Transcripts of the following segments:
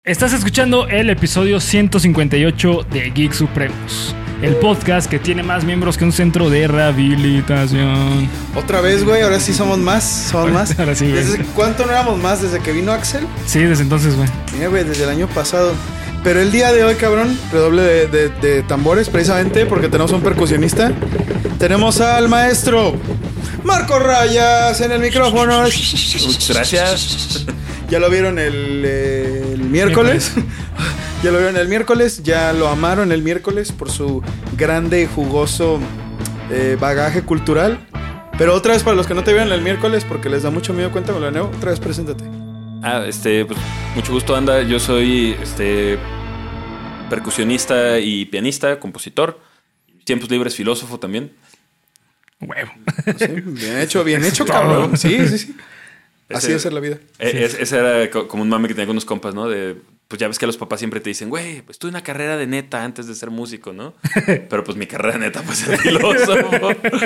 Estás escuchando el episodio 158 de Geek Supremos, el podcast que tiene más miembros que un centro de rehabilitación. Otra vez, güey, ahora sí somos más. Ahora sí, güey. ¿Desde cuánto no éramos más? ¿Desde que vino Axel? Sí, desde entonces, güey. Mira, güey, desde el año pasado. Pero el día de hoy, cabrón, redoble de tambores, precisamente porque tenemos un percusionista. Tenemos al maestro Marcos Rayas en el micrófono. Muchas gracias. Ya lo vieron el miércoles. Ya lo vieron el miércoles. Ya lo amaron el miércoles por su grande y jugoso bagaje cultural. Pero otra vez para los que no te vieron el miércoles, porque les da mucho miedo, cuéntamelo de nuevo. Otra vez, preséntate. Pues mucho gusto, anda. Yo soy percusionista y pianista, compositor. Tiempos libres, filósofo también. Huevo. Sí, bien hecho, cabrón. Sí. Así es la vida. Ese era como un mame que tenía con unos compas, ¿no? Pues ya ves que los papás siempre te dicen, güey, pues tuve una carrera de neta antes de ser músico, ¿no? Pero pues mi carrera de neta pues es filósofo.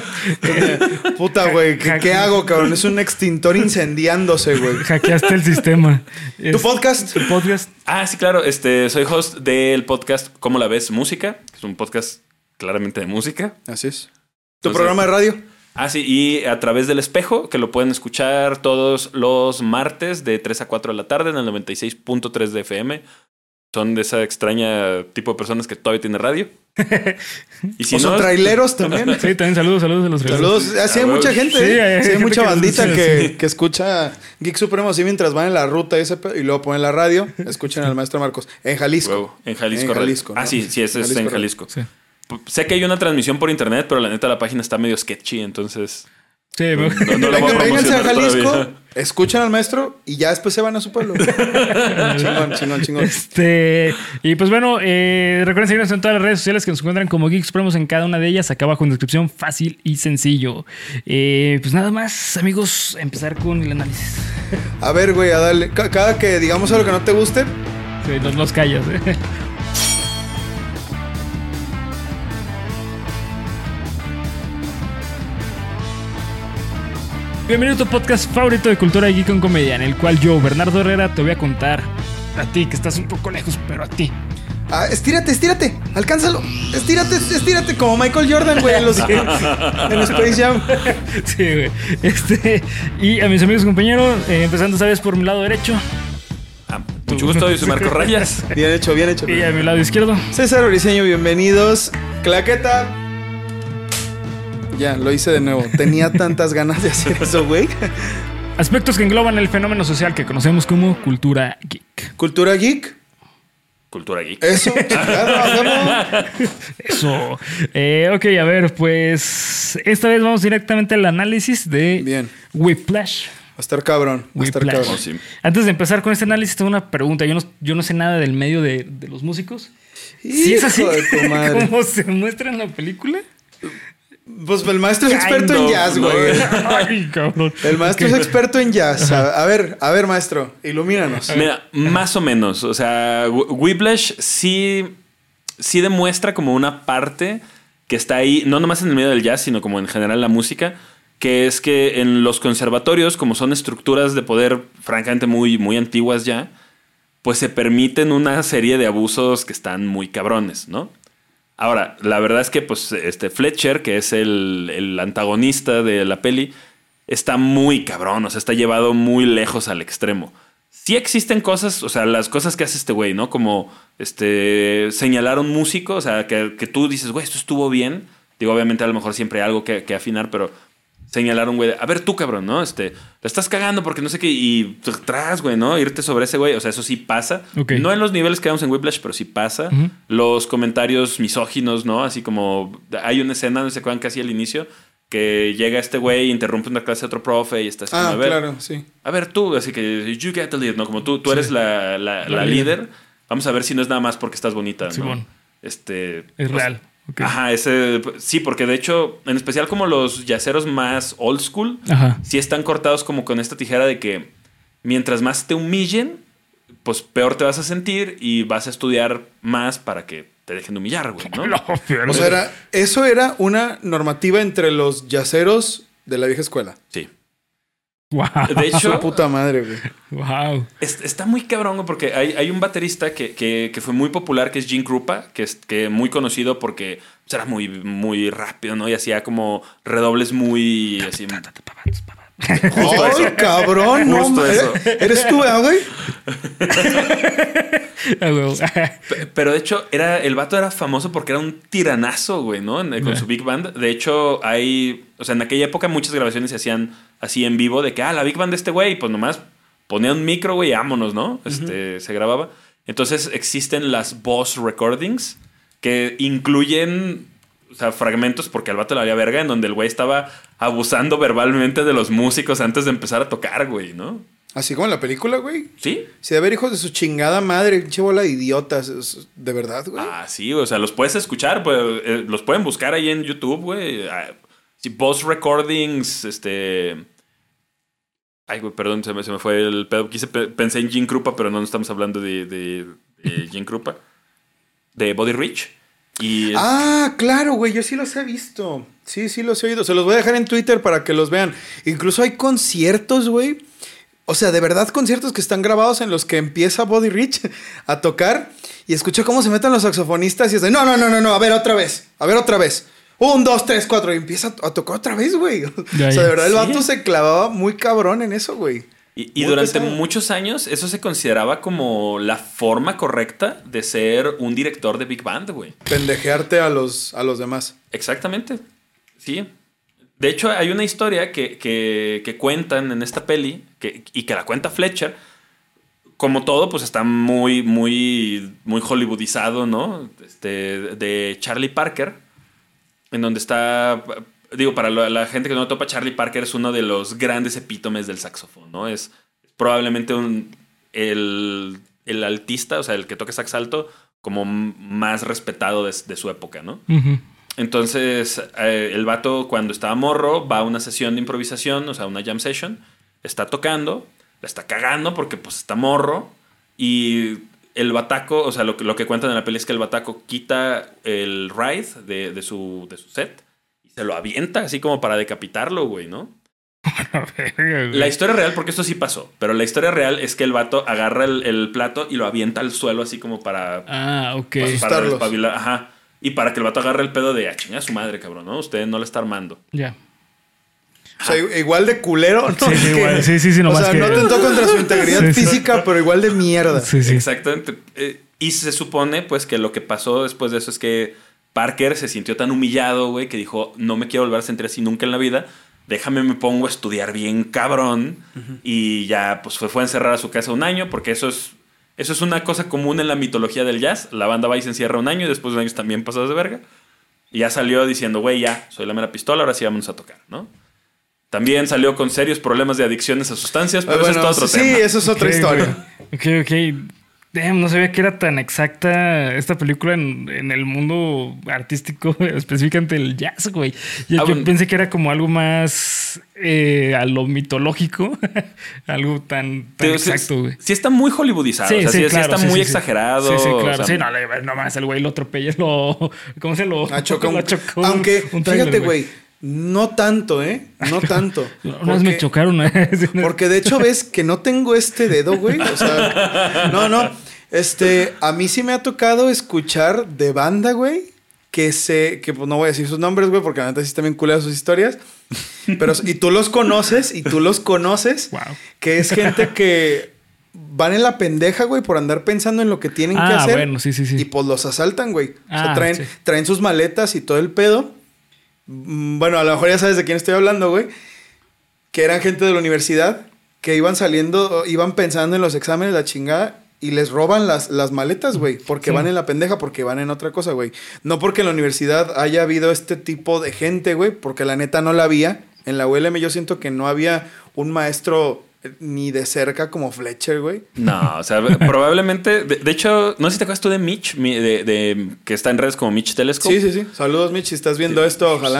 Puta, güey, ¿qué hago, cabrón? Es un extintor incendiándose, güey. Hackeaste el sistema. ¿Tu podcast? ¿Tu podcast? Ah, sí, claro. Soy host del podcast ¿Cómo la ves? Música. Es un podcast claramente de música. Así es. ¿Tu programa de radio? Ah, sí, y a través del espejo, que lo pueden escuchar todos los martes de 3 a 4 de la tarde en el 96.3 de FM. Son de esa extraña tipo de personas que todavía tiene radio. Y si son traileros también. Sí, también saludos a los traileros. Saludos. Así hay mucha gente. Sí, hay mucha bandita que escucha Geek Supremo así mientras van en la ruta y luego ponen la radio. Escuchan al maestro Marcos. En Jalisco. Huevo, en Jalisco. ¿No? Ah, sí, ese es en Jalisco. Sí. Sé que hay una transmisión por internet, pero la neta la página está medio sketchy, entonces... Sí, no la voy a vénganse a promocionar Jalisco, todavía. escuchan al maestro y ya después se van a su pueblo. Chingón. Y pues bueno, recuerden seguirnos en todas las redes sociales que nos encuentran como Geek Supremos en cada una de ellas. Acá abajo en descripción, fácil y sencillo. Pues nada más, amigos, empezar con el análisis. A ver, güey, a darle. Cada que digamos algo que no te guste, Sí, los callas, Bienvenido a tu podcast favorito de cultura geek con comedia, en el cual yo, Bernardo Herrera, te voy a contar a ti, que estás un poco lejos, pero a ti. Estírate, alcánzalo. Estírate como Michael Jordan, güey, en Space Jam. Sí, güey. Y a mis amigos y compañeros, empezando, ¿sabes? Por mi lado derecho. Mucho gusto, yo soy Marcos Rayas. Bien hecho. Y a mi lado izquierdo. César Briceño, bienvenidos. Claqueta. Ya, lo hice de nuevo. Tenía tantas ganas de hacer eso, güey. Aspectos que engloban el fenómeno social que conocemos como cultura geek. ¿Cultura geek? Cultura geek. Eso, chingado, Eso. Ok, a ver, pues esta vez vamos directamente al análisis de Bien. Whiplash. Va a estar cabrón. Whiplash. Sí. Antes de empezar con este análisis, tengo una pregunta. Yo no sé nada del medio de los músicos. Si es así, Hijo de tu madre. ¿cómo se muestra en la película? Pues el maestro es experto en jazz, güey. Ay, cabrón. El maestro es experto en jazz. A ver, maestro, ilumínanos. Mira, más o menos. O sea, Whiplash sí demuestra como una parte que está ahí, no nomás en el medio del jazz, sino como en general la música, que es que en los conservatorios, como son estructuras de poder francamente muy, muy antiguas ya, pues se permiten una serie de abusos que están muy cabrones, ¿no? Ahora, la verdad es que pues Fletcher, que es el antagonista de la peli, está muy cabrón, o sea, está llevado muy lejos al extremo. Sí existen cosas, o sea, las cosas que hace este güey, ¿no? Como señalar a un músico, o sea, que tú dices, güey, esto estuvo bien. Digo, obviamente a lo mejor siempre hay algo que afinar, pero señalar a un güey, a ver tú, cabrón, ¿no? La estás cagando porque no sé qué, y tras, güey, ¿no? Irte sobre ese güey, o sea, eso sí pasa. Okay. No en los niveles que vemos en Whiplash, pero sí pasa. Uh-huh. Los comentarios misóginos, ¿no? Así como hay una escena, no se acuerdan casi al inicio, que llega este güey, interrumpe una clase de otro profe y está así como, a ver, claro, sí. A ver tú, así que you get the lead, ¿no? Como tú eres la líder. Vamos a ver si no es nada más porque estás bonita, ¿no? Simón. Es real. Okay. Ajá, sí, porque de hecho, en especial como los yaceros más old school, Ajá. sí están cortados como con esta tijera de que mientras más te humillen, pues peor te vas a sentir y vas a estudiar más para que te dejen de humillar, güey, ¿no? O sea, eso era una normativa entre los yaceros de la vieja escuela. Sí. Wow. De hecho, Su puta madre, güey. Wow. está muy cabrón, güey, porque hay un baterista que fue muy popular, que es Gene Krupa, que es muy conocido porque pues, era muy, muy rápido, ¿no? Y hacía como redobles muy... Así, ¡Ay, cabrón! No, Justo eso. ¿Eres tú, güey? Ah, huevo. pero de hecho, el vato era famoso porque era un tiranazo, güey, ¿no? Con su big band. De hecho, o sea, en aquella época muchas grabaciones se hacían así en vivo de que, la big band de este güey, pues nomás ponía un micro, güey, y vámonos, ¿no? Se grababa. Entonces existen las Boss Recordings que incluyen, o sea, fragmentos porque al vato le valía verga, en donde el güey estaba abusando verbalmente de los músicos antes de empezar a tocar, güey, ¿no? Así como en la película, güey. ¿Sí? Si de haber hijos de su chingada madre, pinche bola de idiotas. De verdad, güey. Sí, o sea, los puedes escuchar, pues, los pueden buscar ahí en YouTube, güey. Sí, Boss Recordings, Ay, güey, perdón, se me fue el pedo. Pensé en Gene Krupa, pero no estamos hablando de Gene Krupa. De Body Rich. Claro, güey, yo sí los he visto. Sí, los he oído. Se los voy a dejar en Twitter para que los vean. Incluso hay conciertos, güey. O sea, de verdad, conciertos que están grabados en los que empieza Body Rich a tocar y escucha cómo se meten los saxofonistas y es de, no, a ver otra vez. 1, 2, 3, 4 y empieza a tocar otra vez, güey. Ya, o sea, de verdad, el sí. vato se clavaba muy cabrón en eso, güey. Y Muy durante pesado. muchos años eso se consideraba como la forma correcta de ser un director de Big Band, güey. Pendejearte a los demás. Exactamente. Sí. De hecho, hay una historia que cuentan en esta peli y que la cuenta Fletcher. Como todo, pues está muy, muy, muy hollywoodizado, ¿no? De Charlie Parker, en donde está... Digo, para la gente que no topa, Charlie Parker es uno de los grandes epítomes del saxofón, ¿no? Es probablemente el altista, o sea, el que toca sax alto, como más respetado de su época, ¿no? Ujú. Entonces, el vato, cuando estaba morro, va a una sesión de improvisación, o sea, una jam session, está tocando, la está cagando porque, pues, está morro, y el bataco, o sea, lo que cuentan en la peli es que el bataco quita el ride de su set y se lo avienta así como para decapitarlo, güey, ¿no? La historia real, porque esto sí pasó, pero la historia real es que el vato agarra el plato y lo avienta al suelo así como para... Ok. Para despabilar, ajá. Y para que el vato agarre el pedo de, chinga su madre, cabrón, ¿no? Usted no le está armando. Ya. O sea, igual de culero, ¿no? Sí, igual. Sí, O nomás sea, que... no tentó contra su integridad Sí. física, pero igual de mierda. Sí. Exactamente. Y se supone, pues, que lo que pasó después de eso es que Parker se sintió tan humillado, güey, que dijo, no me quiero volver a sentir así nunca en la vida. Déjame, me pongo a estudiar bien cabrón. Y ya, pues, fue a encerrar a su casa un año, porque eso es una cosa común en la mitología del jazz. La banda va y se encierra un año y después de un año también pasados de verga. Y ya salió diciendo, güey, ya, soy la mera pistola, ahora sí vámonos a tocar, ¿no? También salió con serios problemas de adicciones a sustancias, pero eso es todo otro tema. Sí, eso es otra historia. Ok. Damn, no sabía que era tan exacta esta película en el mundo artístico, específicamente el jazz, güey. Yo pensé que era como algo más a lo mitológico, algo tan exacto, güey. Sí está muy hollywoodizado, Sí, o sea, sí claro, está muy exagerado. Sí, claro. O sea, Sí, nomás el güey lo atropella, ¿cómo se lo Chocó lo chocó? Aunque, un tráiler, fíjate, güey, no tanto, ¿eh? No tanto. Una vez me chocaron. Porque de hecho ves que no tengo este dedo, güey. O sea, no. A mí sí me ha tocado escuchar de banda, güey, que pues no voy a decir sus nombres, güey, porque la neta sí están bien culeras sus historias. Pero, y tú los conoces, Wow. que es gente que van en la pendeja, güey, por andar pensando en lo que tienen que hacer. Bueno, sí. Y pues los asaltan, güey. O sea, Sí. traen sus maletas y todo el pedo. Bueno, a lo mejor ya sabes de quién estoy hablando, güey. Que eran gente de la universidad que iban pensando en los exámenes, la chingada, y les roban las maletas, güey. Porque van en la pendeja, porque van en otra cosa, güey. No porque en la universidad haya habido este tipo de gente, güey, porque la neta no la había. En la ULM yo siento que no había un maestro ni de cerca como Fletcher, güey. No, o sea, probablemente... De hecho, no sé si te acuerdas tú de Mitch, que está en redes como Mitch Telescope. Sí. Saludos, Mitch, si estás viendo esto, ojalá.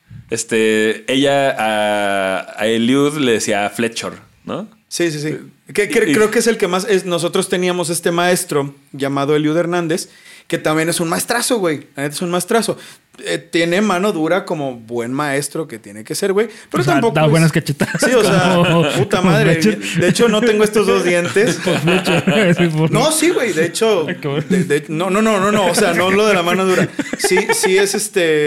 Ella a Eliud le decía Fletcher, ¿no? Sí. Creo que es el que más... nosotros teníamos este maestro llamado Eliud Hernández, que también es un maestrazo, güey. La neta es un maestrazo. tiene mano dura como buen maestro que tiene que ser, güey. Pero tampoco... Da buenas cachetadas. Sí, o sea, puta madre. De hecho, no tengo estos 2 dientes. No, sí, güey. De hecho... No. O sea, no lo de la mano dura. Sí es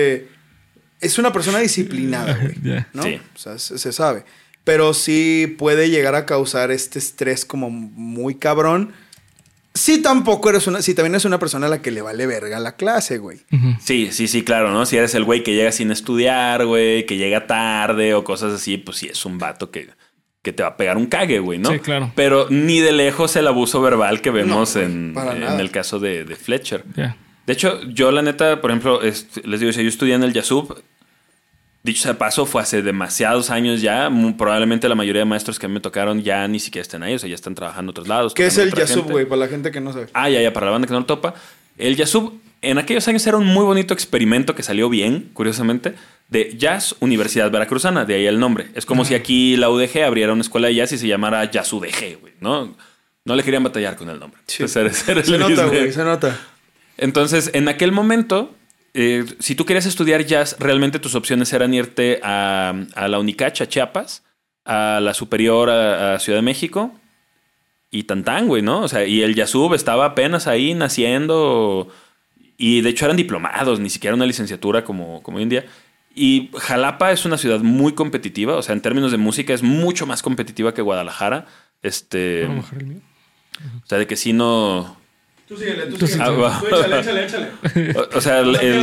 Es una persona disciplinada, güey. ¿No? Sí. O sea, se sabe. Pero sí puede llegar a causar este estrés como muy cabrón. Sí, tampoén eres una persona a la que le vale verga la clase, güey. Sí, claro, ¿no? Si eres el güey que llega sin estudiar, güey, que llega tarde o cosas así, pues sí es un vato que te va a pegar un cague, güey, ¿no? Sí, claro. Pero ni de lejos el abuso verbal que vemos en nada. el caso de Fletcher. Yeah. De hecho, yo la neta, por ejemplo, les digo, si yo estudié en el Yasub, dicho sea de paso, fue hace demasiados años ya. Probablemente la mayoría de maestros que a mí me tocaron ya ni siquiera están ahí. O sea, ya están trabajando en otros lados. ¿Qué es el otra Yasub, gente. güey? Para la gente que no sabe. Ya, para la banda que no lo topa. El Yasub, en aquellos años era un muy bonito experimento que salió bien, curiosamente, de Jazz Universidad Veracruzana. De ahí el nombre. Es como si aquí la UDG abriera una escuela de jazz y se llamara Jazz UDG, güey, ¿no? No le querían batallar con el nombre. Sí. Era Se nota, güey, se nota. Entonces, en aquel momento... si tú querías estudiar jazz, realmente tus opciones eran irte a la Unicach, a Chiapas, a la Superior, a Ciudad de México y tantán, güey, ¿no? O sea, y el Yasub estaba apenas ahí naciendo y de hecho eran diplomados, ni siquiera una licenciatura como hoy en día. Y Jalapa es una ciudad muy competitiva, o sea, en términos de música es mucho más competitiva que Guadalajara. ¿Puedo bajar el mío? O sea, de que si no... Tú síguele. Tú échale. O sea,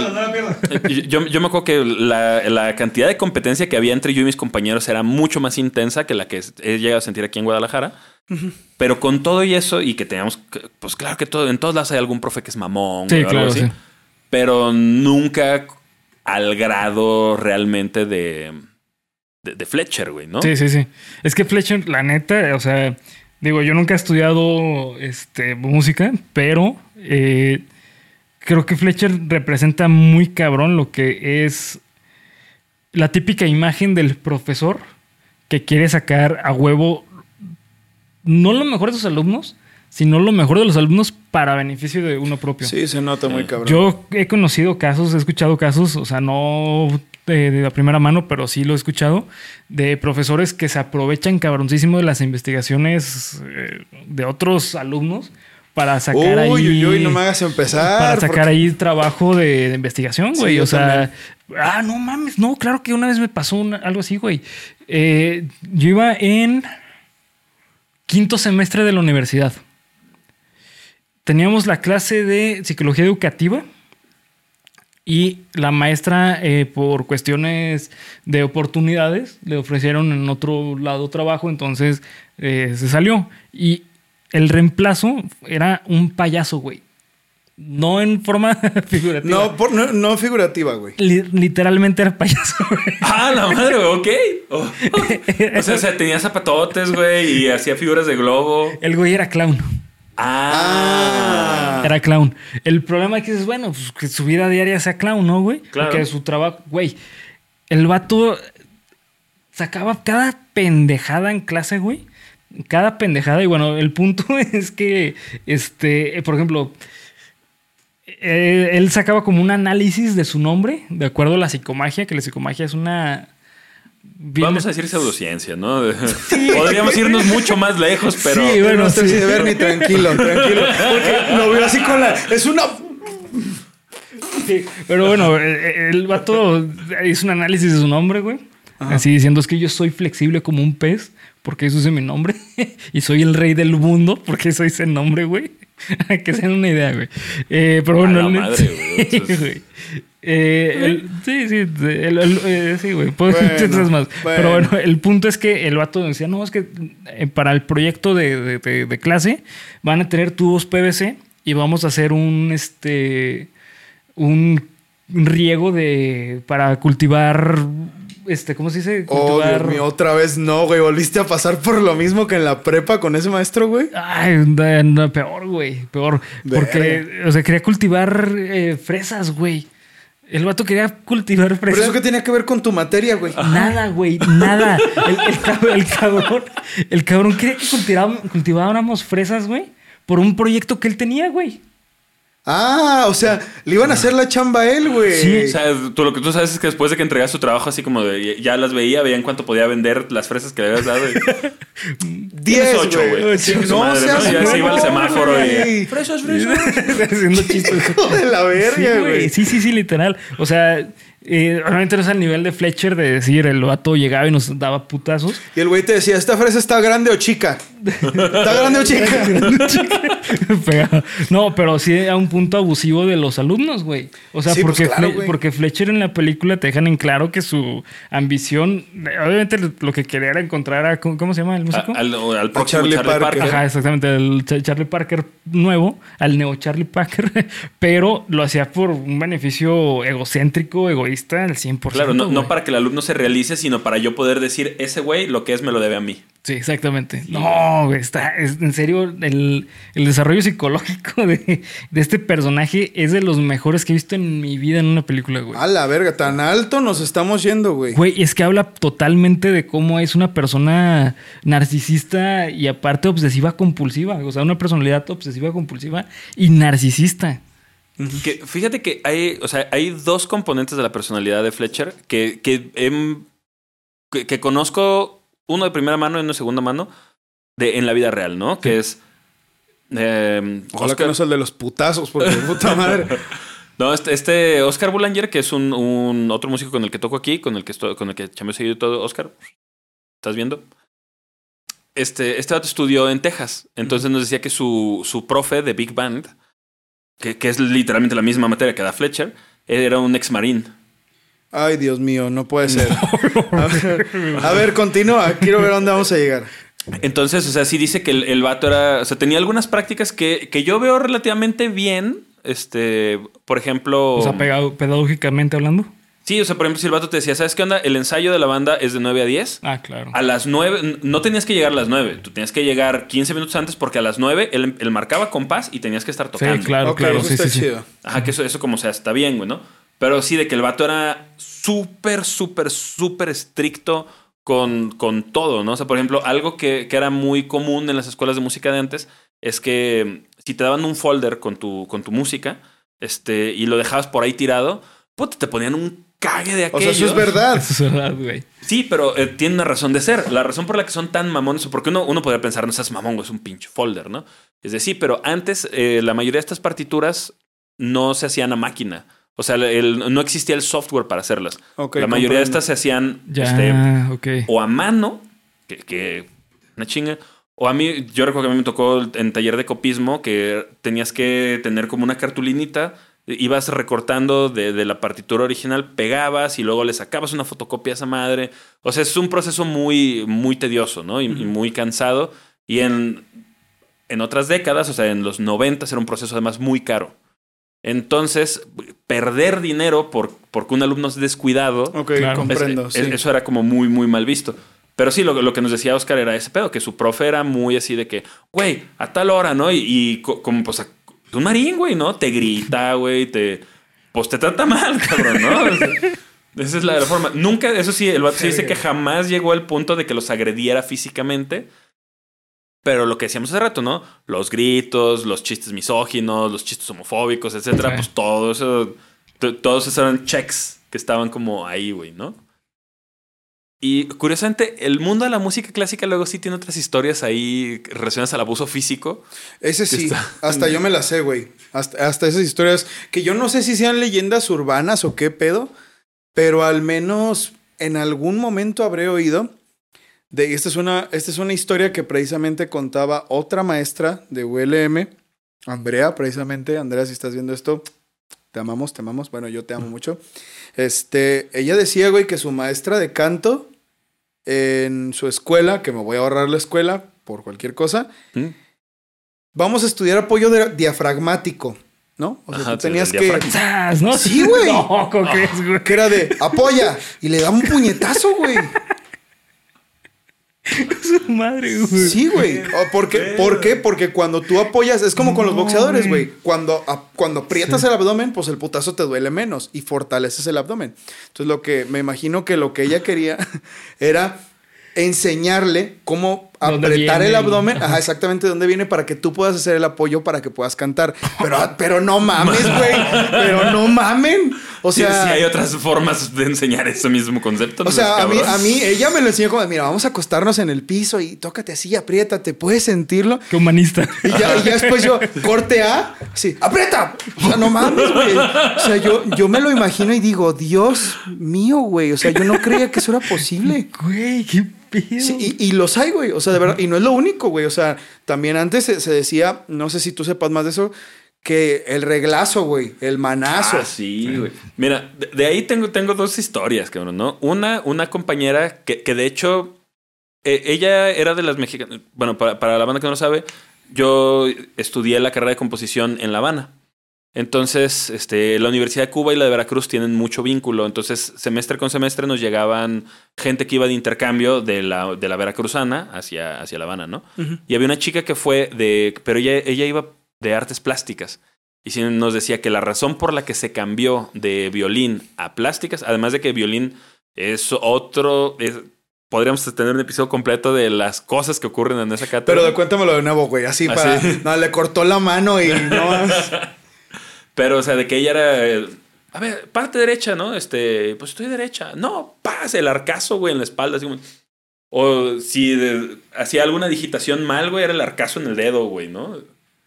yo me acuerdo que la cantidad de competencia que había entre yo y mis compañeros era mucho más intensa que la que he llegado a sentir aquí en Guadalajara. Pero con todo y eso, y que teníamos... Pues claro que en todos lados hay algún profe que es mamón. Sí, o algo claro, así. sí. Pero nunca al grado realmente de Fletcher, güey, ¿no? Sí. Es que Fletcher, la neta, o sea... Digo, yo nunca he estudiado música, pero creo que Fletcher representa muy cabrón lo que es la típica imagen del profesor que quiere sacar a huevo no lo mejor de sus alumnos, sino lo mejor de los alumnos para beneficio de uno propio. Sí, se nota muy cabrón. Yo he conocido casos, he escuchado casos, o sea, no de la primera mano, pero sí lo he escuchado, de profesores que se aprovechan cabroncísimo de las investigaciones de otros alumnos para sacar Uy, no me hagas empezar. Para sacar ahí trabajo de investigación, güey. Sí, o sea, no mames, no, claro que una vez me pasó algo así, güey. Yo iba en 5º semestre de la universidad. Teníamos la clase de psicología educativa y la maestra, por cuestiones de oportunidades, le ofrecieron en otro lado trabajo, entonces se salió. Y el reemplazo era un payaso, güey. No en forma figurativa. No figurativa, güey. Literalmente era payaso, güey. La madre, güey, ok. O sea, tenía zapatotes, güey, y hacía figuras de globo. El güey era clown. Era clown. El problema es que dices, bueno, pues que su vida diaria sea clown, ¿no, güey? Claro. Porque su trabajo, güey. El vato sacaba cada pendejada en clase, güey. Cada pendejada. Y bueno, el punto es que, por ejemplo, él sacaba como un análisis de su nombre, de acuerdo a la psicomagia, que la psicomagia es una... Vamos a decir pseudociencia, ¿no? Sí. Podríamos irnos mucho más lejos, pero... Sí, bueno, sí. Bernie, tranquilo. Porque lo veo así con la... Es una... Sí, pero bueno, el vato hizo un análisis de su nombre, güey. Ajá. Así diciendo, es que yo soy flexible como un pez, porque eso es mi nombre. Y soy el rey del mundo, porque soy ese nombre, güey. Que se den una idea, güey. Pero bueno... la madre, güey. Sí, güey. Sí, güey. Más. Pero bueno, el punto es que el vato decía, no, es que para el proyecto de clase van a tener tubos PVC y vamos a hacer un riego para cultivar... ¿cómo se dice? Cultivar... Dios mío, otra vez no, güey. ¿Volviste a pasar por lo mismo que en la prepa con ese maestro, güey? Ay, no, peor, güey. Peor. Porque, o sea, quería cultivar fresas, güey. El vato quería cultivar fresas. ¿Pero eso qué tenía que ver con tu materia, güey? Nada, güey. Nada. El cabrón quería que cultiváramos fresas, güey, por un proyecto que él tenía, güey. Ah, o sea, le iban a hacer la chamba a él, güey. Sí. O sea, lo que tú sabes es que después de que entregas su trabajo, así como de ya las veían cuánto podía vender las fresas que le habías dado. 10, 8, güey. Sí, No madre, ¿no? Ya se iba al semáforo y. Fresas. Haciendo chistes. Hijo de la verga, güey. Sí, literal. O sea, realmente no es al nivel de Fletcher de decir, el vato llegaba y nos daba putazos. Y el güey te decía, ¿esta fresa está grande o chica? ¿Está grande o chica? No, pero sí a un punto abusivo de los alumnos, güey. O sea, Sí, pues porque, claro, güey. porque Fletcher en la película te dejan en claro que su ambición, obviamente lo que quería era encontrar a, ¿cómo se llama el músico? Al próximo Charlie Charlie Parker. Parker. Ajá, exactamente, el Charlie Parker nuevo, al neo Charlie Parker, pero lo hacía por un beneficio egocéntrico, egoísta al 100%. Claro, no güey. para que el alumno se realice, sino para yo poder decir, ese güey lo que es me lo debe a mí. Sí, exactamente. No, güey, en serio, el desarrollo psicológico de este personaje es de los mejores que he visto en mi vida en una película, güey. A la verga, tan alto nos estamos yendo, güey. Güey, es que habla totalmente de cómo es una persona narcisista y aparte obsesiva compulsiva. O sea, una personalidad obsesiva compulsiva y narcisista. Que, fíjate que hay dos componentes de la personalidad de Fletcher que conozco, uno de primera mano y uno de segunda mano, en la vida real, ¿no? Sí. Que es... Ojalá que no sea el de los putazos, porque puta madre. No, este Oscar Boulanger, que es un otro músico con el que toco aquí, con el que chameo seguido y todo. Oscar, ¿estás viendo? Este vato estudió en Texas. Entonces nos decía que su profe de Big Band, que es literalmente la misma materia que da Fletcher, era un ex marín. Ay, Dios mío, no puede ser. A ver, continúa. Quiero ver a dónde vamos a llegar. Entonces, o sea, sí dice que el vato era... O sea, tenía algunas prácticas que yo veo relativamente bien. Por ejemplo... O sea, pedagógicamente hablando. Sí, o sea, por ejemplo, si el vato te decía, ¿sabes qué onda? El ensayo de la banda es de 9 a 10. Ah, claro. A las 9... No tenías que llegar a las 9. Tú tenías que llegar 15 minutos antes porque a las 9 él marcaba compás y tenías que estar tocando. Sí, claro, Okay, claro. Eso Sí, está sí, chido. sí. Ajá, que eso como sea, está bien, güey, ¿no? Pero sí, de que el vato era súper estricto con todo, ¿no? O sea, por ejemplo, algo que era muy común en las escuelas de música de antes es que si te daban un folder con tu música y lo dejabas por ahí tirado, puta, te ponían un cague de aquello. O sea, eso es verdad. Eso es verdad, güey. Sí, pero tiene una razón de ser. La razón por la que son tan mamones, porque uno podría pensar, no seas mamón, güey, es un pinche folder, ¿no? Es decir, pero antes la mayoría de estas partituras no se hacían a máquina. O sea, no existía el software para hacerlas. Okay, la mayoría de estas se hacían o a mano, que una chinga. O a mí, yo recuerdo que a mí me tocó en taller de copismo que tenías que tener como una cartulinita, ibas recortando de la partitura original, pegabas y luego le sacabas una fotocopia a esa madre. O sea, es un proceso muy, muy tedioso, ¿no? Y muy cansado. Y en otras décadas, o sea, en los 90 era un proceso además muy caro. Entonces, perder dinero porque un alumno es descuidado. Ok, claro. Comprendo. Sí. Eso era como muy, muy mal visto. Pero sí, lo que nos decía Oscar era ese pedo, que su profe era muy así de que, güey, a tal hora, ¿no? Y como, pues, un marín, güey, ¿no? Te grita, güey, pues te trata mal, cabrón, ¿no? O sea, esa es la forma. Nunca, eso sí, el vato sí dice que jamás llegó al punto de que los agrediera físicamente. Pero lo que decíamos hace rato, ¿no? Los gritos, los chistes misóginos, los chistes homofóbicos, etcétera, pues todo eso, todos esos eran checks que estaban como ahí, güey, ¿no? Y curiosamente, el mundo de la música clásica luego sí tiene otras historias ahí relacionadas al abuso físico. Ese sí, hasta yo me la sé, güey. Hasta esas historias que yo no sé si sean leyendas urbanas o qué pedo, pero al menos en algún momento habré oído. Esta es una historia que precisamente contaba otra maestra de ULM, Andrea, precisamente. Andrea, si estás viendo esto, te amamos. Bueno, yo te amo mucho. Ella decía, güey, que su maestra de canto en su escuela, que me voy a ahorrar la escuela por cualquier cosa, vamos a estudiar apoyo diafragmático, ¿no? O sea, ajá, tú tenías que... ¿No? Sí, güey. No, ¿cómo crees, güey? Que era de, apoya, y le da un puñetazo, güey. Su madre, güey. Sí, güey. ¿Por qué? Porque cuando tú apoyas, es como con los boxeadores, güey. Cuando aprietas el abdomen, pues el putazo te duele menos y fortaleces el abdomen. Entonces me imagino que lo que ella quería era enseñarle cómo ¿Dónde apretar viene? el abdomen. Ajá, exactamente dónde viene para que tú puedas hacer el apoyo para que puedas cantar. Pero no mames, güey. Pero no mamen. O sea, sí hay otras formas de enseñar ese mismo concepto. ¿No? o sea, Cabrón. a mí, ella me lo enseñó como, mira, vamos a acostarnos en el piso y tócate así, apriétate, ¿puedes sentirlo? Qué humanista. Y ya después yo, corte A, sí, ¡aprieta! O sea, no mames, güey. O sea, yo me lo imagino y digo, Dios mío, güey. O sea, yo no creía que eso era posible. Güey, qué pedo. Sí, y los hay, güey. O sea, de verdad. Y no es lo único, güey. O sea, también antes se decía, no sé si tú sepas más de eso, que el reglazo, güey, el manazo. Ah, sí, güey. Mira, de ahí tengo dos historias, cabrón, ¿no? Una compañera que de hecho, ella era de las mexicanas. Bueno, para la banda que no lo sabe, yo estudié la carrera de composición en La Habana. Entonces, la Universidad de Cuba y la de Veracruz tienen mucho vínculo. Entonces, semestre con semestre nos llegaban gente que iba de intercambio de la veracruzana hacia La Habana, ¿no? Uh-huh. Y había una chica que fue pero ella iba de artes plásticas. Y sí nos decía que la razón por la que se cambió de violín a plásticas, además de que violín es otro... podríamos tener un episodio completo de las cosas que ocurren en esa cátedra. Pero cuéntamelo de nuevo, güey. Así para... No, le cortó la mano y no más... Pero, o sea, de que ella era... A ver, parte derecha, ¿no? Pues estoy derecha. No, pasa el arcazo, güey, en la espalda. Así como... O si hacía alguna digitación mal, güey, era el arcazo en el dedo, güey, ¿no?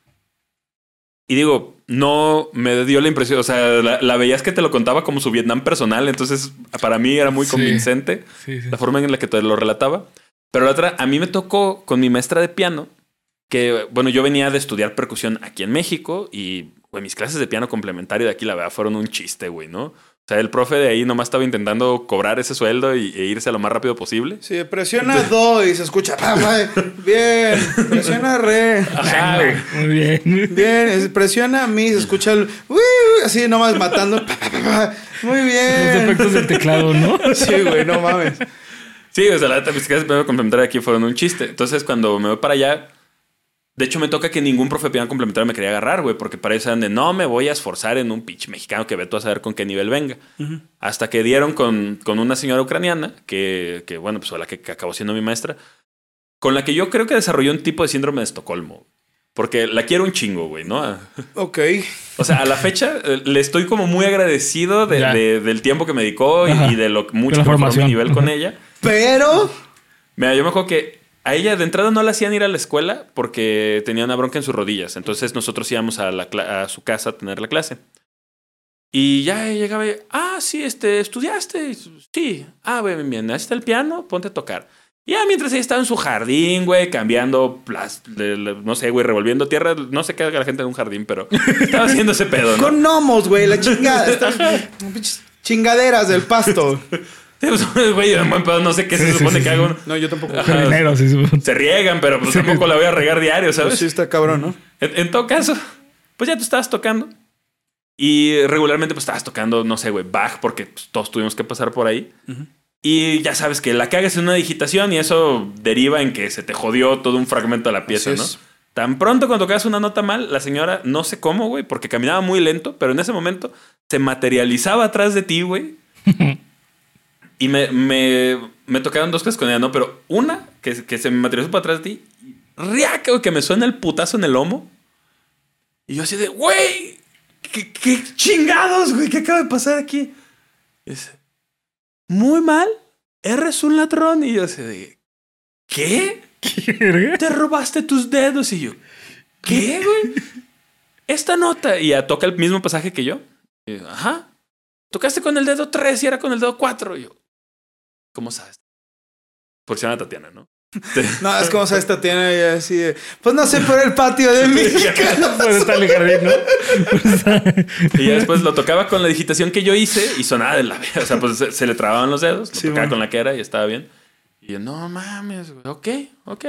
Y digo, no me dio la impresión... O sea, la veías que te lo contaba como su Vietnam personal. Entonces, para mí era muy convincente la forma en la que te lo relataba. Pero la otra, a mí me tocó con mi maestra de piano, que, bueno, yo venía de estudiar percusión aquí en México y... Güey, mis clases de piano complementario de aquí, la verdad, fueron un chiste, güey, ¿no? O sea, el profe de ahí nomás estaba intentando cobrar ese sueldo e irse lo más rápido posible. Sí, presiona do y se escucha. Bien, presiona re. Ajá, güey. Muy bien. Bien, presiona mi, se escucha el... así nomás matando. Muy bien. Los efectos del teclado, ¿no? Sí, güey, no mames. Sí, o sea, la neta, mis clases de piano complementario aquí fueron un chiste. Entonces, cuando me voy para allá... De hecho, me toca que ningún profe de piano complementario me quería agarrar, güey, porque para eso eran de no me voy a esforzar en un pitch mexicano que ve tú a saber con qué nivel venga. Uh-huh. Hasta que dieron con una señora ucraniana, que bueno, pues la que acabó siendo mi maestra, con la que yo creo que desarrolló un tipo de síndrome de Estocolmo. Porque la quiero un chingo, güey, ¿no? Ok. O sea, a la fecha le estoy como muy agradecido del tiempo que me dedicó y de lo mucho que mejoró mi nivel con ella. Pero... Mira, yo me acuerdo que a ella de entrada no la hacían ir a la escuela porque tenía una bronca en sus rodillas. Entonces nosotros íbamos a su casa a tener la clase. Y ya llegaba y... sí, ¿estudiaste? Sí. Bien. Ahí está el piano, ponte a tocar. Y ya mientras ella estaba en su jardín, güey, cambiando... no sé, güey, revolviendo tierra. No sé qué haga la gente en un jardín, pero estaba haciendo ese pedo, ¿no? Con gnomos, güey, la chingada. Chingaderas del pasto. Güey, no sé qué se supone que hago. No, yo tampoco. Se riegan, pero pues tampoco la voy a regar diario, ¿sabes? Pues sí, está cabrón, ¿no? En todo caso, pues ya tú estabas tocando. Y regularmente pues estabas tocando, no sé, güey, Bach, porque pues, todos tuvimos que pasar por ahí. Uh-huh. Y ya sabes que la cagas en una digitación y eso deriva en que se te jodió todo un fragmento de la pieza, ¿no? Tan pronto cuando tocabas una nota mal, la señora, no sé cómo, güey, porque caminaba muy lento, pero en ese momento se materializaba atrás de ti, güey. Y me tocaron dos cosas con ella, ¿no? Pero una, que se me materializó para atrás de ti. Riaca, güey, que me suena el putazo en el lomo. Y yo así de, güey, ¿qué chingados, güey? ¿Qué acaba de pasar aquí? Y dice, muy mal, eres un ladrón. Y yo así de, ¿qué? Te robaste tus dedos. Y yo, ¿qué, güey? Esta nota. Y ya toca el mismo pasaje que yo. Y yo, ajá. Tocaste con el dedo 3 y era con el dedo 4. Y yo, ¿cómo sabes? Por si se llama Tatiana, ¿no? No, es como sabes Tatiana y así de, pues no sé, por el patio de mi casa. Pues está en el jardín, ¿no? Y ya después lo tocaba con la digitación que yo hice y sonaba de la verga. O sea, pues se le trababan los dedos, lo tocaba con la que era y estaba bien. Y yo, no mames, güey, ok.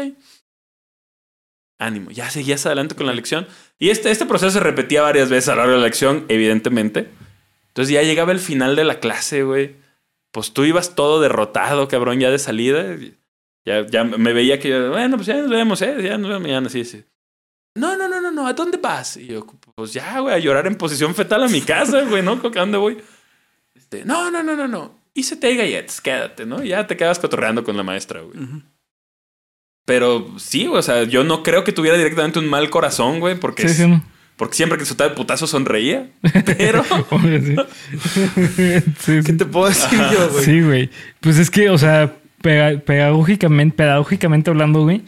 Ánimo, ya seguías adelante con la lección. Y este proceso se repetía varias veces a lo largo de la lección, evidentemente. Entonces ya llegaba el final de la clase, güey. Pues tú ibas todo derrotado, cabrón, ya de salida. Ya me veía que yo, bueno, pues ya nos vemos, ya nos vemos mañana, sí. No, ¿a dónde vas? Y yo, pues ya, güey, a llorar en posición fetal a mi casa, güey, ¿no? ¿A dónde voy? No. Hice té y galletas, quédate, ¿no? Ya te quedas cotorreando con la maestra, güey. Uh-huh. Pero sí, o sea, yo no creo que tuviera directamente un mal corazón, güey, porque, Sí, no. porque siempre que soltaba el putazo sonreía. Pero... Obvio, sí. Sí, ¿Qué te puedo decir yo, güey? Sí, güey. Pues es que, o sea, pedagógicamente hablando, güey,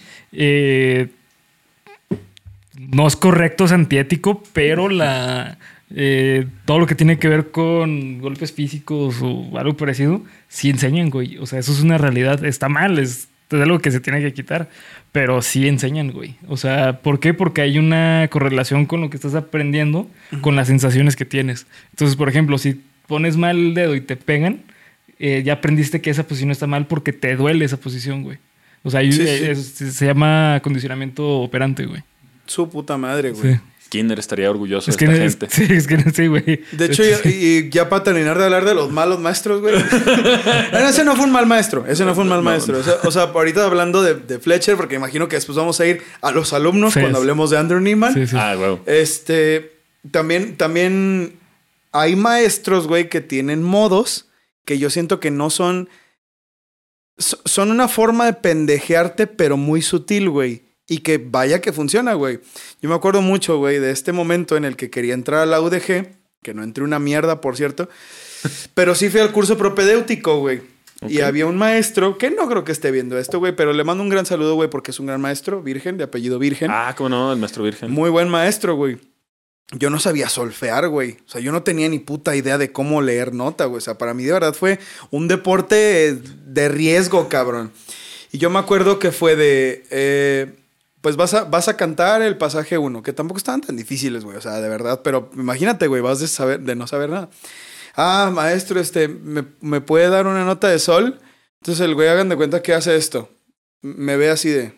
no es correcto, es antiético, pero todo lo que tiene que ver con golpes físicos o algo parecido, sí enseñan, güey. O sea, eso es una realidad. Está mal, es algo que se tiene que quitar, pero sí enseñan, güey. O sea, ¿por qué? Porque hay una correlación con lo que estás aprendiendo, con las sensaciones que tienes. Entonces, por ejemplo, si pones mal el dedo y te pegan, ya aprendiste que esa posición está mal porque te duele esa posición, güey. O sea, se llama condicionamiento operante, güey. Su puta madre, güey. Sí. Skinner estaría orgulloso Es de que esta gente. es que sí, güey. De hecho, y ya para terminar de hablar de los malos maestros, güey. Bueno, ese no fue un mal maestro. Ese no fue un mal maestro. O sea, ahorita hablando de Fletcher, porque imagino que después vamos a ir a los alumnos cuando hablemos de Andrew Neiman. Sí, sí. Ah, güey. También hay maestros, güey, que tienen modos que yo siento que no son... Son una forma de pendejearte, pero muy sutil, güey. Y que vaya que funciona, güey. Yo me acuerdo mucho, güey, de este momento en el que quería entrar a la UDG, que no entré una mierda, por cierto, pero sí fui al curso propedéutico, güey. Okay. Y había un maestro, que no creo que esté viendo esto, güey, pero le mando un gran saludo, güey, porque es un gran maestro, virgen, de apellido Virgen. Ah, cómo no, el maestro Virgen. Muy buen maestro, güey. Yo no sabía solfear, güey. O sea, yo no tenía ni puta idea de cómo leer nota, güey. O sea, para mí de verdad fue un deporte de riesgo, cabrón. Y yo me acuerdo que fue de... pues vas a cantar el pasaje 1, que tampoco estaban tan difíciles, güey. O sea, de verdad. Pero imagínate, güey, vas de no saber nada. Ah, maestro, ¿me puede dar una nota de sol? Entonces el güey, hagan de cuenta que hace esto. Me ve así de...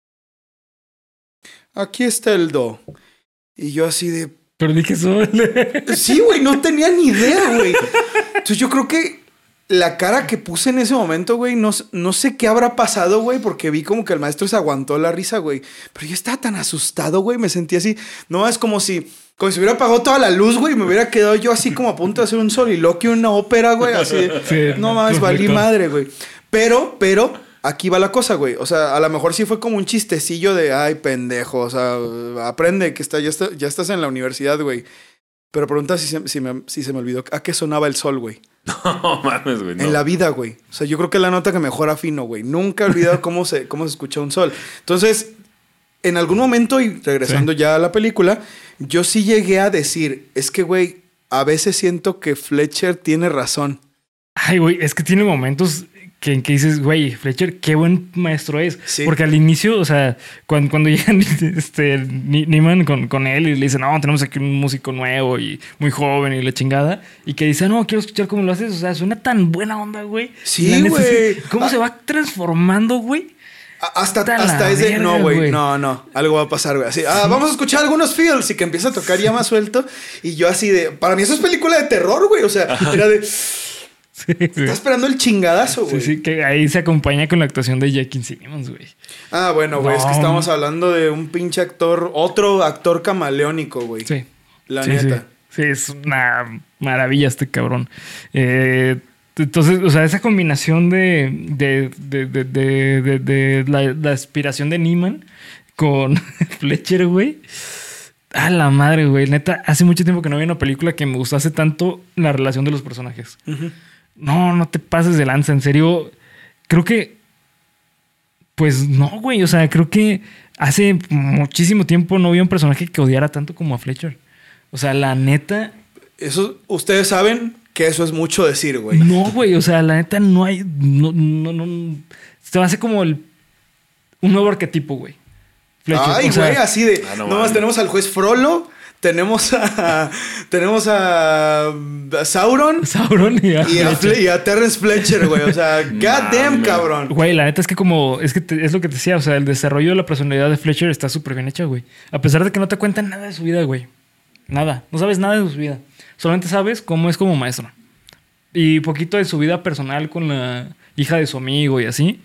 Aquí está el do. Y yo así de... Pero dije sol. Sí, güey, no tenía ni idea, güey. Entonces yo creo que la cara que puse en ese momento, güey, no sé qué habrá pasado, güey, porque vi como que el maestro se aguantó la risa, güey. Pero yo estaba tan asustado, güey, me sentí así. No, es como si hubiera apagado toda la luz, güey, y me hubiera quedado yo así como a punto de hacer un soliloquio en una ópera, güey, así de, sí, no mames, valí madre, güey. Pero, aquí va la cosa, güey. O sea, a lo mejor sí fue como un chistecillo de, ay, pendejo, o sea, aprende que ya estás en la universidad, güey. Pero pregunta si se me olvidó, ¿a qué sonaba el sol, güey? No mames, güey. No. En la vida, güey. O sea, yo creo que es la nota que mejor afino, güey. Nunca he olvidado cómo se escucha un sol. Entonces, en algún momento, y regresando ya a la película, yo sí llegué a decir, es que, güey, a veces siento que Fletcher tiene razón. Ay, güey, es que tiene momentos en que dices, güey, Fletcher, qué buen maestro es. Sí. Porque al inicio, o sea, cuando llegan Neiman con él y le dicen, no, tenemos aquí un músico nuevo y muy joven y la chingada, y que dice, no, quiero escuchar cómo lo haces. O sea, suena tan buena onda, güey. Sí, güey. ¿Cómo se va transformando, güey? Hasta es de, no, güey, no, algo va a pasar, güey. Así, vamos a escuchar algunos feels y que empieza a tocar ya más suelto. Y yo así de, para mí eso es película de terror, güey. O sea, era de... Sí, está esperando el chingadazo, güey. Sí, que ahí se acompaña con la actuación de J.K. Simmons, güey. Ah, bueno, güey, es que estamos hablando de un pinche actor, otro actor camaleónico, güey. Sí. La neta. Sí, es una maravilla este cabrón. Entonces, o sea, esa combinación de la aspiración de Neiman con Fletcher, güey. A la madre, güey. Neta, hace mucho tiempo que no vi una película que me gustase tanto la relación de los personajes. Uh-huh. No te pases de lanza. En serio, creo que... Pues no, güey. O sea, creo que hace muchísimo tiempo no vi un personaje que odiara tanto como a Fletcher. O sea, la neta... Eso, ustedes saben que eso es mucho decir, güey. No, güey. O sea, la neta no hay... No. Se va a hacer como un nuevo arquetipo, güey. Fletcher. Ay, güey, así de... nomás tenemos al juez Frollo, tenemos a Sauron y a Terrence Fletcher, güey. O sea, goddamn, cabrón. Güey, la neta es que es lo que te decía. O sea, el desarrollo de la personalidad de Fletcher está súper bien hecho, güey. A pesar de que no te cuentan nada de su vida, güey. Nada. No sabes nada de su vida. Solamente sabes cómo es como maestro. Y poquito de su vida personal con la hija de su amigo y así.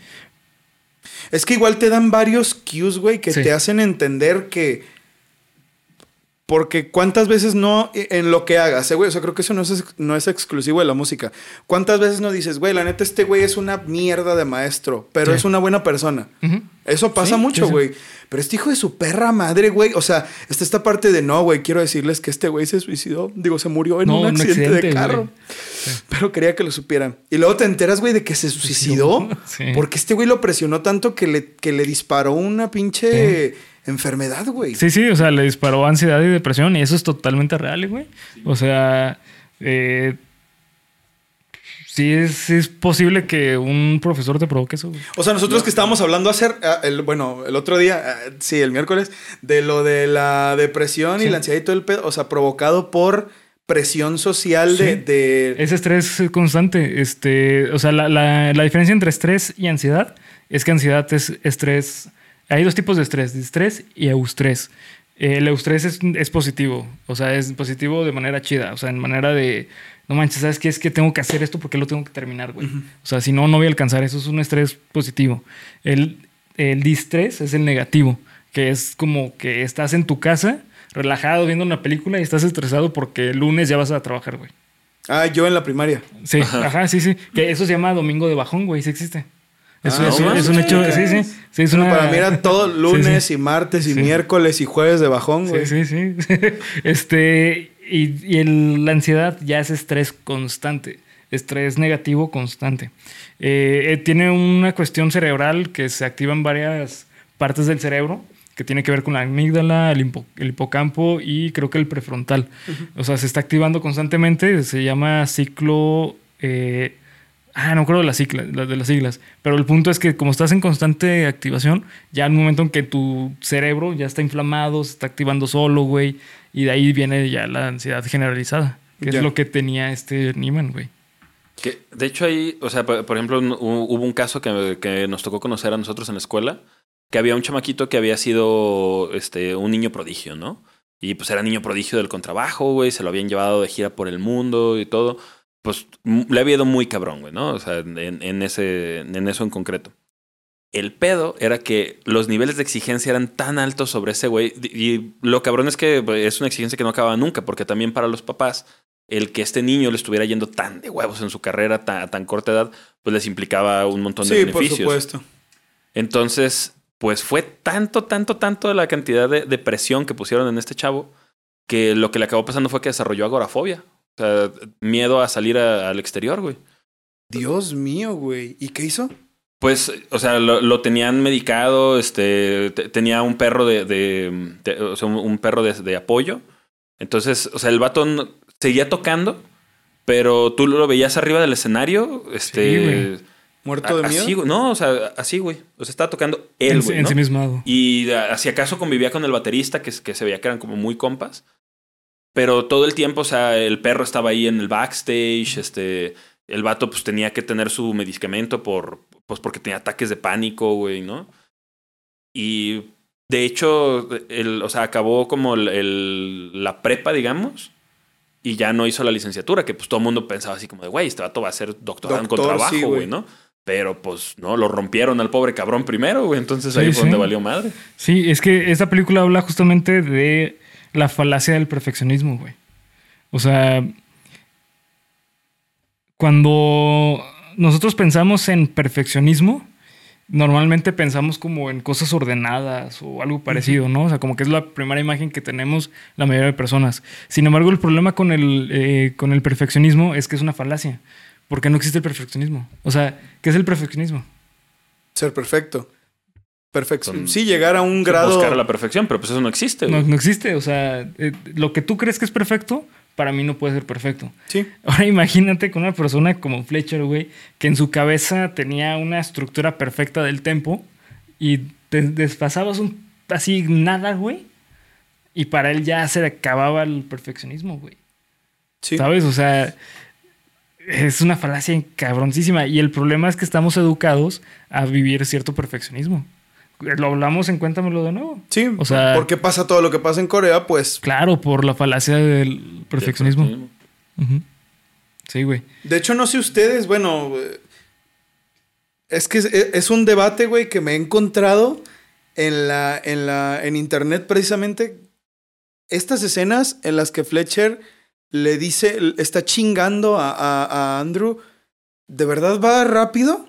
Es que igual te dan varios cues, güey, que te hacen entender que Porque cuántas veces no en lo que hagas, güey. O sea, creo que eso no es exclusivo de la música. ¿Cuántas veces no dices, güey, la neta, este güey es una mierda de maestro, pero es una buena persona? Eso pasa mucho, güey. Pero este hijo de su perra madre, güey. O sea, está esta parte de no, güey. Quiero decirles que este güey se suicidó. Digo, se murió en un accidente de carro. Sí. Pero quería que lo supieran. Y luego te enteras, güey, de que se suicidó. Sí. Porque este güey lo presionó tanto que le disparó una pinche... enfermedad, güey. Sí, o sea, le disparó ansiedad y depresión y eso es totalmente real, güey. Sí. O sea, sí es posible que un profesor te provoque eso, güey. O sea, nosotros que estábamos hablando el otro día, sí, el miércoles, de lo de la depresión y la ansiedad y todo el pedo, o sea, provocado por presión social de... Ese estrés constante, o sea, la diferencia entre estrés y ansiedad es que ansiedad es estrés... Hay dos tipos de estrés y eustrés. El eustrés es positivo, o sea, es positivo de manera chida, o sea, en manera de, no manches, ¿sabes qué? Es que tengo que hacer esto porque lo tengo que terminar, güey. O sea, si no, no voy a alcanzar, eso es un estrés positivo. El distrés es el negativo, que es como que estás en tu casa, relajado, viendo una película y estás estresado porque el lunes ya vas a trabajar, güey. Ah, yo en la primaria. Sí, sí. Que eso se llama domingo de bajón, güí, sí existe. Es un hecho, sí. Para mí era todo lunes y martes y miércoles y jueves de bajón, güey. Sí. La ansiedad ya es estrés constante, estrés negativo constante. Tiene una cuestión cerebral que se activa en varias partes del cerebro, que tiene que ver con la amígdala, el hipocampo y creo que el prefrontal. O sea, se está activando constantemente, se llama ciclo... no me acuerdo de las siglas. Pero el punto es que como estás en constante activación, ya en un momento en que tu cerebro ya está inflamado, se está activando solo, güey. Y de ahí viene ya la ansiedad generalizada. Que es lo que tenía Niemann, güey. Que, de hecho, ahí, o sea, por ejemplo, hubo un caso que nos tocó conocer a nosotros en la escuela, que había un chamaquito que había sido un niño prodigio, ¿no? Y pues era niño prodigio del contrabajo, güey. Se lo habían llevado de gira por el mundo y todo. Pues le había ido muy cabrón, güey, ¿no? O sea, en eso en concreto. El pedo era que los niveles de exigencia eran tan altos sobre ese güey. Y lo cabrón es que es una exigencia que no acababa nunca, porque también para los papás, el que este niño le estuviera yendo tan de huevos en su carrera a tan corta edad, pues les implicaba un montón de beneficios. Sí, por supuesto. Entonces, pues fue tanto la cantidad de presión que pusieron en este chavo, que lo que le acabó pasando fue que desarrolló agorafobia. O sea, miedo a salir al exterior, güey. Dios mío, güey. ¿Y qué hizo? Pues, o sea, lo tenían medicado, tenía un perro un perro de apoyo. Entonces, o sea, el vato seguía tocando, pero tú lo veías arriba del escenario, sí, ¿muerto de miedo? Así, no, o sea, así, güey. O sea, estaba tocando él, güey, ¿no? Ensimismado. Y si acaso convivía con el baterista, que se veía que eran como muy compas. Pero todo el tiempo, o sea, el perro estaba ahí en el backstage, el vato pues tenía que tener su medicamento porque tenía ataques de pánico, güey, ¿no? Y de hecho, o sea, acabó como la prepa, digamos, y ya no hizo la licenciatura, que pues todo el mundo pensaba así como de, güey, este vato va a ser doctor con trabajo, sí, güey, ¿no? Pero pues no, lo rompieron al pobre cabrón primero, güey, entonces ahí fue donde valió madre. Sí, es que esta película habla justamente de la falacia del perfeccionismo, güey. O sea, cuando nosotros pensamos en perfeccionismo, normalmente pensamos como en cosas ordenadas o algo parecido, ¿no? O sea, como que es la primera imagen que tenemos la mayoría de personas. Sin embargo, el problema con el perfeccionismo es que es una falacia, porque no existe el perfeccionismo. O sea, ¿qué es el perfeccionismo? Ser perfecto. Sí, llegar a un grado... Buscar la perfección, pero pues eso no existe, güey. No existe, o sea, lo que tú crees que es perfecto, para mí no puede ser perfecto. Sí. Ahora imagínate con una persona como Fletcher, güey, que en su cabeza tenía una estructura perfecta del tempo y te desfasabas así nada, güey, y para él ya se acababa el perfeccionismo, güey. Sí. ¿Sabes? O sea, es una falacia cabroncísima y el problema es que estamos educados a vivir cierto perfeccionismo. Lo hablamos en Cuéntamelo de nuevo. Sí, o sea, ¿por qué pasa todo lo que pasa en Corea? Pues... Claro, por la falacia del perfeccionismo. Sí, güey. De hecho, no sé ustedes, bueno... Es que es un debate, güey, que me he encontrado en internet precisamente estas escenas en las que Fletcher le dice, está chingando a Andrew, ¿de verdad va rápido?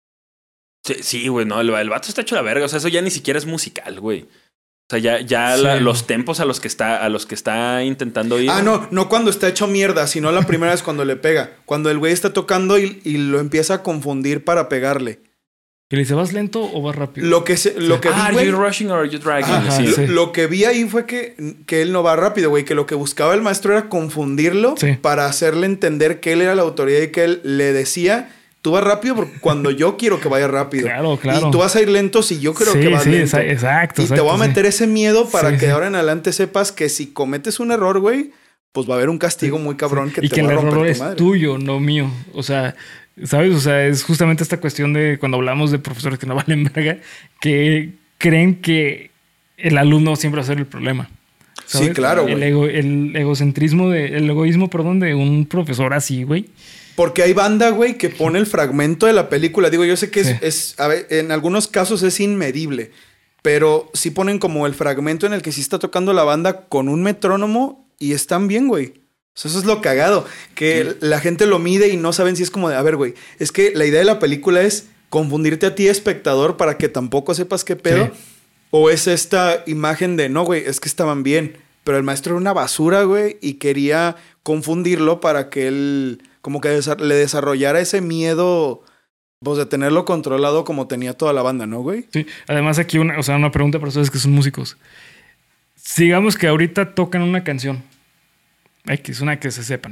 Sí, güey, no, el vato está hecho la verga. O sea, eso ya ni siquiera es musical, güey. O sea, ya Sí. los tempos a los que está intentando ir. Ah, no cuando está hecho mierda, sino la primera vez cuando le pega. Cuando el güey está tocando y lo empieza a confundir para pegarle. Y le dice, ¿vas lento o vas rápido? Lo que vi, ¿Are güey, you rushing or are you dragging? Ajá, Sí. sí. lo que vi ahí fue que él no va rápido, güey. Que lo que buscaba el maestro era confundirlo Sí. para hacerle entender que él era la autoridad y que él le decía, tú vas rápido porque cuando yo quiero que vaya rápido. Claro. Y tú vas a ir lento si yo creo Sí, que vas sí, lento. exacto. Y te voy a meter ese miedo para Sí, que sí. ahora en adelante sepas que si cometes un error, güey, pues va a haber un castigo muy cabrón que y te que va el a romper error tu es madre. tuyo, no mío. O sea, ¿sabes? O sea, es justamente esta cuestión de cuando hablamos de profesores que no valen verga, que creen que el alumno siempre va a ser el problema. ¿sabes? Sí, claro, güey. El egocentrismo, el egoísmo, perdón, de un profesor así, güey. Porque hay banda, güey, que pone el fragmento de la película. Digo, yo sé que Sí. a ver, en algunos casos es inmedible. Pero sí ponen como el fragmento en el que sí está tocando la banda con un metrónomo y están bien, güey. O sea, eso es lo cagado. Que la gente lo mide y no saben si es como de, a ver, güey, es que la idea de la película es confundirte a ti, espectador, para que tampoco sepas qué pedo. Sí. O es esta imagen de, no, güey, es que estaban bien. Pero el maestro era una basura, güey, y quería confundirlo para que él como que le desarrollara ese miedo, pues, de tenerlo controlado como tenía toda la banda, ¿no, güey? Sí. Además, aquí una pregunta para ustedes que son músicos. Digamos que ahorita tocan una canción. Es una que se sepan.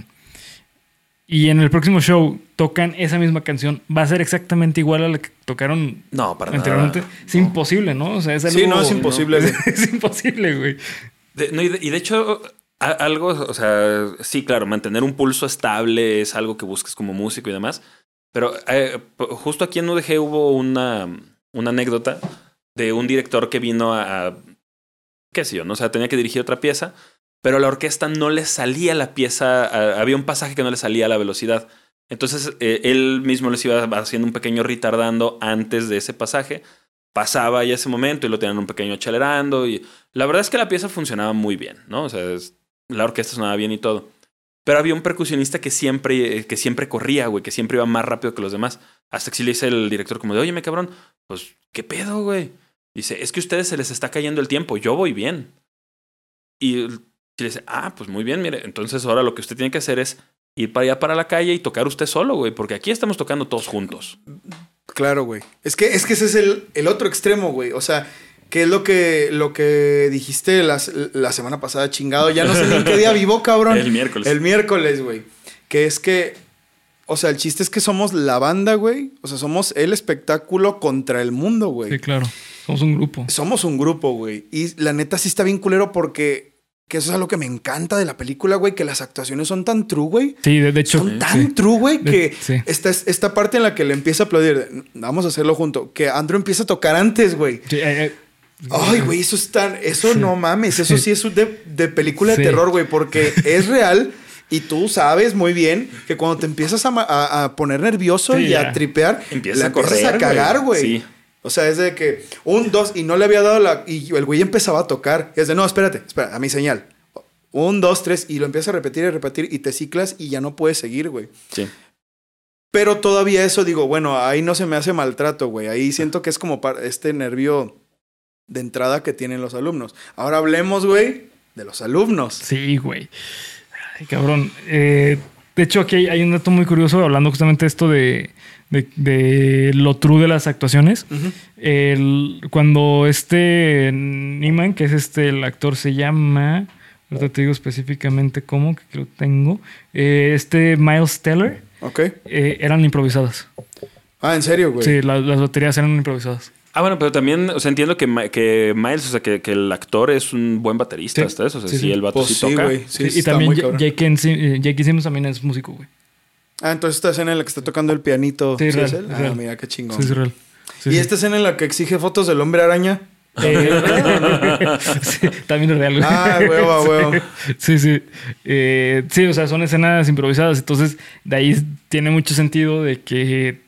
Y en el próximo show tocan esa misma canción. ¿Va a ser exactamente igual a la que tocaron No, para anteriormente? nada. Es imposible, ¿no? O sea, es algo... Sí, no, es imposible, güey. Es imposible, güey. Y de hecho, algo, o sea, sí, claro, mantener un pulso estable es algo que busques como músico y demás. Pero justo aquí en UDG hubo una anécdota de un director que vino qué sé yo, ¿no? O sea, tenía que dirigir otra pieza, pero a la orquesta no le salía la pieza, había un pasaje que no le salía a la velocidad. Entonces, él mismo les iba haciendo un pequeño retardando antes de ese pasaje. Pasaba ya ese momento y lo tenían un pequeño acelerando. Y la verdad es que la pieza funcionaba muy bien, ¿no? O sea, la orquesta sonaba bien y todo. Pero había un percusionista que siempre corría, güey, que siempre iba más rápido que los demás. Hasta que sí le dice el director como de, óyeme, cabrón, pues, ¿qué pedo, güey? Dice, es que a ustedes se les está cayendo el tiempo, yo voy bien. Y le dice, pues muy bien, mire, entonces ahora lo que usted tiene que hacer es ir para allá para la calle y tocar usted solo, güey, porque aquí estamos tocando todos juntos. Claro, güey. Es que ese es el otro extremo, güey. O sea, que es lo que dijiste la semana pasada, chingado. Ya no sé ni en qué día vivo, cabrón. El miércoles. El miércoles, güey. Que es que, o sea, el chiste es que somos la banda, güey. O sea, somos el espectáculo contra el mundo, güey. Sí, claro. Somos un grupo. Somos un grupo, güey. Y la neta sí está bien culero porque... Que eso es algo que me encanta de la película, güey. Que las actuaciones son tan true, güey. Sí, de hecho. Son tan true, güey, que sí. esta parte en la que le empieza a aplaudir. Vamos a hacerlo junto. Que Andrew empieza a tocar antes, güey. Sí, Ay, güey, eso es tan... Eso Sí. no mames. Eso sí es de película Sí. de terror, güey. Porque es real. Y tú sabes muy bien que cuando te empiezas a poner nervioso Sí, y ya. a tripear... Empiezas la a correr, empiezas a cagar, güey. Sí. O sea, es de que 1, 2 y no le había dado y el güey empezaba a tocar. Y es de, no, espera, a mi señal. 1, 2, 3 y lo empiezas a repetir y te ciclas y ya no puedes seguir, güey. Sí. Pero todavía eso digo, bueno, ahí no se me hace maltrato, güey. Ahí siento que es como este nervio de entrada que tienen los alumnos. Ahora hablemos, güey, de los alumnos. Sí, güey. Ay, cabrón. De hecho, aquí hay un dato muy curioso hablando justamente de esto de lo true de las actuaciones. Uh-huh. Cuando Neiman, que es el actor, se llama... Ahorita te digo específicamente cómo, que lo tengo. Miles Teller. Ok. Eran improvisadas. Ah, ¿en serio, güey? Sí, las baterías eran improvisadas. Bueno, pero también, o sea, entiendo que Miles, o sea, que el actor es un buen baterista, Sí. hasta eso. O sea, Sí, sí, sí. el vato Pues sí sí, toca. güey. Sí, y está también muy cabrón. Jake Simmons también es músico, güey. Ah, entonces esta escena en la que está tocando el pianito. Sí, ¿Sí es real, él? es Ah, real. mira, qué chingón. Sí, es real. Sí, ¿Y sí. esta escena en la que exige fotos del hombre araña? Sí, también es real, güey. Ah, huevo, a huevo. Sí, sí. Sí, o sea, son escenas improvisadas. Entonces, de ahí tiene mucho sentido de que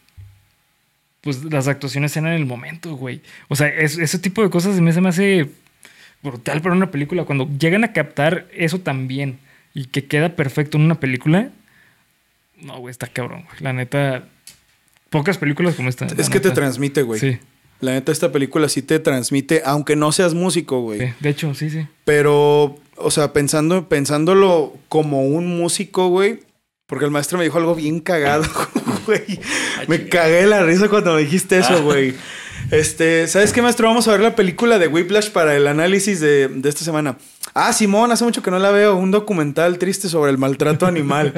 pues las actuaciones sean en el momento, güey. O sea, ese tipo de cosas se me hace brutal para una película. Cuando llegan a captar eso también y que queda perfecto en una película, no, güey, está cabrón, güey. La neta, pocas películas como esta. Es que te transmite, güey. Sí. La neta, esta película sí te transmite, aunque no seas músico, güey. Sí, de hecho, sí. Pero, o sea, pensándolo como un músico, güey, porque el maestro me dijo algo bien cagado, güey. Me cagué de la risa cuando me dijiste eso, güey. ¿Sabes qué, maestro? Vamos a ver la película de Whiplash para el análisis de esta semana. Ah, Simón, hace mucho que no la veo. Un documental triste sobre el maltrato animal.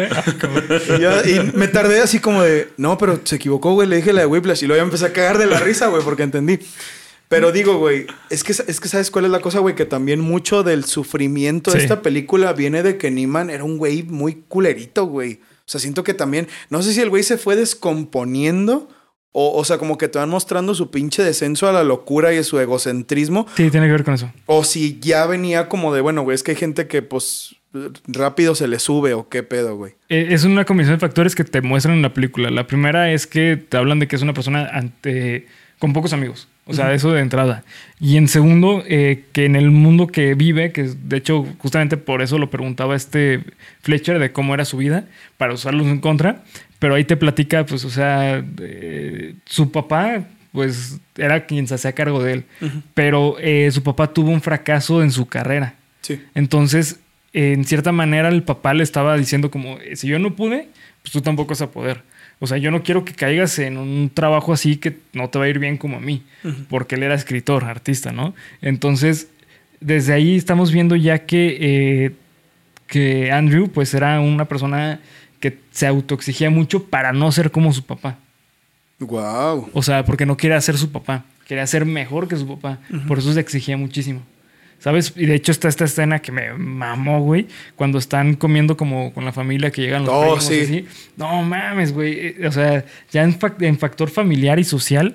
y me tardé así como de... No, pero se equivocó, güey. Le dije la de Whiplash. Y luego ya empecé a cagar de la risa, güey, porque entendí. Pero digo, güey, es que ¿sabes cuál es la cosa, güey? Que también mucho del sufrimiento de esta película viene de que Nyman era un güey muy culerito, güey. O sea, siento que también... No sé si el güey se fue descomponiendo... O sea, como que te van mostrando su pinche descenso a la locura y su egocentrismo. Sí, tiene que ver con eso. O si ya venía como de, bueno, güey, es que hay gente que, pues, rápido se le sube o qué pedo, güey. Es una combinación de factores que te muestran en la película. La primera es que te hablan de que es una persona con pocos amigos. O sea, eso de entrada. Y en segundo, que en el mundo que vive, que de hecho justamente por eso lo preguntaba Fletcher de cómo era su vida, para usarlos en contra. Pero ahí te platica, pues, o sea, su papá, pues, era quien se hacía cargo de él. Uh-huh. Pero su papá tuvo un fracaso en su carrera. Sí. Entonces, en cierta manera, el papá le estaba diciendo como, si yo no pude, pues tú tampoco vas a poder. O sea, yo no quiero que caigas en un trabajo así que no te va a ir bien como a mí. Uh-huh. Porque él era escritor, artista, ¿no? Entonces, desde ahí estamos viendo ya que Andrew, pues, era una persona que se autoexigía mucho para no ser como su papá. Wow. O sea, porque no quería ser su papá. Quería ser mejor que su papá. Uh-huh. Por eso se exigía muchísimo. ¿Sabes? Y de hecho está esta escena que me mamó, güey. Cuando están comiendo como con la familia que llegan los primos sí. así. No mames, güey. O sea, ya en factor familiar y social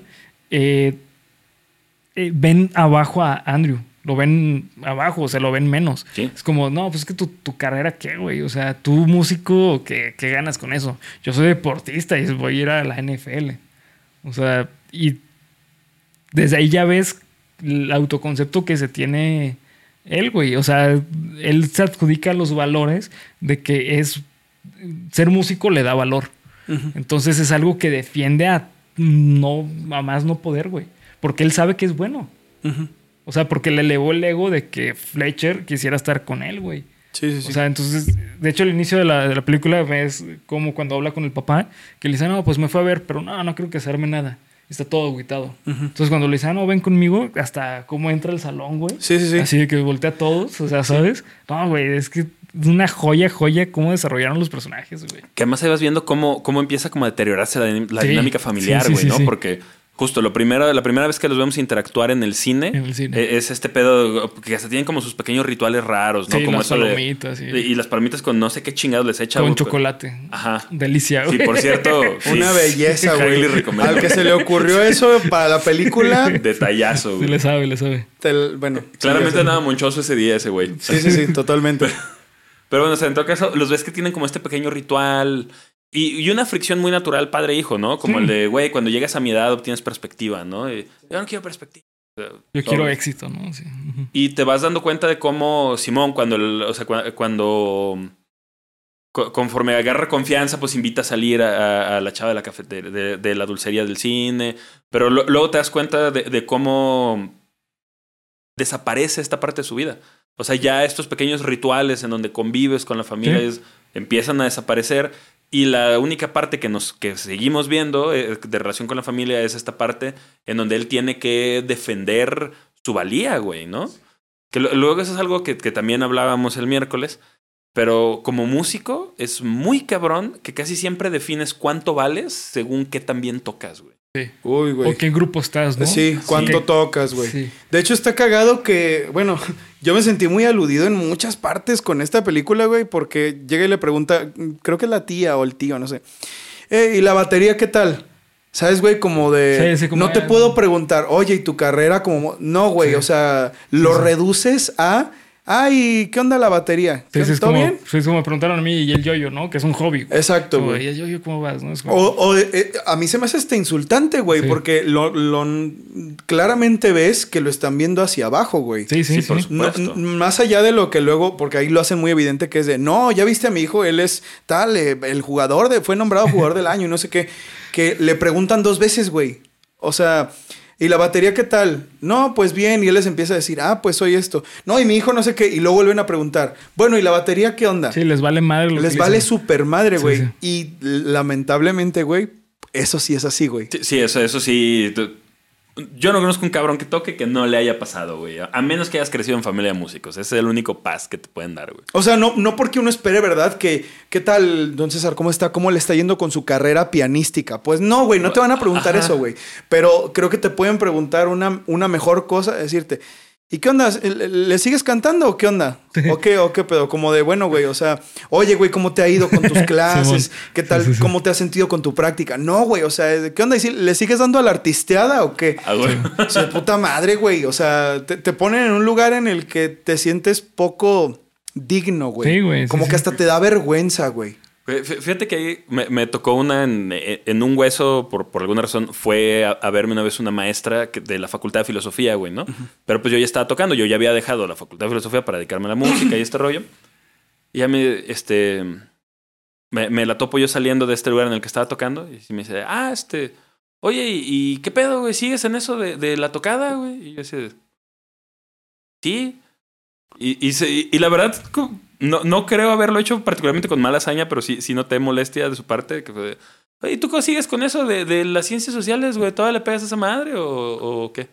ven abajo a Andrew. Lo ven abajo, o sea, lo ven menos. ¿Sí? Es como, no, pues es que tu carrera, ¿qué, güey? O sea, tú músico, ¿qué ganas con eso? Yo soy deportista y voy a ir a la NFL. O sea, y desde ahí ya ves el autoconcepto que se tiene él, güey. O sea, él se adjudica los valores de que ser músico le da valor. Uh-huh. Entonces es algo que defiende a más no poder, güey. Porque él sabe que es bueno. Uh-huh. O sea, porque le elevó el ego de que Fletcher quisiera estar con él, güey. Sí. O sea, entonces, de hecho, al inicio de la película ves como cuando habla con el papá, que le dice, no, pues me fue a ver, pero no creo que se arme nada. Está todo agüitado. Uh-huh. Entonces, cuando le dice, no, ven conmigo, hasta cómo entra el salón, güey. Sí. Así de que voltea a todos, o sea, ¿sabes? No, güey, es que es una joya cómo desarrollaron los personajes, güey. Que además ahí vas viendo cómo empieza como a deteriorarse la dinámica familiar, güey, ¿no? Sí. Porque... Justo, la primera vez que los vemos interactuar en el cine, es este pedo que hasta tienen como sus pequeños rituales raros, ¿no? Sí, como las palomitas. Y las palomitas con no sé qué chingados les echa. Con chocolate. Ajá. Delicia, güey. Sí, por cierto. Una belleza, güey. Al que se le ocurrió eso para la película. Detallazo, güey. Sí, le sabe. Bueno. Claramente andaba monchoso ese día ese güey. Sí, totalmente. Pero bueno, o sea, en todo caso, los ves que tienen como este pequeño ritual... Y una fricción muy natural padre-hijo, ¿no? Como el de, güey, cuando llegas a mi edad obtienes perspectiva, ¿no? Yo no quiero perspectiva. Yo quiero éxito, ¿no? Sí. Y te vas dando cuenta de cómo Simón, cuando conforme agarra confianza, pues invita a salir a la chava de la cafetería, de la dulcería del cine. Pero luego te das cuenta de cómo desaparece esta parte de su vida. O sea, ya estos pequeños rituales en donde convives con la familia empiezan a desaparecer. Y la única parte que seguimos viendo de relación con la familia es esta parte en donde él tiene que defender su valía, güey, ¿no? Que luego eso es algo que también hablábamos el miércoles. Pero como músico es muy cabrón que casi siempre defines cuánto vales según qué tan bien tocas, güey. Sí. Uy, güey. O qué grupo estás, ¿no? Sí, cuánto tocas, güey. Sí. De hecho, está cagado que, bueno, yo me sentí muy aludido en muchas partes con esta película, güey, porque llega y le pregunta, creo que es la tía o el tío, no sé. ¿Y la batería qué tal? ¿Sabes, güey? Como de... Sí, como no te puedo preguntar, oye, ¿y tu carrera como...? No, güey, o sea, lo reduces a... ay, ¿qué onda la batería? Sí, sí, es ¿Todo como, bien? sí, es como me preguntaron a mí y el yo-yo, ¿no? Que es un hobby. Güey. Exacto, Como, güey. ¿y el yo-yo cómo vas? ¿No? Es como, A mí se me hace insultante, güey, Sí. porque lo claramente ves que lo están viendo hacia abajo, güey. sí, Sí, por supuesto. Más allá de lo que luego, porque ahí lo hacen muy evidente que es de, no, ya viste a mi hijo, él es tal, el jugador fue nombrado jugador del año y no sé qué, que le preguntan 2 veces, güey. O sea, ¿y la batería qué tal? No, pues bien, y él les empieza a decir, pues soy esto. No, y mi hijo no sé qué, y luego vuelven a preguntar, bueno, ¿y la batería qué onda? sí, les vale madre lo Les que vale dicen. súper madre, Sí, güey. sí. Y lamentablemente, güey, eso sí es así, güey. Sí, eso sí. Yo no conozco un cabrón que toque que no le haya pasado, güey. A menos que hayas crecido en familia de músicos. Ese es el único paz que te pueden dar, güey. O sea, no porque uno espere, ¿verdad? ¿Qué tal, don César? ¿Cómo está? ¿Cómo le está yendo con su carrera pianística? Pues no, güey, no te van a preguntar eso, güey. Pero creo que te pueden preguntar una mejor cosa, decirte, ¿y qué onda? ¿Le sigues cantando o qué onda? ¿O qué pedo? Como de, bueno, güey, o sea, oye, güey, ¿cómo te ha ido con tus clases? Simón. ¿Qué tal? Sí, sí, sí. ¿Cómo te has sentido con tu práctica? No, güey, o sea, ¿qué onda? ¿Y ¿Le sigues dando a la artisteada o qué? Ah, güey. O sea, puta madre, güey. O sea, te ponen en un lugar en el que te sientes poco digno, güey. Sí, güey, sí, Como sí. que hasta te da vergüenza, güey. Güey, fíjate que ahí me tocó una en un hueso, por alguna razón, fue a verme una vez una maestra de la Facultad de Filosofía, güey, ¿no? Pero pues yo ya estaba tocando, yo ya había dejado la Facultad de Filosofía para dedicarme a la música y este rollo. Y ya me la topo yo saliendo de este lugar en el que estaba tocando y me dice, oye, ¿y qué pedo, güey? ¿Sigues en eso de la tocada, güey? Y yo así, sí. Y la verdad, no creo haberlo hecho particularmente con mala hazaña, pero sí noté molestia de su parte. Que fue, oye, ¿y tú cómo sigues con eso de las ciencias sociales, güey? ¿Todavía le pegas a esa madre o qué?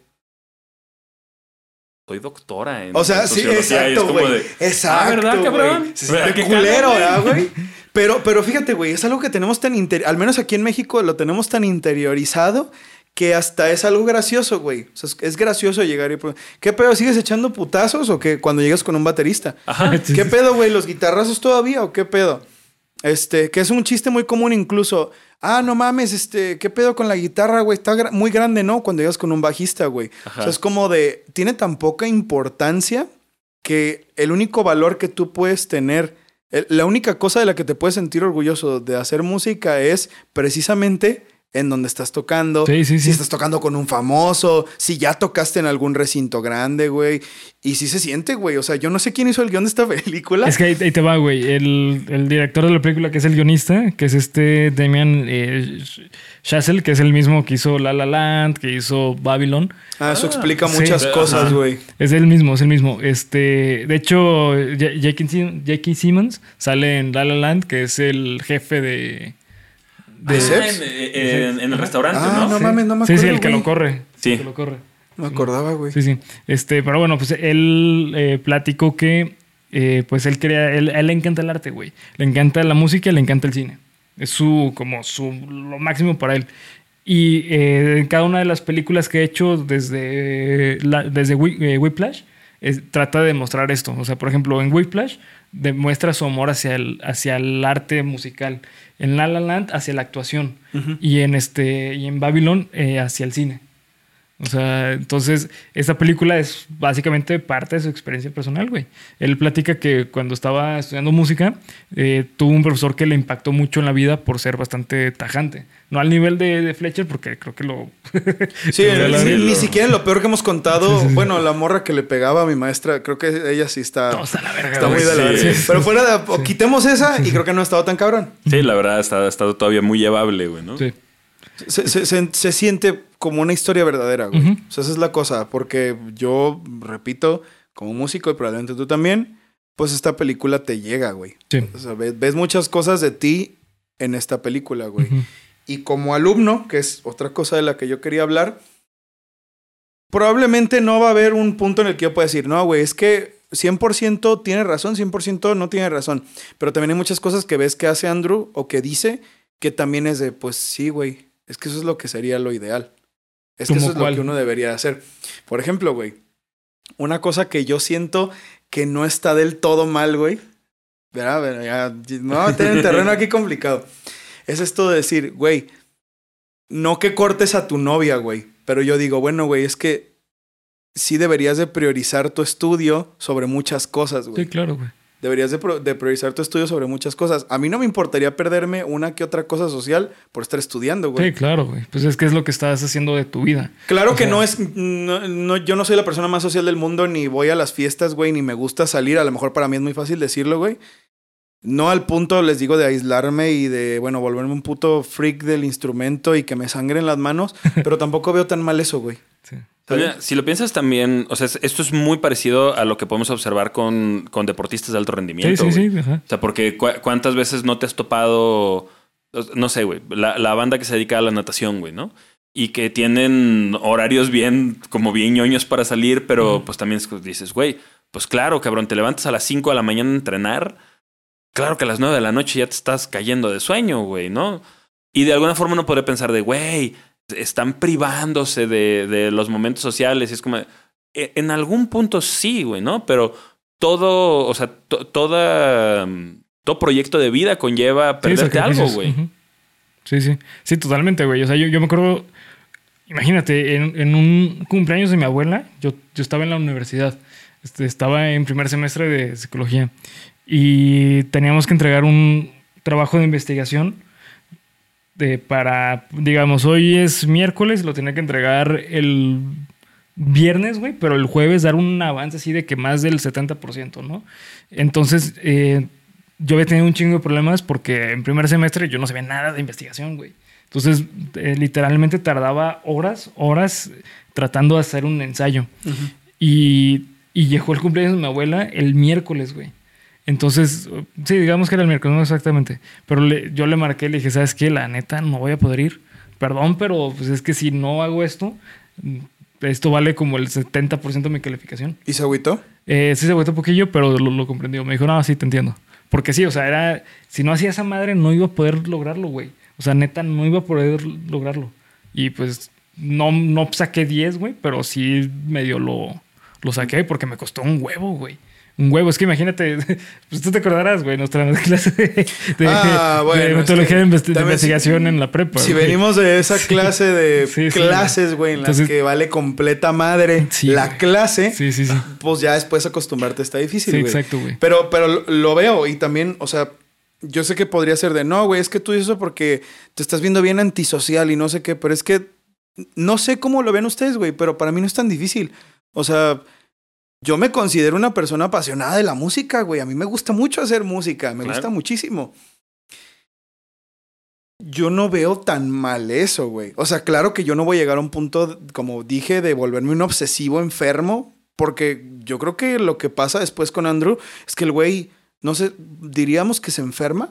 Soy doctora en O sea, sí, sociología y es exacto, como güey. de, Exacto, ¿verdad, güey. cabrón? Se siente ¿Qué culero, cara, ¿verdad, güey? Pero fíjate, güey, es algo que tenemos tan al menos aquí en México lo tenemos tan interiorizado que hasta es algo gracioso, güey. O sea, es gracioso llegar y... ¿Qué pedo? ¿Sigues echando putazos o qué? Cuando llegas con un baterista. Ajá. ¿Qué pedo, güey? ¿Los guitarrazos todavía o qué pedo? Que es un chiste muy común incluso. No mames, ¿qué pedo con la guitarra, güey? Está muy grande, ¿no? Cuando llegas con un bajista, güey. Ajá. O sea, es como de... Tiene tan poca importancia que el único valor que tú puedes tener... La única cosa de la que te puedes sentir orgulloso de hacer música es precisamente... en donde estás tocando, Sí, sí, si sí. estás tocando con un famoso, si ya tocaste en algún recinto grande, güey. Y sí se siente, güey. O sea, yo no sé quién hizo el guión de esta película. Es que ahí te va, güey. El director de la película, que es el guionista, que es Damien Chazelle, que es el mismo que hizo La La Land, que hizo Babylon. Eso explica sí. muchas cosas, Ajá. güey. Es el mismo, es el mismo. De hecho, J.K. Simmons sale en La La Land, que es el jefe de Seps? En el restaurante, ¿no? no mames, no me Sí, acuerdo, sí, el que güey. lo corre. Sí. El que lo corre. No me acordaba, güey. Sí, sí. Pero bueno, pues él platicó que pues él le encanta el arte, güey. Le encanta la música y le encanta el cine. Es lo máximo para él. Y en cada una de las películas que he hecho desde Whiplash, trata de demostrar esto. O sea, por ejemplo, en Whiplash demuestra su amor hacia el arte musical. En La La Land hacia la actuación. Ujú. Y en Babylon hacia el cine. O sea, entonces, esta película es básicamente parte de su experiencia personal, güey. Él platica que cuando estaba estudiando música, tuvo un profesor que le impactó mucho en la vida por ser bastante tajante. No al nivel de Fletcher, porque creo que lo... Sí, ni siquiera en lo peor que hemos contado. Sí, sí, sí. Bueno, la morra que le pegaba a mi maestra, creo que ella sí está... No, está la verga, Está güey. muy de la Sí, verga. sí, Pero fuera de... Quitemos esa y creo que no ha estado tan cabrón. Sí, la verdad ha estado todavía muy llevable, güey, ¿no? Sí. Se siente como una historia verdadera, güey. Ujú. O sea, esa es la cosa. Porque yo, repito, como músico y probablemente tú también, pues esta película te llega, güey. Sí. O sea, ves muchas cosas de ti en esta película, güey. Ujú. Y como alumno, que es otra cosa de la que yo quería hablar, probablemente no va a haber un punto en el que yo pueda decir, no, güey, es que 100% tiene razón, 100% no tiene razón. Pero también hay muchas cosas que ves que hace Andrew o que dice que también es de, pues sí, güey, es que eso es lo que sería lo ideal. Es que ¿Cómo eso es cuál? lo que uno debería hacer. Por ejemplo, güey, una cosa que yo siento que no está del todo mal, güey. ¿Verdad? Ya, no vamos a tener un terreno aquí complicado. Es esto de decir, güey, no que cortes a tu novia, güey. Pero yo digo, bueno, güey, es que sí deberías de priorizar tu estudio sobre muchas cosas, güey. Sí, claro, güey. Deberías de priorizar tu estudio sobre muchas cosas. A mí no me importaría perderme una que otra cosa social por estar estudiando, güey. Sí, claro, güey. Pues es que es lo que estás haciendo de tu vida. Claro O que sea, yo no soy la persona más social del mundo, ni voy a las fiestas, güey, ni me gusta salir. A lo mejor para mí es muy fácil decirlo, güey. No al punto, les digo, de aislarme y de, bueno, volverme un puto freak del instrumento y que me sangren las manos, pero tampoco veo tan mal eso, güey. sí. Mira, si lo piensas también, o sea, esto es muy parecido a lo que podemos observar con deportistas de alto rendimiento. Sí, güey. ajá. O sea, porque ¿cuántas veces no te has topado, no sé, güey, la banda que se dedica a la natación, güey, ¿no? Y que tienen horarios como bien ñoños para salir, pero pues también dices, güey, pues claro, cabrón, te levantas a las 5 de la mañana a entrenar, claro que a las 9 de la noche ya te estás cayendo de sueño, güey, ¿no? Y de alguna forma uno podría pensar de, güey, están privándose de los momentos sociales. Y es como, en algún punto sí, güey, ¿no? Pero todo, o sea, todo proyecto de vida conlleva perderte algo, güey. Uh-huh. Sí. Sí, totalmente, güey. O sea, yo me acuerdo, imagínate, en un cumpleaños de mi abuela, yo estaba en la universidad. Estaba en primer semestre de psicología. Y teníamos que entregar un trabajo de investigación para, digamos, hoy es miércoles, lo tenía que entregar el viernes, güey, pero el jueves dar un avance así de que más del 70%, ¿no? Entonces, yo había tenido un chingo de problemas porque en primer semestre yo no sabía nada de investigación, güey. Entonces, literalmente tardaba horas tratando de hacer un ensayo. Uh-huh. Y llegó el cumpleaños de mi abuela el miércoles, güey. Entonces, sí, digamos que era el miércoles, no exactamente. Pero yo le marqué, le dije, ¿sabes qué? La neta, no voy a poder ir. Perdón, pero pues es que si no hago esto vale como el 70% de mi calificación. ¿Y se agüitó? Sí, se agüitó un poquillo, pero lo comprendió. Me dijo, no, sí, te entiendo. Porque sí, o sea, si no hacía esa madre, no iba a poder lograrlo, güey. O sea, neta, no iba a poder lograrlo. Y pues no saqué 10, güey, pero sí medio lo saqué porque me costó un huevo, güey. Un huevo, es que imagínate, pues tú te acordarás, güey, nuestra clase de metodología de investigación en la prepa. Si venimos de esa clase de clases, güey, en las que vale completa madre la clase, pues ya después acostumbrarte está difícil, güey. Sí, exacto, güey. Pero lo veo y también, o sea, yo sé que podría ser de, no, güey, es que tú dices eso porque te estás viendo bien antisocial y no sé qué, pero es que no sé cómo lo ven ustedes, güey, pero para mí no es tan difícil. O sea, yo me considero una persona apasionada de la música, güey. A mí me gusta mucho hacer música. Me gusta muchísimo. Yo no veo tan mal eso, güey. O sea, claro que yo no voy a llegar a un punto, como dije, de volverme un obsesivo enfermo. Porque yo creo que lo que pasa después con Andrew es que el güey, no sé, diríamos que se enferma.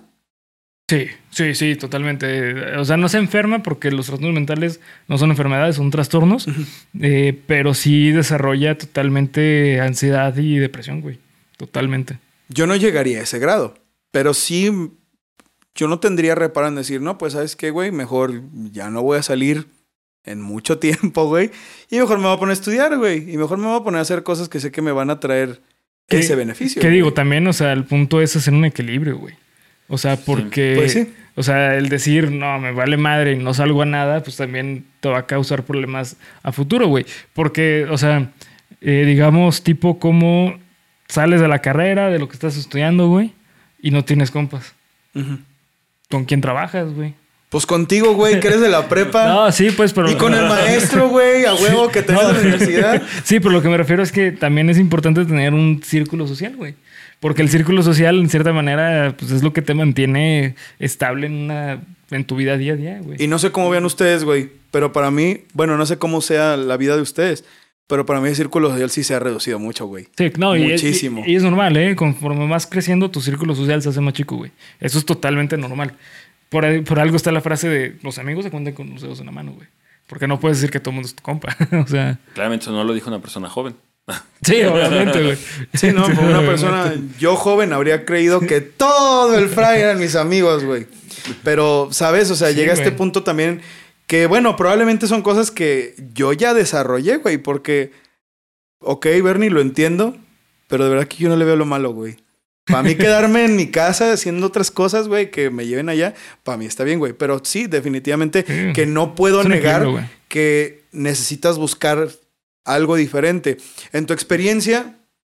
Sí, totalmente. O sea, no se enferma porque los trastornos mentales no son enfermedades, son trastornos. Uh-huh. Pero sí desarrolla totalmente ansiedad y depresión, güey. Totalmente. Yo no llegaría a ese grado. Pero sí, yo no tendría reparo en decir, no, pues, ¿sabes qué, güey? Mejor ya no voy a salir en mucho tiempo, güey. Y mejor me voy a poner a estudiar, güey. Y mejor me voy a poner a hacer cosas que sé que me van a traer ese beneficio. ¿Qué digo? También, o sea, el punto es hacer un equilibrio, güey. O sea, porque... Pues sí. O sea, el decir, no, me vale madre y no salgo a nada, pues también te va a causar problemas a futuro, güey. Porque, o sea, digamos, tipo como sales de la carrera, de lo que estás estudiando, güey, y no tienes compas. Uh-huh. ¿Con quién trabajas, güey? Pues contigo, güey, que eres de la prepa. No, sí, pues, pero... Y con el maestro, güey, a huevo que tenés en la universidad. Sí, pero lo que me refiero es que también es importante tener un círculo social, güey. Porque el círculo social, en cierta manera, pues es lo que te mantiene estable en tu vida día a día, güey. Y no sé cómo vean ustedes, güey, pero para mí, bueno, no sé cómo sea la vida de ustedes, pero para mí el círculo social sí se ha reducido mucho, güey. Sí, no, muchísimo. Y es normal, ¿eh? Conforme vas creciendo, tu círculo social se hace más chico, güey. Eso es totalmente normal. Por algo está la frase de los amigos se cuentan con los dedos en la mano, güey. Porque no puedes decir que todo el mundo es tu compa. O sea... Claramente eso no lo dijo una persona joven. Sí, obviamente, güey. Sí, no, por una persona... Yo joven habría creído que todo el fray eran mis amigos, güey. Pero, ¿sabes? O sea, sí, llega a este punto también que, bueno, probablemente son cosas que yo ya desarrollé, güey. Porque, ok, Bernie, lo entiendo, pero de verdad que yo no le veo lo malo, güey. Para mí quedarme en mi casa haciendo otras cosas, güey, que me lleven allá, para mí está bien, güey. Pero sí, definitivamente que no puedo negar que necesitas buscar algo diferente. En tu experiencia,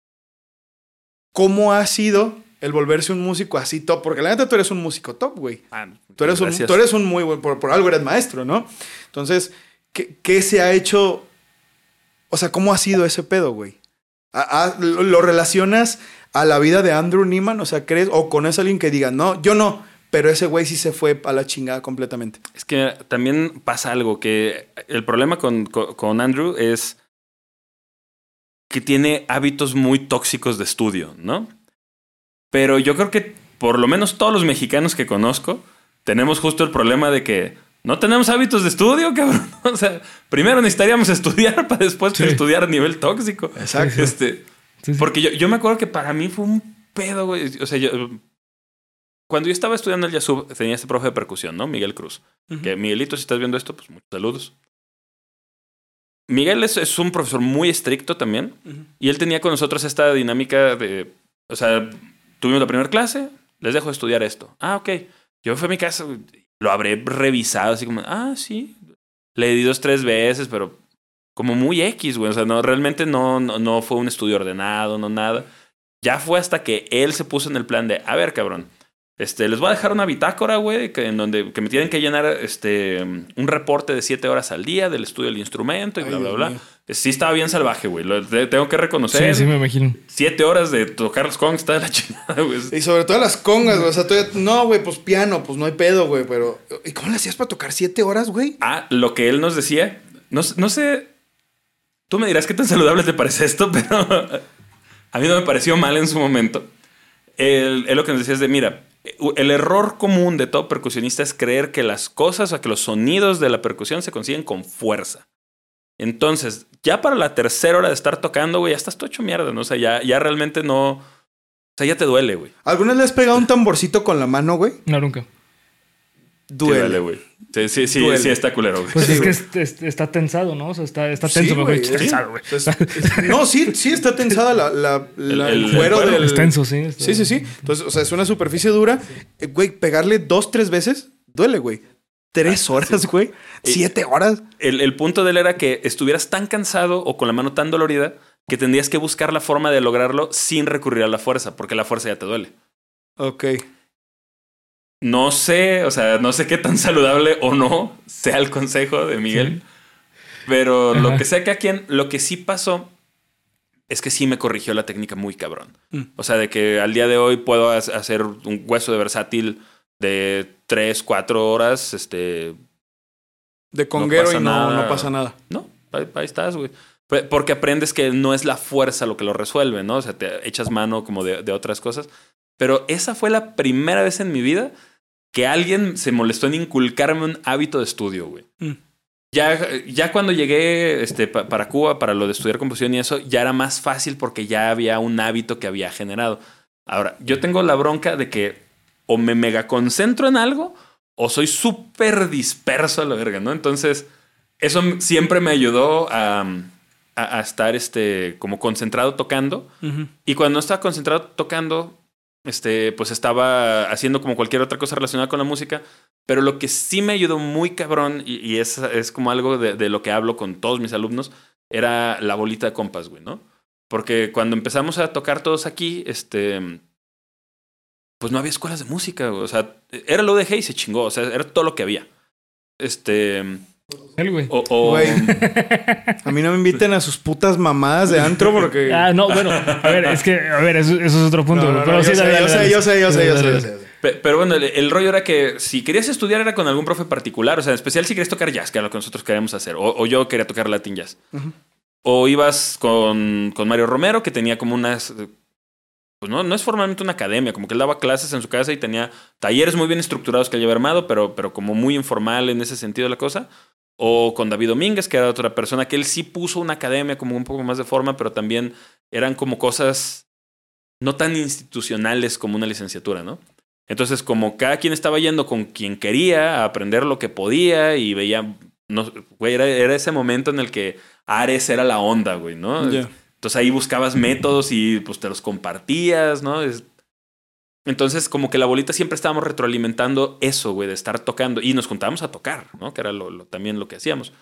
¿cómo ha sido el volverse un músico así top? Porque la neta tú eres un músico top, güey. Tú eres un muy buen... Por algo eres maestro, ¿no? Entonces, ¿qué se ha hecho? O sea, ¿cómo ha sido ese pedo, güey? ¿Lo relacionas a la vida de Andrew Neiman? O sea, ¿crees? ¿O conoces a alguien que diga, no, yo no, pero ese güey sí se fue a la chingada completamente? Es que también pasa algo, que el problema con Andrew es que tiene hábitos muy tóxicos de estudio, ¿no? Pero yo creo que por lo menos todos los mexicanos que conozco tenemos justo el problema de que no tenemos hábitos de estudio, cabrón. O sea, primero necesitaríamos estudiar para después estudiar a nivel tóxico. Exacto. Porque yo me acuerdo que para mí fue un pedo, güey. O sea, cuando yo estaba estudiando el Yasub, tenía este profe de percusión, ¿no? Miguel Cruz. Que Miguelito, si estás viendo esto, pues muchos saludos. Miguel es un profesor muy estricto también. Y él tenía con nosotros esta dinámica de... O sea, tuvimos la primera clase, les dejo de estudiar esto. Ah, ok. Yo fui a mi casa, lo habré revisado así como... Ah, sí. Le di 2, 3 veces, pero como muy X, güey. O sea, no, realmente no fue un estudio ordenado, no nada. Ya fue hasta que él se puso en el plan de... A ver, cabrón. Les voy a dejar una bitácora, güey, que me tienen que llenar un reporte de 7 horas al día del estudio del instrumento y bla, bla, bla. Sí estaba bien salvaje, güey. Lo tengo que reconocer. Sí, me imagino. 7 horas de tocar los congas está de la chingada, güey. Y sobre todo las congas, güey. O sea, no, güey, pues piano, pues no hay pedo, güey. Pero, ¿y cómo le hacías para tocar 7 horas, güey? Lo que él nos decía, no sé, tú me dirás qué tan saludable te parece esto, pero a mí no me pareció mal en su momento. Él lo que nos decía es de, mira, el error común de todo percusionista es creer que las cosas o que los sonidos de la percusión se consiguen con fuerza. Entonces, ya para la tercera hora de estar tocando, güey, ya estás todo hecho mierda, ¿no? O sea, ya realmente no... O sea, ya te duele, güey. ¿Alguna vez le has pegado un tamborcito con la mano, güey? No, nunca. Duele, güey. Sí, está culero, güey. Pues sí, es que está tensado, ¿no? O sea, está tenso, güey. Está tensado, güey. No, sí está tensada el cuero del... Es tenso, sí. Sí. Entonces, o sea, es una superficie dura. Güey, pegarle 2, 3 veces duele, güey. 3 horas, güey. 7 horas. El punto de él era que estuvieras tan cansado o con la mano tan dolorida que tendrías que buscar la forma de lograrlo sin recurrir a la fuerza, porque la fuerza ya te duele. Ok. No sé qué tan saludable o no sea el consejo de Miguel. Sí. Pero lo que sé que lo que sí pasó es que sí me corrigió la técnica muy cabrón. O sea, de que al día de hoy puedo hacer un hueso de versátil de 3, 4 horas, de conguero no pasa nada. No, ahí estás, güey. Porque aprendes que no es la fuerza lo que lo resuelve, ¿no? O sea, te echas mano como de otras cosas. Pero esa fue la primera vez en mi vida que alguien se molestó en inculcarme un hábito de estudio, güey. Ya cuando llegué para Cuba, para lo de estudiar composición y eso, ya era más fácil porque ya había un hábito que había generado. Ahora, yo tengo la bronca de que o me mega concentro en algo o soy súper disperso a la verga, ¿no? Entonces, eso siempre me ayudó a estar como concentrado tocando. Y cuando no estaba concentrado tocando, pues estaba haciendo como cualquier otra cosa relacionada con la música. Pero lo que sí me ayudó muy cabrón, y es como algo de lo que hablo con todos mis alumnos, era la bolita de compas, güey, ¿no? Porque cuando empezamos a tocar todos aquí, pues no había escuelas de música, güey. O sea, era lo UDG y se chingó. O sea, era todo lo que había. El güey. Güey. A mí no me inviten a sus putas mamadas de antro porque... no, bueno. A ver, eso es otro punto. No, pero sí, yo sé. Pero bueno, el rollo era que si querías estudiar era con algún profe particular. O sea, en especial si querías tocar jazz, que era lo que nosotros queríamos hacer. O yo quería tocar Latin Jazz. O ibas con Mario Romero, que tenía como unas... Pues no es formalmente una academia, como que él daba clases en su casa y tenía talleres muy bien estructurados que él llevaba armado, pero como muy informal en ese sentido la cosa. O con David Domínguez, que era otra persona que él sí puso una academia como un poco más de forma, pero también eran como cosas no tan institucionales como una licenciatura, ¿no? Entonces, como cada quien estaba yendo con quien quería a aprender lo que podía y veía... Güey, era ese momento en el que Ares era la onda, güey, ¿no? Yeah. Entonces ahí buscabas métodos y pues te los compartías, ¿no? Entonces como que la bolita siempre estábamos retroalimentando eso, güey, de estar tocando. Y nos juntábamos a tocar, ¿no? Que era también lo que hacíamos.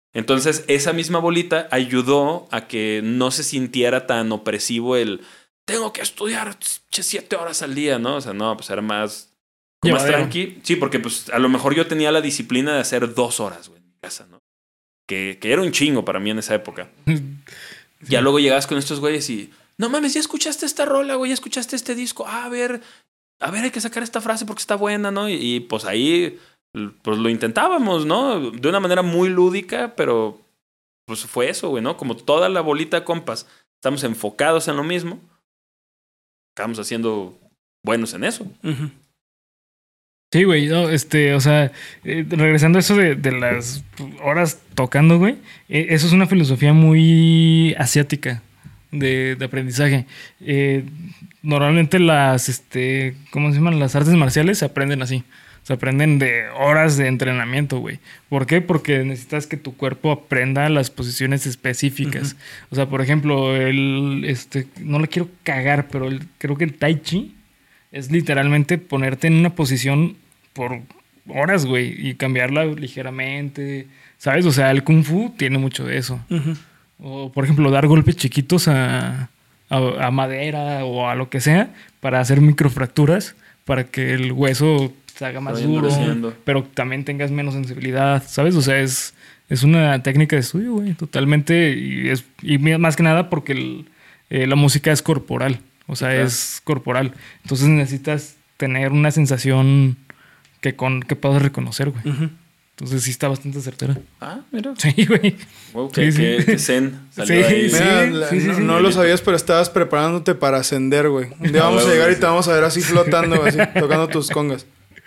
Entonces, esa misma bolita ayudó a que no se sintiera tan opresivo el tengo que estudiar 7 horas al día, ¿no? O sea, no, pues era más tranqui. Sí, porque pues a lo mejor yo tenía la disciplina de hacer 2 horas, güey, en mi casa, ¿no? Que era un chingo para mí en esa época. Sí. Ya luego llegabas con estos güeyes y no mames, ya escuchaste esta rola, güey, ya escuchaste este disco. A ver, hay que sacar esta frase porque está buena, ¿no? Y pues ahí pues lo intentábamos, ¿no? De una manera muy lúdica, pero pues fue eso, güey, ¿no? Como toda la bolita de compas, estamos enfocados en lo mismo, acabamos haciendo buenos en eso. Uh-huh. Sí, güey, no, o sea, regresando a eso de las horas tocando, güey, eso es una filosofía muy asiática de aprendizaje. Normalmente ¿cómo se llaman? Las artes marciales se aprenden así. Se aprenden de horas de entrenamiento, güey. ¿Por qué? Porque necesitas que tu cuerpo aprenda las posiciones específicas. Uh-huh. O sea, por ejemplo, no le quiero cagar, pero creo que el Tai Chi es literalmente ponerte en una posición por horas, güey, y cambiarla ligeramente, ¿sabes? O sea, el Kung Fu tiene mucho de eso. Uh-huh. O, por ejemplo, dar golpes chiquitos a madera o a lo que sea para hacer microfracturas para que el hueso se haga más duro, pero también tengas menos sensibilidad, ¿sabes? O sea, es una técnica de estudio, güey, totalmente. Y más que nada porque la música es corporal, o sea, claro, es corporal. Entonces necesitas tener una sensación que puedas reconocer, güey. Uh-huh. Entonces sí está bastante certera. Ah, mira. Sí, güey. Wow, que zen salió ahí. Mira, no lo sabías, pero estabas preparándote para ascender, güey. Un día vamos a llegar y te vamos a ver así flotando, así, tocando tus congas.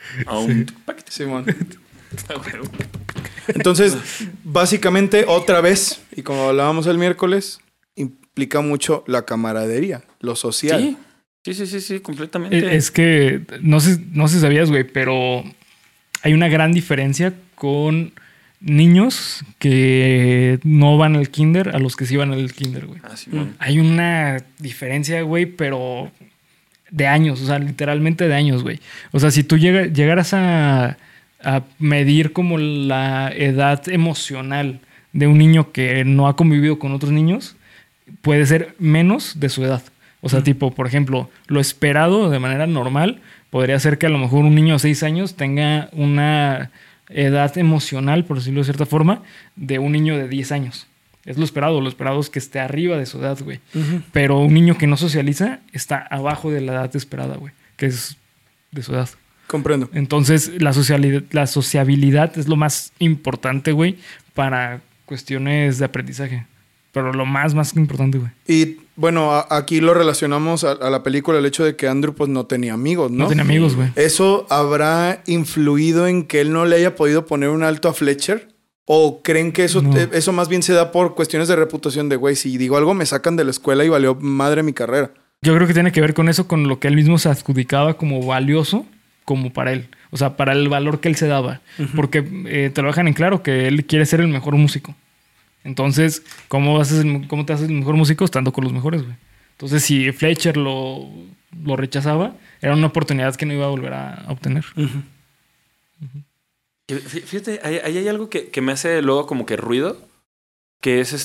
Simón. Entonces, básicamente, otra vez, y como hablábamos el miércoles, implica mucho la camaradería, lo social. Sí, completamente. Es que no sé si sabías, güey, pero hay una gran diferencia con niños que no van al kinder a los que sí van al kinder, güey. Sí, hay una diferencia, güey, pero de años, o sea, literalmente de años, güey. O sea, si tú llegaras a medir como la edad emocional de un niño que no ha convivido con otros niños, puede ser menos de su edad. O sea, tipo, por ejemplo, lo esperado de manera normal podría ser que a lo mejor un niño de 6 años tenga una edad emocional, por decirlo de cierta forma, de un niño de 10 años. Es lo esperado. Lo esperado es que esté arriba de su edad, güey. Uh-huh. Pero un niño que no socializa está abajo de la edad esperada, güey, que es de su edad. Comprendo. Entonces, la sociabilidad es lo más importante, güey, para cuestiones de aprendizaje. Pero lo más importante, güey. Y bueno, aquí lo relacionamos a la película, el hecho de que Andrew pues no tenía amigos, ¿no? No tenía amigos, güey. ¿Eso habrá influido en que él no le haya podido poner un alto a Fletcher? ¿O creen que eso más bien se da por cuestiones de reputación de, güey, si digo algo me sacan de la escuela y valió madre mi carrera? Yo creo que tiene que ver con eso, con lo que él mismo se adjudicaba como valioso, como para él. O sea, para el valor que él se daba. Uh-huh. Porque te lo dejan en claro que él quiere ser el mejor músico. Entonces, ¿cómo te haces el mejor músico? Estando con los mejores, güey. Entonces, si Fletcher lo rechazaba, era una oportunidad que no iba a volver a obtener. Uh-huh. Uh-huh. Fíjate, ahí hay algo que me hace luego como que ruido, que es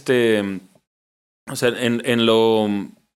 o sea, en lo...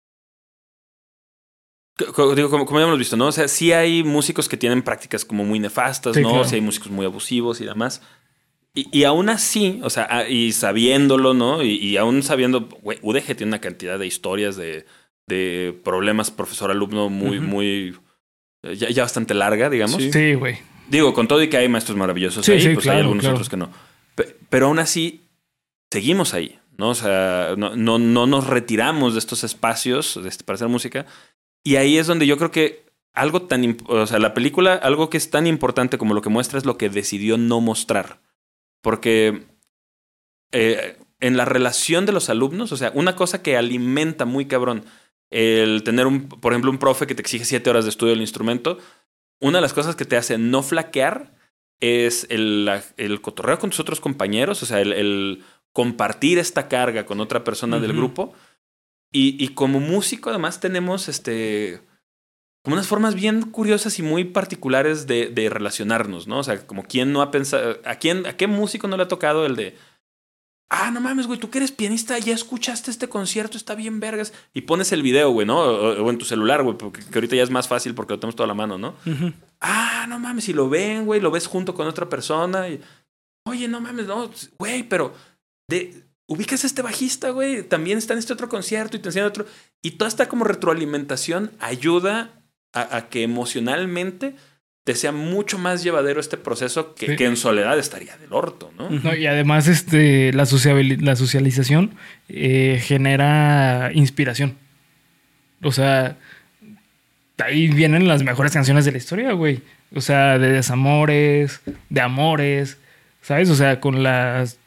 Digo, como ya hemos visto, ¿no? O sea, sí hay músicos que tienen prácticas como muy nefastas, sí, ¿no? Claro. Sí hay músicos muy abusivos y demás. Y aún así, o sea, y sabiéndolo, ¿no? Y aún sabiendo, güey, UDG tiene una cantidad de historias de problemas profesor-alumno muy, uh-huh, muy... Ya bastante larga, digamos. Sí, güey. Digo, con todo y que hay maestros maravillosos ahí, pues claro, hay algunos otros que no. Pero aún así, seguimos ahí, ¿no? O sea, no nos retiramos de estos espacios para hacer música. Y ahí es donde yo creo que algo o sea, la película, algo que es tan importante como lo que muestra es lo que decidió no mostrar. Porque en la relación de los alumnos, o sea, una cosa que alimenta muy cabrón el tener, por ejemplo, un profe que te exige 7 horas de estudio del instrumento, una de las cosas que te hace no flaquear es el cotorreo con tus otros compañeros, o sea, el compartir esta carga con otra persona, uh-huh, del grupo. Y como músico, además, tenemos como unas formas bien curiosas y muy particulares de relacionarnos, ¿no? O sea, como quién no ha pensado... ¿A qué músico no le ha tocado el de... no mames, güey, tú que eres pianista, ya escuchaste este concierto, está bien vergas. Y pones el video, güey, ¿no? O en tu celular, güey, porque que ahorita ya es más fácil porque lo tenemos toda la mano, ¿no? Ujú. No mames, y lo ven, güey, lo ves junto con otra persona. Y, oye, no mames, no, güey, pero ubicas a este bajista, güey, también está en este otro concierto y te enseñan otro. Y toda esta como retroalimentación ayuda a que emocionalmente te sea mucho más llevadero este proceso que en soledad estaría del orto, ¿no? No, y además la socialización genera inspiración. O sea, ahí vienen las mejores canciones de la historia, güey. O sea, de desamores, de amores, ¿sabes? O sea, con las...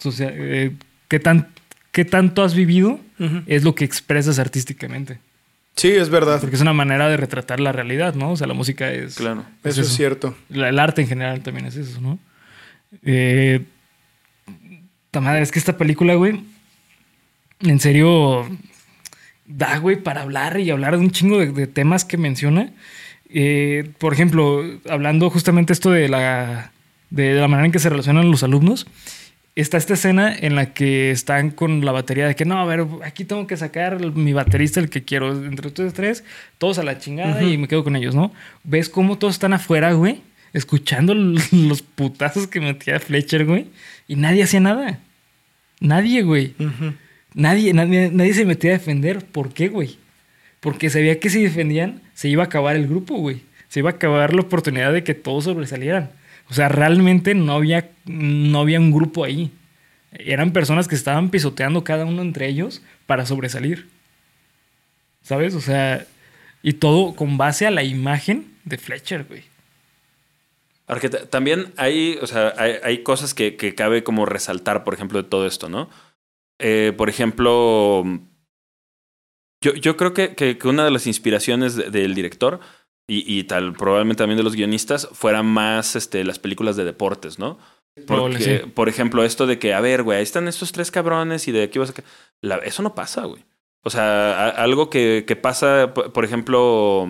¿qué tanto has vivido? Es lo que expresas artísticamente. Sí, es verdad. Porque es una manera de retratar la realidad, ¿no? O sea, la música es... Claro. Eso es cierto. El arte en general también es eso, ¿no? Ta madre, es que esta película, güey, en serio, da, güey, para hablar y hablar de un chingo de temas que menciona. Por ejemplo, hablando justamente esto de la manera en que se relacionan los alumnos, está esta escena en la que están con la batería de que no, a ver, aquí tengo que sacar mi baterista, el que quiero, entre ustedes tres, todos a la chingada y me quedo con ellos, ¿no? ¿Ves cómo todos están afuera, güey? Escuchando los putazos que metía Fletcher, güey. Y nadie hacía nada. Nadie, güey. Nadie se metía a defender. ¿Por qué, güey? Porque sabía que si defendían, se iba a acabar el grupo, güey. Se iba a acabar la oportunidad de que todos sobresalieran. O sea, realmente no había un grupo ahí. Eran personas que estaban pisoteando cada uno entre ellos para sobresalir. ¿Sabes? O sea, y todo con base a la imagen de Fletcher, güey. Porque también hay, o sea, hay cosas que cabe como resaltar, por ejemplo, de todo esto, ¿no? Por ejemplo, yo creo que una de las inspiraciones del director y tal, probablemente también de los guionistas, fueran más las películas de deportes, ¿no? Porque, sí. Por ejemplo, esto de que, a ver, güey, ahí están estos tres cabrones y de aquí vas a... Eso no pasa, güey. O sea, algo que pasa, por ejemplo,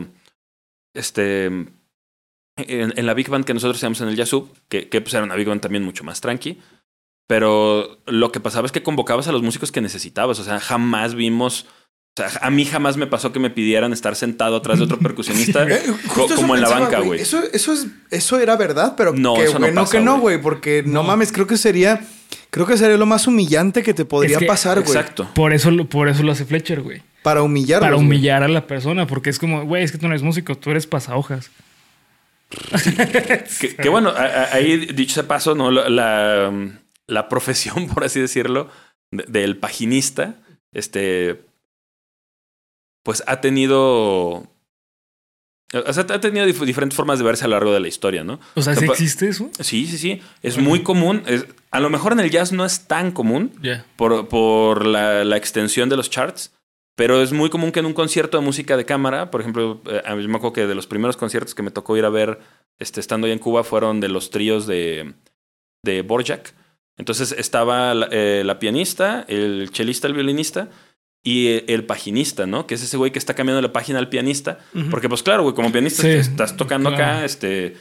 en la Big Band que nosotros teníamos en el Yazoo, que pues era una Big Band también mucho más tranqui, pero lo que pasaba es que convocabas a los músicos que necesitabas. O sea, jamás vimos... O sea, a mí jamás me pasó que me pidieran estar sentado atrás de otro percusionista como en la banca, güey. Eso era verdad, pero no, que, eso no pasa, que no, güey, porque no mames, creo que sería lo más humillante que te podría pasar, güey. Exacto. Por eso lo hace Fletcher, güey. Para humillarlo. Para humillar a la persona, porque es como, güey, es que tú no eres músico, tú eres pasahojas. que bueno, ahí dicho ese paso, ¿no? La profesión, por así decirlo, del paginista, pues ha tenido... O sea, ha tenido diferentes formas de verse a lo largo de la historia, ¿no? O sea, ¿sí existe eso? Sí. Es muy común. A lo mejor en el jazz no es tan común por la extensión de los charts, pero es muy común que en un concierto de música de cámara, por ejemplo, a mí me acuerdo que de los primeros conciertos que me tocó ir a ver estando allá en Cuba fueron de los tríos de Borjak. Entonces estaba la pianista, el chelista, el violinista y el paginista, ¿no? Que es ese güey que está cambiando la página al pianista. Porque, pues claro, güey, como pianista estás tocando acá, ese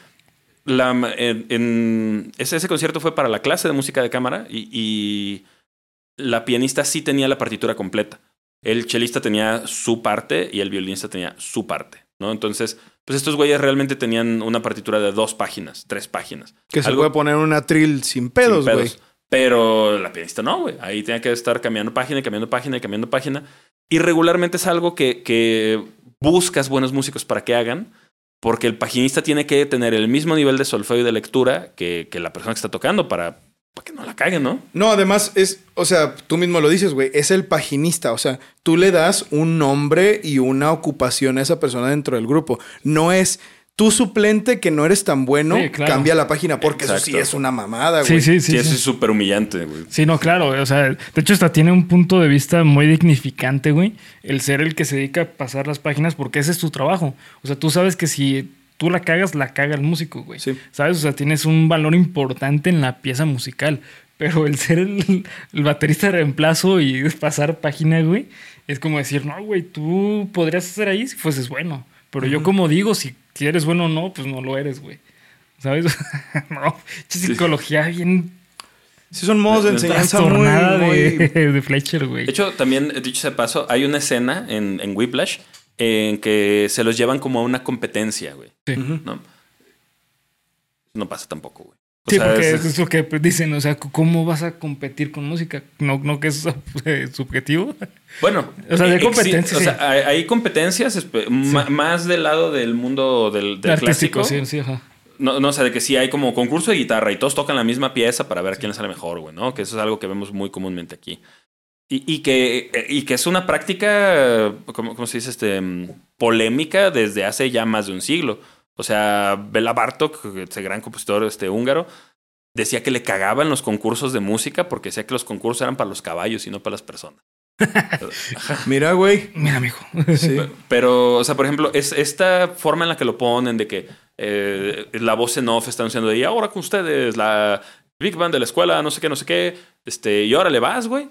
concierto fue para la clase de música de cámara y la pianista sí tenía la partitura completa. El chelista tenía su parte y el violinista tenía su parte, ¿no? Entonces, pues estos güeyes realmente tenían una partitura de 2 páginas, 3 páginas. Que se puede poner una trill sin pedos, güey. Pero la pianista no, güey. Ahí tenía que estar cambiando página y cambiando página y cambiando página. Y regularmente es algo que buscas buenos músicos para que hagan, porque el paginista tiene que tener el mismo nivel de solfeo y de lectura que la persona que está tocando para que no la caguen, ¿no? No, además o sea, tú mismo lo dices, güey, es el paginista. O sea, tú le das un nombre y una ocupación a esa persona dentro del grupo. No es... Tu suplente que no eres tan bueno, cambia la página porque eso sí es una mamada, güey. Sí, eso es súper humillante, güey. Sí, no, claro. O sea, de hecho hasta tiene un punto de vista muy dignificante, güey. El ser el que se dedica a pasar las páginas porque ese es tu trabajo. O sea, tú sabes que si tú la cagas, la caga el músico, güey. Sí. ¿Sabes? O sea, tienes un valor importante en la pieza musical. Pero el ser el baterista de reemplazo y pasar página, güey, es como decir, no, güey, tú podrías estar ahí si fueses bueno. Pero yo como digo, si eres bueno o no, pues no lo eres, güey. ¿Sabes? No, psicología bien Sí, son modos de enseñanza muy, de Fletcher, güey. De hecho, también, dicho sea de paso, hay una escena en Whiplash en que se los llevan como a una competencia, güey. Sí. ¿No? No pasa tampoco, güey. Sí, porque es lo que dicen, o sea, ¿cómo vas a competir con música? No que es subjetivo. Bueno, o sea, hay competencias. Sí. O sea, hay competencias más del lado del mundo del clásico. Sí, ajá. No, o sea, de que sí hay como concurso de guitarra y todos tocan la misma pieza para ver quién le sale mejor, güey, ¿no? Que eso es algo que vemos muy comúnmente aquí. Y que es una práctica, ¿cómo se dice? Polémica desde hace ya más de un siglo. O sea, Béla Bartók, ese gran compositor húngaro, decía que le cagaban los concursos de música porque decía que los concursos eran para los caballos y no para las personas. Mira, güey. Mira, mijo. Sí. Pero, o sea, por ejemplo, es esta forma en la que lo ponen de que la voz en off está anunciando de y ahora con ustedes, la Big Band de la escuela, no sé qué, y ahora le vas, güey.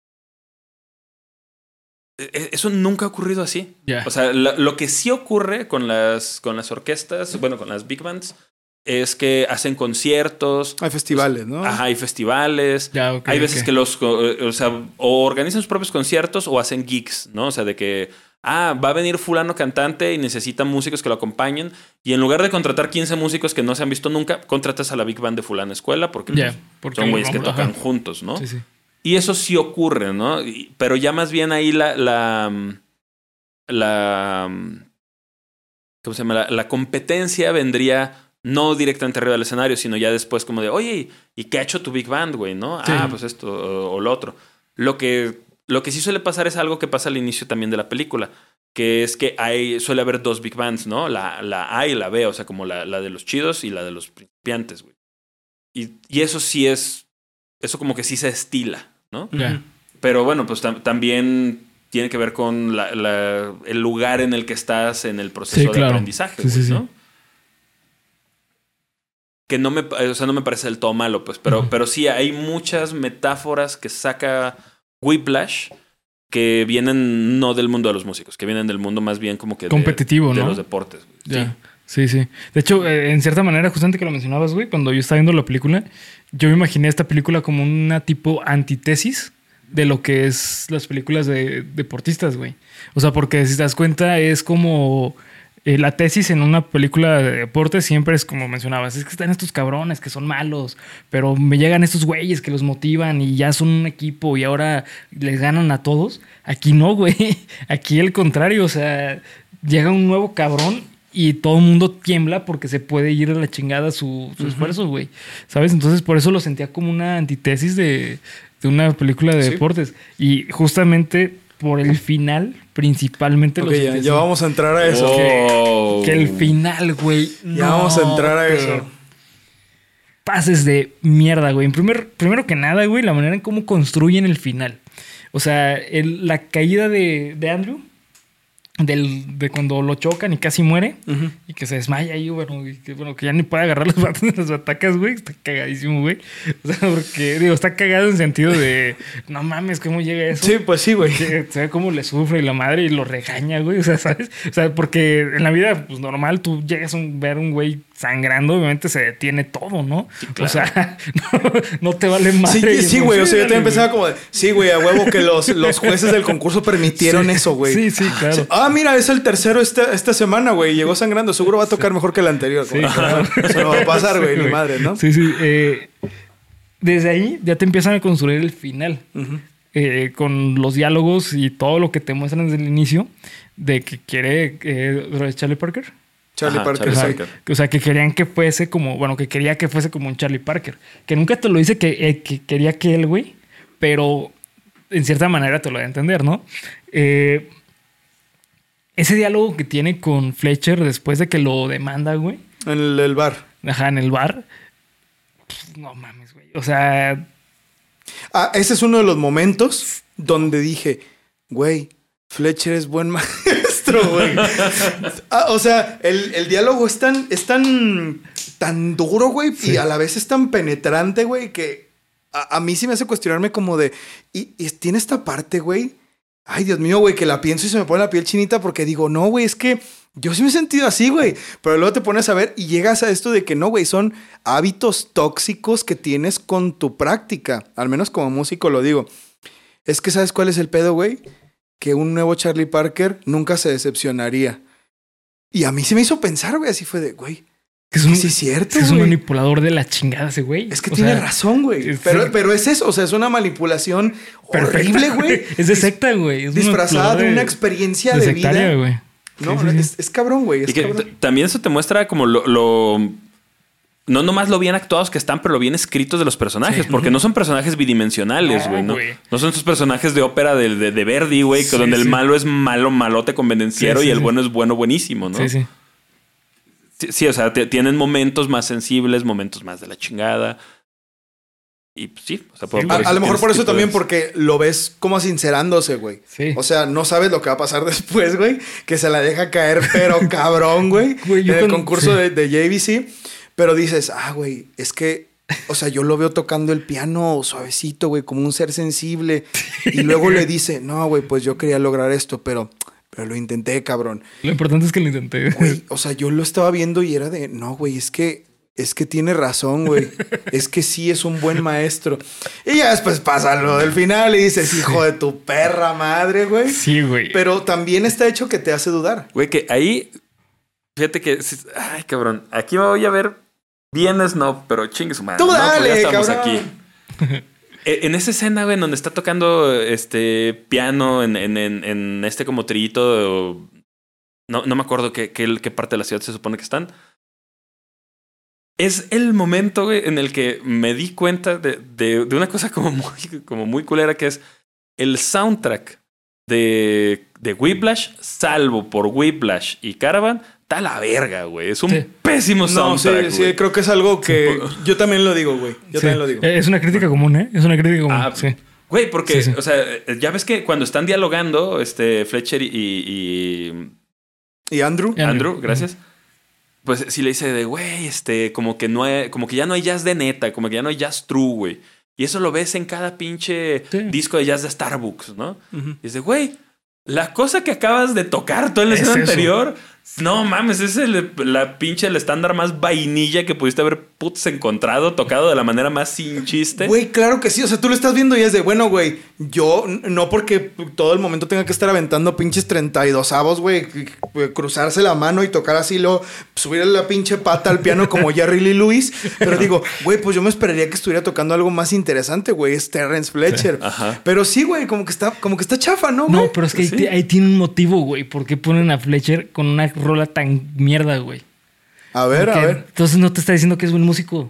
Eso nunca ha ocurrido así. Yeah. O sea, lo que sí ocurre con las orquestas, bueno, con las big bands, es que hacen conciertos. Hay festivales, ¿no? Ajá, hay festivales. Yeah, okay, hay veces que o organizan sus propios conciertos o hacen gigs, ¿no? O sea, de que, va a venir fulano cantante y necesita músicos que lo acompañen. Y en lugar de contratar 15 músicos que no se han visto nunca, contratas a la big band de fulana escuela porque son güeyes que tocan juntos, ¿no? Sí. Y eso sí ocurre, ¿no? Pero ya más bien ahí la ¿cómo se llama? La competencia vendría no directamente arriba del escenario, sino ya después como de, oye, ¿y qué ha hecho tu Big Band, güey? ¿No? Sí. Pues esto o lo otro. Lo que sí suele pasar es algo que pasa al inicio también de la película, que es que suele haber dos Big Bands, ¿no? La A y la B, o sea, como la de los chidos y la de los principiantes, güey. Y eso sí eso como que sí se estila, ¿no? Yeah. Pero bueno, pues también tiene que ver con el lugar en el que estás en el proceso de aprendizaje, güey, ¿no? Que no me parece del todo malo, pues, pero sí hay muchas metáforas que saca Whiplash que vienen no del mundo de los músicos, que vienen del mundo más bien como que competitivo, de ¿no? los deportes, güey. Yeah. Sí. De hecho, en cierta manera, justamente que lo mencionabas, güey, cuando yo estaba viendo la película, yo me imaginé esta película como una tipo antítesis de lo que es las películas de deportistas, güey. O sea, porque si te das cuenta, es como la tesis en una película de deporte siempre es como mencionabas, es que están estos cabrones que son malos, pero me llegan estos güeyes que los motivan y ya son un equipo y ahora les ganan a todos. Aquí no, güey. Aquí el contrario, o sea, llega un nuevo cabrón y todo el mundo tiembla porque se puede ir a la chingada su esfuerzo, güey. ¿Sabes? Entonces, por eso lo sentía como una antítesis de una película de deportes. Y justamente por el final, principalmente ya vamos a entrar a eso. Que el final, güey. Ya vamos a entrar a eso. Pases de mierda, güey. Primero que nada, güey, la manera en cómo construyen el final. O sea, la caída de Andrew. De cuando lo chocan y casi muere y que se desmaya ahí, que ya ni puede agarrar las batacas, güey. Está cagadísimo, güey. O sea, porque, está cagado en sentido de no mames, ¿cómo llega eso? Sí, pues sí, güey. Se ve cómo le sufre y la madre y lo regaña, güey. O sea, ¿sabes? O sea, porque en la vida, pues normal, tú llegas a ver un güey sangrando, obviamente se detiene todo, ¿no? Sí, claro. O sea, no te vale madre. Sí, güey. O sea, yo también pensaba como de, sí, güey, a huevo que los jueces del concurso permitieron eso, güey. Sí, claro. Mira, es el tercero esta semana, güey. Llegó sangrando. Seguro va a tocar mejor que el anterior. Sí, claro. Eso no va a pasar, güey. Ni madre, ¿no? Sí. Desde ahí ya te empiezan a construir el final. Con los diálogos y todo lo que te muestran desde el inicio de que quiere Charlie Parker. Charlie Parker. O sea, que querían que fuese como... Bueno, que quería que fuese como un Charlie Parker. Que nunca te lo dice que quería que él, güey. Pero en cierta manera te lo da a entender, ¿no? Ese diálogo que tiene con Fletcher después de que lo demanda, güey. En el bar. Ajá, en el bar. No mames, güey. O sea... ese es uno de los momentos donde dije, güey, Fletcher es buen maestro, güey. O sea, el diálogo es tan duro, güey, y a la vez es tan penetrante, güey, que a mí sí me hace cuestionarme como de... Y tiene esta parte, güey, Ay, Dios mío, güey, que la pienso y se me pone la piel chinita porque digo, no, güey, es que yo sí me he sentido así, güey. Pero luego te pones a ver y llegas a esto de que no, güey, son hábitos tóxicos que tienes con tu práctica. Al menos como músico lo digo. Es que ¿sabes cuál es el pedo, güey? Que un nuevo Charlie Parker nunca se decepcionaría. Y a mí se me hizo pensar, güey, así fue de, güey. Sí, es cierto, es un güey. manipulador de la chingada ese güey. Es que tiene razón, güey. Pero es eso, o sea, es una manipulación horrible, güey. Es de secta, güey. Disfrazada de una experiencia de vida. Güey. No, sí. es cabrón, güey. Y que también eso te muestra como lo no nomás lo bien actuados que están, pero lo bien escritos de los personajes. Porque no son personajes bidimensionales, güey. No son esos personajes de ópera de Verdi, güey, donde el malo es malo, malote convenenciero y el bueno es bueno, buenísimo, ¿no? Sí. Sí, o sea, tienen momentos más sensibles, momentos más de la chingada. Y pues, sí, o sea, a lo mejor por eso también, porque lo ves como sincerándose, güey. Sí. O sea, no sabes lo que va a pasar después, güey. Que se la deja caer, pero cabrón, güey. En el concurso de JVC. Pero dices, güey, es que, o sea, yo lo veo tocando el piano suavecito, güey, como un ser sensible. Y luego le dice, no, güey, pues yo quería lograr esto, pero lo intenté, cabrón. Lo importante es que lo intenté. Güey, o sea, yo lo estaba viendo y era de, no, güey, es que tiene razón, güey. Es que sí es un buen maestro. Y ya después pasa lo del final y dices, hijo de tu perra madre, güey. Sí, güey. Pero también está hecho que te hace dudar. Güey, que ahí, fíjate que, ay, cabrón, aquí me voy a ver bien no, pero chingue su madre. Tú dale, ya estamos cabrón. aquí. En esa escena, güey, donde está tocando piano en este como trillito, no me acuerdo qué parte de la ciudad se supone que están. Es el momento, güey, en el que me di cuenta de una cosa como muy culera, que es el soundtrack de Whiplash, salvo por Whiplash y Caravan, está a la verga, güey. Es un pésimo soundtrack. No, sí, creo que es algo que yo también lo digo, güey. Yo también lo digo. Es una crítica común, ¿eh? Es una crítica común. Sí. Güey, porque, o sea, ya ves que cuando están dialogando, Fletcher y Andrew. Andrew, gracias. Pues sí le dice de, güey, como que ya no hay jazz de neta, como que ya no hay jazz true, güey. Y eso lo ves en cada pinche disco de jazz de Starbucks, ¿no? Y dice, güey, la cosa que acabas de tocar tú en la escena anterior, no mames, es el estándar más vainilla que pudiste haber encontrado, tocado de la manera más sin chiste. Güey, claro que sí. O sea, tú lo estás viendo y es de, bueno, güey, yo no porque todo el momento tenga que estar aventando pinches 32avos, güey, cruzarse la mano y tocar así, luego subirle la pinche pata al piano como Jerry Lee Lewis. Pero digo, güey, pues yo me esperaría que estuviera tocando algo más interesante, güey. Es Terrence Fletcher. Ajá. Pero sí, güey, como que está chafa, ¿no, güey? No, pero es que ahí tiene un motivo, güey. ¿Por qué ponen a Fletcher con una rola tan mierda, güey? A ver. Entonces no te está diciendo que es buen músico.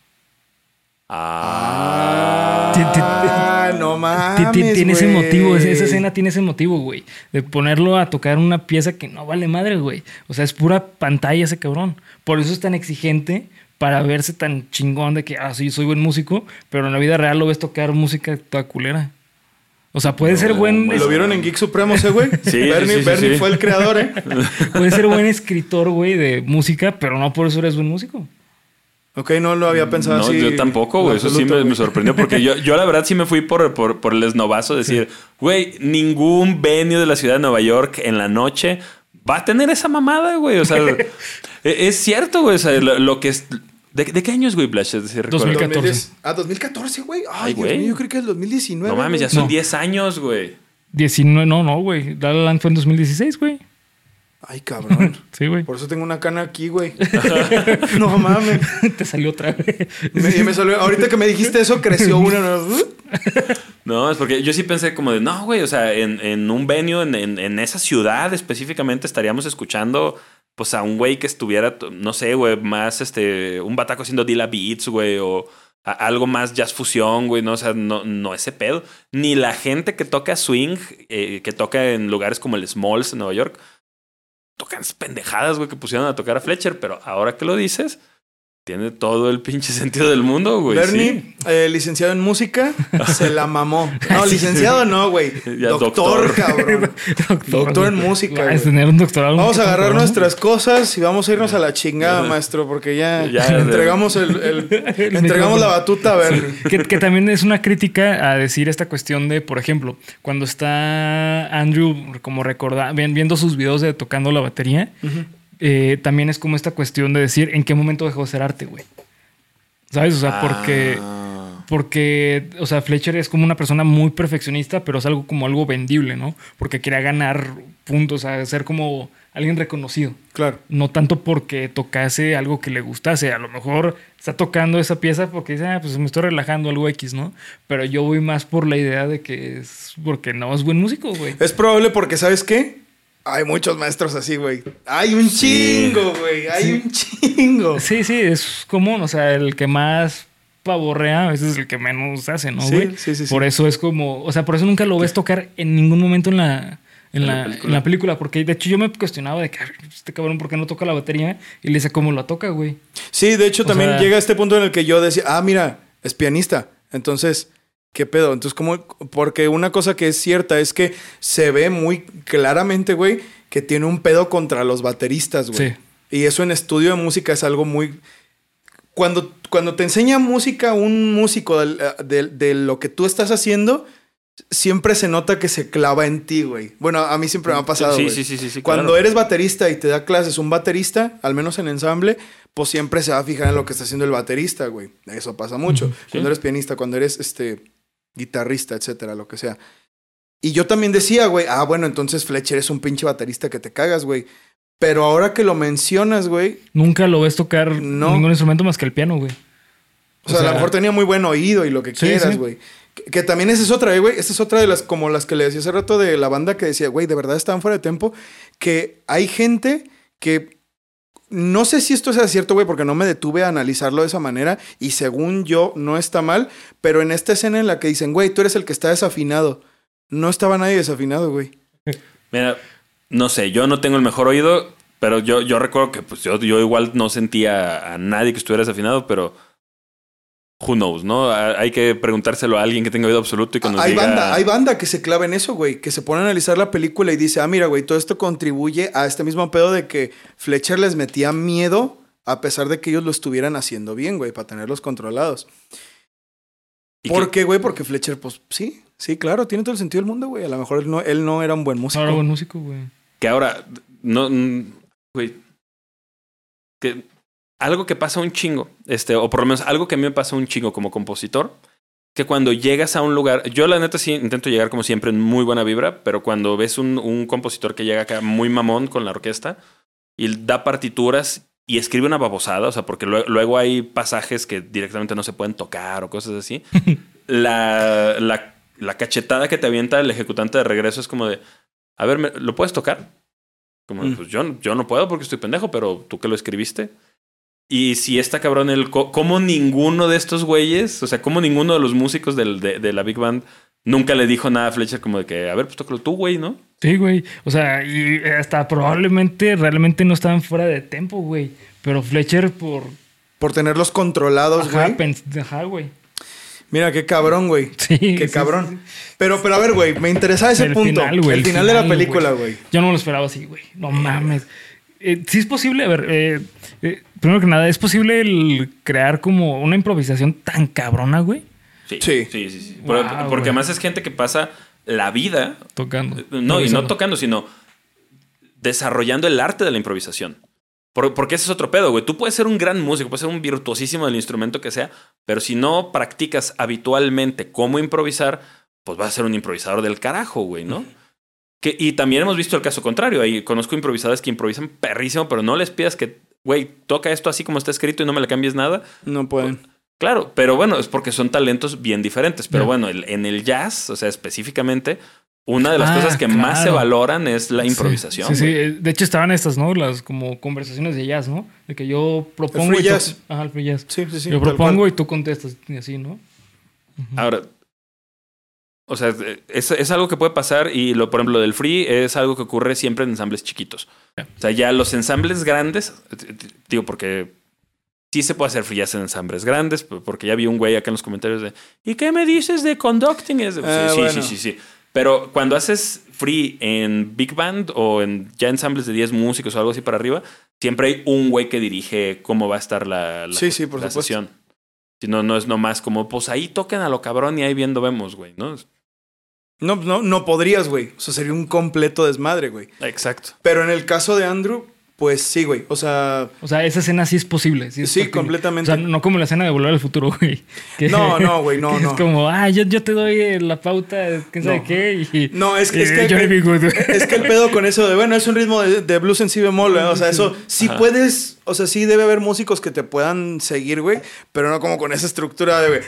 No mames, tiene ese motivo, esa escena tiene ese motivo, güey. De ponerlo a tocar una pieza que no vale madre, güey. O sea, es pura pantalla ese cabrón. Por eso es tan exigente para verse tan chingón de que, sí, soy buen músico, pero en la vida real lo ves tocar música toda culera. O sea, puede ser buen... ¿Lo vieron en Geek Supremos, güey? Sí, Bernie fue el creador, ¿eh? Puede ser buen escritor, güey, de música, pero no por eso eres buen músico. Ok, no lo había pensado así. No, yo tampoco, güey. Eso sí me sorprendió. Porque yo la verdad sí me fui por el esnobazo de decir, güey, ningún venue de la ciudad de Nueva York en la noche va a tener esa mamada, güey. O sea, es cierto, güey. O sea, lo que es... ¿De qué año es Whiplash? Es decir, 2014. 2014, güey. Ay, güey. Dios mío, yo creo que es el 2019. No mames, ya son 10 años, güey. 19, no, güey. La La Land fue en 2016, güey. Ay, cabrón. Sí, güey. Por eso tengo una cana aquí, güey. No mames. Te salió otra vez. Me salió. Ahorita que me dijiste eso, creció una. No, es porque yo sí pensé como de, no, güey, o sea, en un venue, en esa ciudad específicamente estaríamos escuchando, pues, a un güey que estuviera, no sé, güey, más, un bataco haciendo Dilla Beats, güey, o algo más jazz fusión, güey, no, o sea, no ese pedo. Ni la gente que toca swing, que toca en lugares como el Smalls en Nueva York, tocan pendejadas, güey, que pusieron a tocar a Fletcher, pero ahora que lo dices, Tiene todo el pinche sentido del mundo, güey. Bernie, licenciado en música, se la mamó. No, licenciado no, güey. Ya, Doctor, cabrón. Doctor en música, güey. Tener un doctorado. Vamos a agarrar nuestras cosas y vamos a irnos a la chingada, maestro, porque ya entregamos entregamos la batuta a Bernie. Que también es una crítica a decir esta cuestión de, por ejemplo, cuando está Andrew como viendo sus videos de tocando la batería, también es como esta cuestión de decir en qué momento dejó de ser arte, güey. ¿Sabes? O sea, porque, o sea, Fletcher es como una persona muy perfeccionista, pero es algo como algo vendible, ¿no? Porque quería ganar puntos, o sea, ser como alguien reconocido. Claro. No tanto porque tocase algo que le gustase. A lo mejor está tocando esa pieza porque dice, pues me estoy relajando, algo X, ¿no? Pero yo voy más por la idea de que es porque no es buen músico, güey. Es probable porque, ¿sabes qué? Hay muchos maestros así, güey. Hay un chingo, güey. Hay un chingo. Sí, es común. O sea, el que más pavorrea a veces es el que menos hace, ¿no, güey? Sí. Por eso es como... O sea, por eso nunca lo ves tocar en ningún momento en la película. Porque, de hecho, yo me cuestionaba de que este cabrón, ¿por qué no toca la batería? Y le dice cómo la toca, güey. Sí, de hecho, también llega a este punto en el que yo decía, mira, es pianista. Entonces... ¿qué pedo? Entonces, ¿cómo? Porque una cosa que es cierta es que se ve muy claramente, güey, que tiene un pedo contra los bateristas, güey. Sí. Y eso en estudio de música es algo muy... Cuando te enseña música un músico de lo que tú estás haciendo, siempre se nota que se clava en ti, güey. Bueno, a mí siempre me ha pasado, güey. Sí, Cuando eres baterista y te da clases un baterista, al menos en ensamble, pues siempre se va a fijar en lo que está haciendo el baterista, güey. Eso pasa mucho. Sí. Cuando eres pianista, cuando eres guitarrista, etcétera, lo que sea. Y yo también decía, güey, bueno, entonces Fletcher es un pinche baterista que te cagas, güey. Pero ahora que lo mencionas, güey... Nunca lo ves tocar ningún instrumento más que el piano, güey. O sea, a lo mejor tenía muy buen oído y lo que quieras, güey. Que también esa es otra, güey. Esta es otra de las que le decía hace rato de la banda que decía, güey, de verdad estaban fuera de tiempo. Que hay gente que... No sé si esto sea cierto, güey, porque no me detuve a analizarlo de esa manera. Y según yo, no está mal. Pero en esta escena en la que dicen, güey, tú eres el que está desafinado. No estaba nadie desafinado, güey. Mira, no sé, yo no tengo el mejor oído, pero yo recuerdo que pues, yo igual no sentía a nadie que estuviera desafinado, pero... Who knows, ¿no? Hay que preguntárselo a alguien que tenga oído absoluto y que nos diga... Hay banda que se clava en eso, güey. Que se pone a analizar la película y dice, mira, güey, todo esto contribuye a este mismo pedo de que Fletcher les metía miedo a pesar de que ellos lo estuvieran haciendo bien, güey, para tenerlos controlados. ¿Por qué, güey? Porque Fletcher, pues, sí, claro, tiene todo el sentido del mundo, güey. A lo mejor él no era un buen músico. No era buen músico, güey. Que ahora, güey, que... Algo que pasa un chingo, o por lo menos algo que a mí me pasa un chingo como compositor, que cuando llegas a un lugar, yo la neta sí intento llegar como siempre en muy buena vibra, pero cuando ves un compositor que llega acá muy mamón con la orquesta y da partituras y escribe una babosada, o sea, porque luego hay pasajes que directamente no se pueden tocar o cosas así, la cachetada que te avienta el ejecutante de regreso es como de, a ver, ¿lo puedes tocar? Como, pues yo no puedo porque estoy pendejo, pero tú que lo escribiste... Y si está cabrón como ninguno de estos güeyes, o sea, como ninguno de los músicos de la Big Band nunca le dijo nada a Fletcher como de que, a ver, pues tócalo tú, güey, ¿no? Sí, güey. O sea, y hasta probablemente realmente no estaban fuera de tempo, güey. Pero Fletcher por tenerlos controlados, güey. Ajá, güey. Mira, qué cabrón, güey. Sí. Qué cabrón. Pero a ver, güey, me interesaba ese punto. El final de la película, güey. Yo no me lo esperaba así, güey. No mames. Sí es posible, a ver, primero que nada, ¿es posible el crear como una improvisación tan cabrona, güey? Sí. Wow, porque además es gente que pasa la vida... Tocando. No, y no tocando, sino desarrollando el arte de la improvisación. Porque ese es otro pedo, güey. Tú puedes ser un gran músico, puedes ser un virtuosísimo del instrumento que sea, pero si no practicas habitualmente cómo improvisar, pues vas a ser un improvisador del carajo, güey, ¿no? Y también hemos visto el caso contrario. Ahí conozco improvisadores que improvisan perrísimo, pero no les pidas que, güey, toca esto así como está escrito y no me le cambies nada. No pueden. Claro, pero bueno, es porque son talentos bien diferentes. Pero bueno, en el jazz, o sea, específicamente, una de las cosas que más se valoran es la improvisación. Sí. De hecho, estaban estas, ¿no? Las como conversaciones de jazz, ¿no? De que yo propongo... El free jazz. Ajá, el free jazz. Sí. Yo propongo y tú contestas y así, ¿no? Ahora... O sea, es algo que puede pasar y, por ejemplo, del free es algo que ocurre siempre en ensambles chiquitos. O sea, ya los ensambles grandes, digo, porque sí se puede hacer free jazz en ensambles grandes, porque ya vi un güey acá en los comentarios de ¿y qué me dices de conducting? Sí. Pero cuando haces free en big band o en ya ensambles de 10 músicos o algo así para arriba, siempre hay un güey que dirige cómo va a estar la por supuesto. sesión. Si no, no es nomás como, pues ahí toquen a lo cabrón y ahí viendo vemos, güey, ¿no? No podrías, güey. O sea, sería un completo desmadre, güey. Exacto. Pero en el caso de Andrew, pues sí, güey. O sea, esa escena sí es posible. Sí, sí, completamente. O sea, no como la escena de Volver al Futuro, güey. No, güey, no. Es como, yo te doy la pauta, quién sabe qué. Y, no, es que el pedo con eso de, bueno, es un ritmo de blues en si bemol, ¿eh? O sea, eso sí puedes, o sea, sí debe haber músicos que te puedan seguir, güey, pero no como con esa estructura de, güey,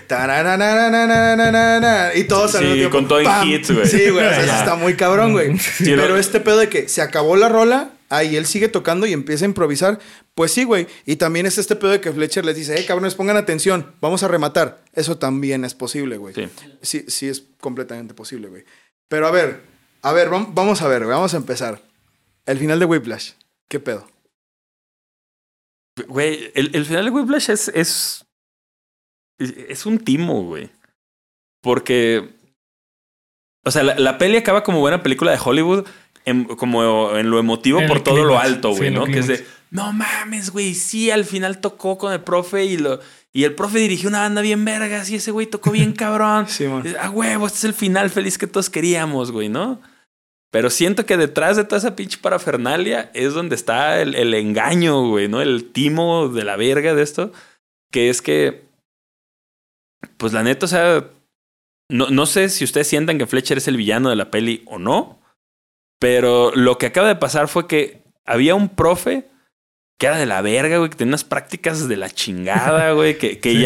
y todos al mismo tiempo, con todo en hits, güey. Sí, güey, o sea, eso está muy cabrón, güey. Sí, pero este pedo de que se acabó la rola, y él sigue tocando y empieza a improvisar. Pues sí, güey. Y también es este pedo de que Fletcher les dice, cabrones, pongan atención, vamos a rematar. Eso también es posible, güey. Sí es completamente posible, güey. Pero a ver, vamos a ver, güey. Vamos a empezar. El final de Whiplash. ¿Qué pedo? Güey, el final de Whiplash es un timo, güey. Porque, o sea, la peli acaba como buena película de Hollywood, como en lo emotivo por todo climax, lo alto, güey, ¿no? Que es de, no mames, güey, sí, al final tocó con el profe y el profe dirigió una banda bien vergas y ese güey tocó bien cabrón. Sí, man. Huevo, este es el final feliz que todos queríamos, güey, ¿no? Pero siento que detrás de toda esa pinche parafernalia es donde está el engaño, güey, ¿no? El timo de la verga de esto, que es que, pues la neta, o sea, no sé si ustedes sientan que Fletcher es el villano de la peli o no. Pero lo que acaba de pasar fue que había un profe que era de la verga, güey, que tenía unas prácticas de la chingada, güey,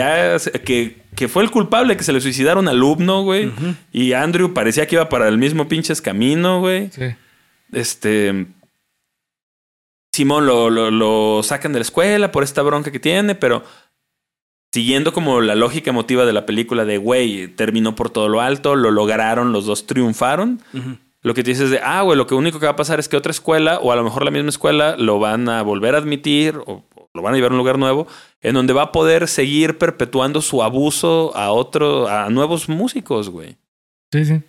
que fue el culpable que se le suicidara un alumno, güey. Uh-huh. Y Andrew parecía que iba para el mismo pinches camino, güey. Sí. Simón lo sacan de la escuela por esta bronca que tiene, pero siguiendo como la lógica emotiva de la película de, güey, terminó por todo lo alto, lo lograron, los dos triunfaron. Uh-huh. Lo que te dices de, güey, lo único que va a pasar es que otra escuela, o a lo mejor la misma escuela, lo van a volver a admitir, o lo van a llevar a un lugar nuevo, en donde va a poder seguir perpetuando su abuso a nuevos músicos, güey. Sí.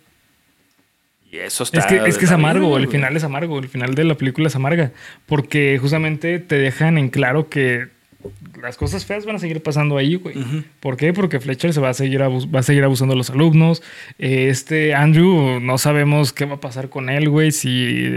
Y eso está... Es que es amargo, el final es amargo, el final de la película es amarga, porque justamente te dejan en claro que las cosas feas van a seguir pasando ahí, güey. Uh-huh. ¿Por qué? Porque Fletcher va a seguir abusando de los alumnos. Andrew, no sabemos qué va a pasar con él, güey. Si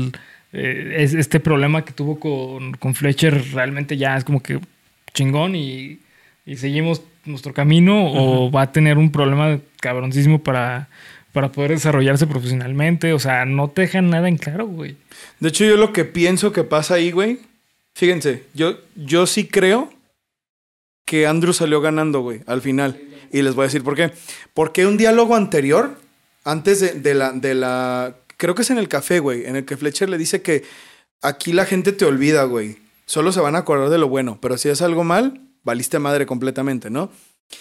este problema que tuvo con Fletcher realmente ya es como que chingón y seguimos nuestro camino, uh-huh, o va a tener un problema cabroncísimo para poder desarrollarse profesionalmente. O sea, no te dejan nada en claro, güey. De hecho, yo lo que pienso que pasa ahí, güey, fíjense, yo sí creo que Andrew salió ganando, güey, al final. Y les voy a decir por qué. Porque un diálogo anterior, antes de la... Creo que es en el café, güey, en el que Fletcher le dice que aquí la gente te olvida, güey. Solo se van a acordar de lo bueno. Pero si es algo mal, valiste madre completamente, ¿no?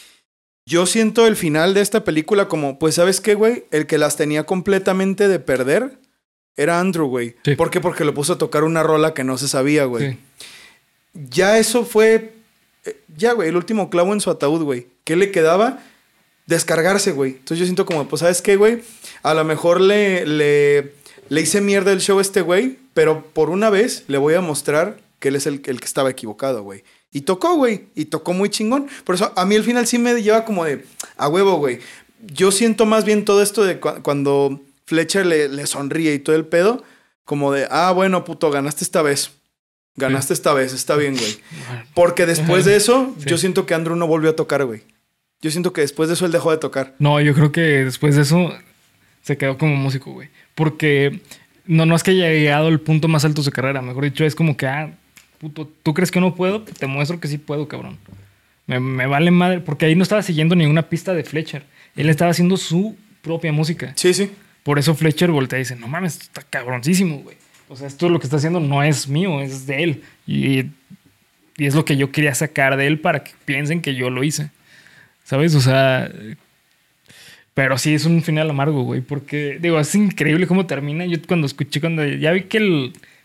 Yo siento el final de esta película como, pues, ¿sabes qué, güey? El que las tenía completamente de perder era Andrew, güey. Sí. ¿Por qué? Porque lo puso a tocar una rola que no se sabía, güey. Sí. Ya eso fue... Ya, güey, el último clavo en su ataúd, güey. ¿Qué le quedaba? Descargarse, güey. Entonces yo siento como, pues, ¿sabes qué, güey? A lo mejor le hice mierda el show a este güey, pero por una vez le voy a mostrar que él es el que estaba equivocado, güey. Y tocó, güey. Y tocó muy chingón. Por eso a mí al final sí me lleva como de... A huevo, güey. Yo siento más bien todo esto de cuando Fletcher le sonríe y todo el pedo. Como de, bueno, puto, ganaste esta vez. Ganaste esta vez, está bien, güey. Porque después de eso, yo siento que Andrew no volvió a tocar, güey. Yo siento que después de eso él dejó de tocar. No, yo creo que después de eso se quedó como músico, güey. Porque no es que haya llegado al punto más alto de su carrera. Mejor dicho, es como que, puto, ¿tú crees que no puedo? Te muestro que sí puedo, cabrón. Me vale madre. Porque ahí no estaba siguiendo ninguna pista de Fletcher. Él estaba haciendo su propia música. Sí, sí. Por eso Fletcher voltea y dice, no mames, esto está cabroncísimo, güey. O sea, esto lo que está haciendo no es mío, es de él. Y es lo que yo quería sacar de él para que piensen que yo lo hice. ¿Sabes? O sea... Pero sí, es un final amargo, güey. Porque, digo, es increíble cómo termina. Yo cuando ya vi que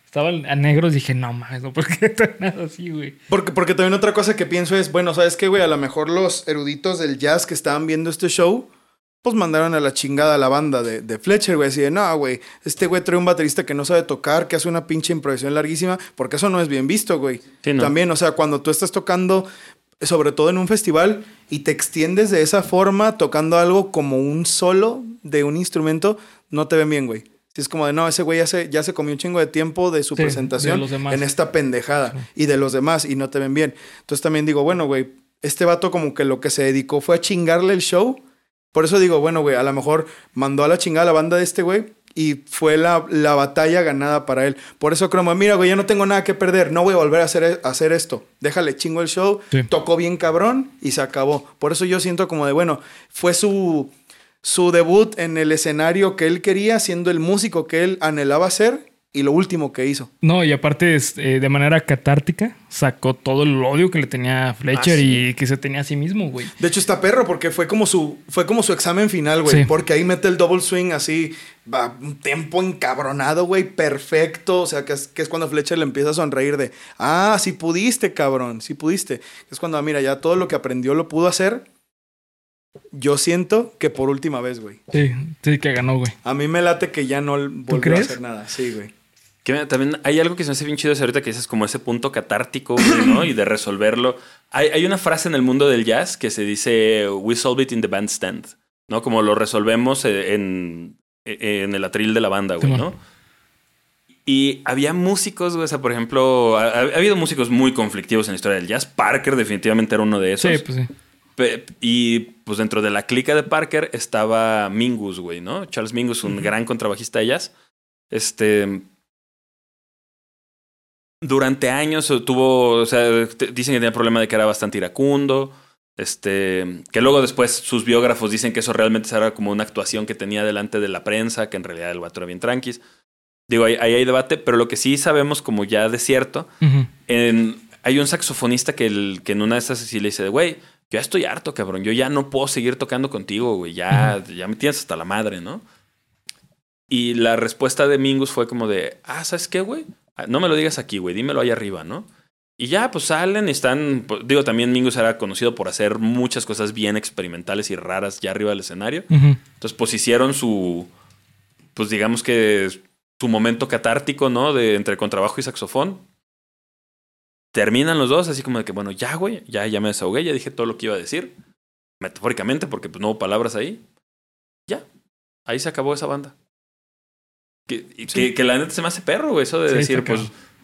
estaba a negros y dije, no mames, no, ¿por qué tan así, güey? Porque también otra cosa que pienso es, bueno, ¿sabes qué, güey? A lo mejor los eruditos del jazz que estaban viendo este show, pues mandaron a la chingada a la banda de Fletcher, güey. Así de, no, güey, este güey trae un baterista que no sabe tocar, que hace una pinche improvisación larguísima, porque eso no es bien visto, güey. Sí, ¿no? También, o sea, cuando tú estás tocando, sobre todo en un festival, y te extiendes de esa forma, tocando algo como un solo de un instrumento, no te ven bien, güey. Si es como de, no, ese güey ya se comió un chingo de tiempo de su presentación en esta pendejada y de los demás y no te ven bien. Entonces también digo, bueno, güey, este vato como que lo que se dedicó fue a chingarle el show. Por eso digo, bueno, güey, a lo mejor mandó a la chingada a la banda de este güey y fue la batalla ganada para él. Por eso creo, mira, güey, ya no tengo nada que perder. No voy a volver a hacer esto. Déjale chingo el show. Sí. Tocó bien cabrón y se acabó. Por eso yo siento como de, bueno, fue su debut en el escenario que él quería, siendo el músico que él anhelaba ser y lo último que hizo. No, y aparte de manera catártica sacó todo el odio que le tenía a Fletcher y que se tenía a sí mismo, güey. De hecho está perro porque fue como su examen final, güey. Sí. Porque ahí mete el double swing así, un tempo encabronado, güey, perfecto. O sea, que es cuando Fletcher le empieza a sonreír de, sí pudiste, cabrón, sí pudiste. Es cuando, mira, ya todo lo que aprendió lo pudo hacer. Yo siento que por última vez, güey. Sí, que ganó, güey. A mí me late que ya no volvió a hacer nada. Sí, güey. Que también hay algo que se me hace bien chido ahorita que dices como ese punto catártico, güey, ¿no? Y de resolverlo. Hay una frase en el mundo del jazz que se dice we solve it in the bandstand, ¿no? Como lo resolvemos en el atril de la banda, güey, ¿no? Y había músicos, güey, o sea, por ejemplo, ha habido músicos muy conflictivos en la historia del jazz. Parker definitivamente era uno de esos. Sí, pues sí. Y pues dentro de la clica de Parker estaba Mingus, güey, ¿no? Charles Mingus, un gran contrabajista de jazz. Durante años tuvo, o sea, dicen que tenía problema de que era bastante iracundo. Que luego después sus biógrafos dicen que eso realmente era como una actuación que tenía delante de la prensa, que en realidad el vato era bien tranquis. Digo, ahí hay debate, pero lo que sí sabemos como ya de cierto, hay un saxofonista que en una de esas sí le dice, güey, yo ya estoy harto, cabrón, yo ya no puedo seguir tocando contigo, güey, ya me tienes hasta la madre, ¿no? Y la respuesta de Mingus fue como de, ¿sabes qué, güey? No me lo digas aquí, güey, dímelo ahí arriba, ¿no? Y ya, pues salen y están... Digo, también Mingus era conocido por hacer muchas cosas bien experimentales y raras ya arriba del escenario. Entonces, pues hicieron pues digamos que su momento catártico, ¿no? De entre contrabajo y saxofón. Terminan los dos así como de que, bueno, ya, güey, ya me desahogué, ya dije todo lo que iba a decir. Metafóricamente, porque pues no hubo palabras ahí. Ya, ahí se acabó esa banda. Que la neta se me hace perro, güey, eso de decir, pues,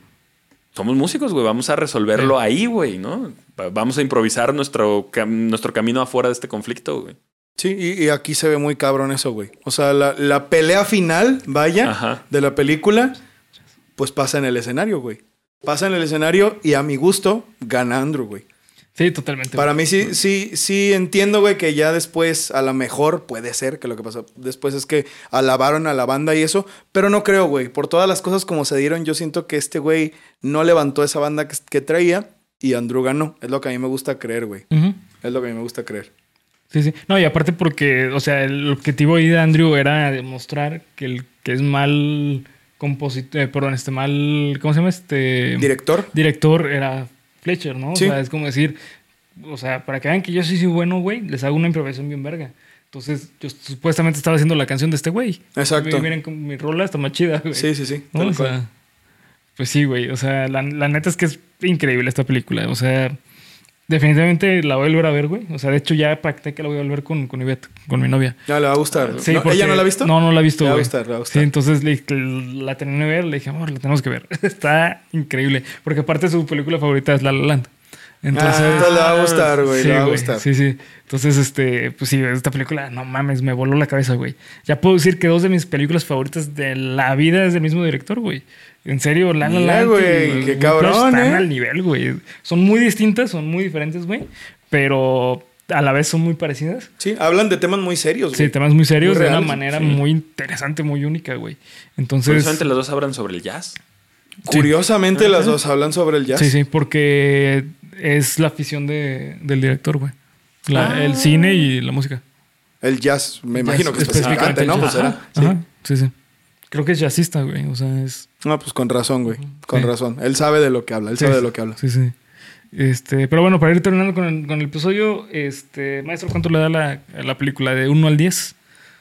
somos músicos, güey, vamos a resolverlo ahí, güey, ¿no? Vamos a improvisar nuestro camino afuera de este conflicto, güey. Sí, y aquí se ve muy cabrón eso, güey. O sea, la pelea final, de la película, pues pasa en el escenario, güey. Pasa en el escenario y a mi gusto gana Andrew, güey. Sí, totalmente. Para mí sí entiendo, güey, que ya después a lo mejor puede ser que lo que pasó después es que alabaron a la banda y eso, pero no creo, güey. Por todas las cosas como se dieron, yo siento que este güey no levantó esa banda que traía y Andrew ganó. Es lo que a mí me gusta creer, güey. Es lo que a mí me gusta creer. Sí. No, y aparte porque, o sea, el objetivo ahí de Andrew era demostrar que el que es mal compositor, mal, ¿cómo se llama? Director era Fletcher, ¿no? Sí. O sea, es como decir, o sea, para que vean que yo sí soy bueno, güey, les hago una improvisación bien verga. Entonces, yo supuestamente estaba haciendo la canción de este güey. Exacto. Miren, mi rola está más chida, güey. Sí. ¿No? O sea, pues sí, güey. O sea, la neta es que es increíble esta película. O sea, definitivamente la voy a volver a ver, güey. O sea, de hecho ya pacté que la voy a volver con Ivette, con mi novia. Ya le va a gustar. Sí, ¿No? ¿Ella no la ha visto? No la ha visto, güey. Le va a gustar. Sí, entonces la terminé de ver. Le dije, amor, la tenemos que ver. Está increíble. Porque aparte su película favorita es La La Land. Entonces le va a gustar, güey. Sí, le va a gustar. Sí. Entonces, pues sí, esta película, no mames, me voló la cabeza, güey. Ya puedo decir que 2 de mis películas favoritas de la vida es del mismo director, güey. En serio, La La Land, güey, qué cabrón, están al nivel, güey. Son muy distintas, son muy diferentes, güey. Pero a la vez son muy parecidas. Sí, hablan de temas muy serios, güey. Sí, temas muy serios muy de una manera muy interesante, muy única, güey. Entonces, curiosamente las dos hablan sobre el jazz. Curiosamente las dos hablan sobre el jazz. Sí, porque es la afición del director, güey. El cine y la música. El jazz, me imagino que específicamente, ¿no? Pues era. Sí. Creo que es jazzista, güey. O sea, es... No, pues con razón, güey. Con Sí. razón. Él sabe de lo que habla. Él sabe de lo que habla. Sí, sí. Pero bueno, para ir terminando con el episodio, maestro, ¿cuánto le da la película? ¿De 1 al 10?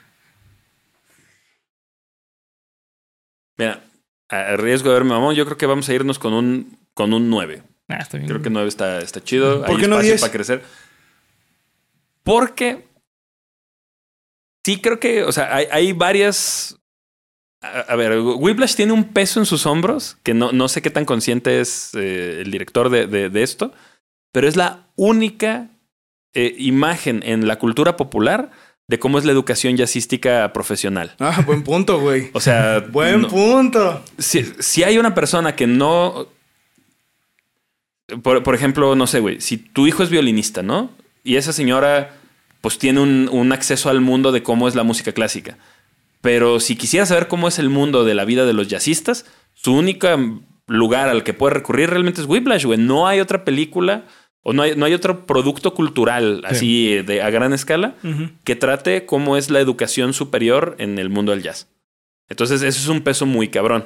Mira, a riesgo de verme mamón, yo creo que vamos a irnos con un 9. Ah, está bien. Creo que 9 está chido. ¿Por Hay qué no espacio 10? para crecer. Porque sí creo que, o sea, hay varias... A ver, Whiplash tiene un peso en sus hombros que no sé qué tan consciente es el director de esto, pero es la única imagen en la cultura popular de cómo es la educación jazzística profesional. Ah, buen punto, güey. O sea... Buen punto. Si hay una persona que no... Por ejemplo, no sé, güey, si tu hijo es violinista, ¿no? Y esa señora pues tiene un acceso al mundo de cómo es la música clásica. Pero si quisiera saber cómo es el mundo de la vida de los jazzistas, su único lugar al que puede recurrir realmente es Whiplash, güey. No hay otra película o no hay otro producto cultural así a gran escala que trate cómo es la educación superior en el mundo del jazz. Entonces, eso es un peso muy cabrón.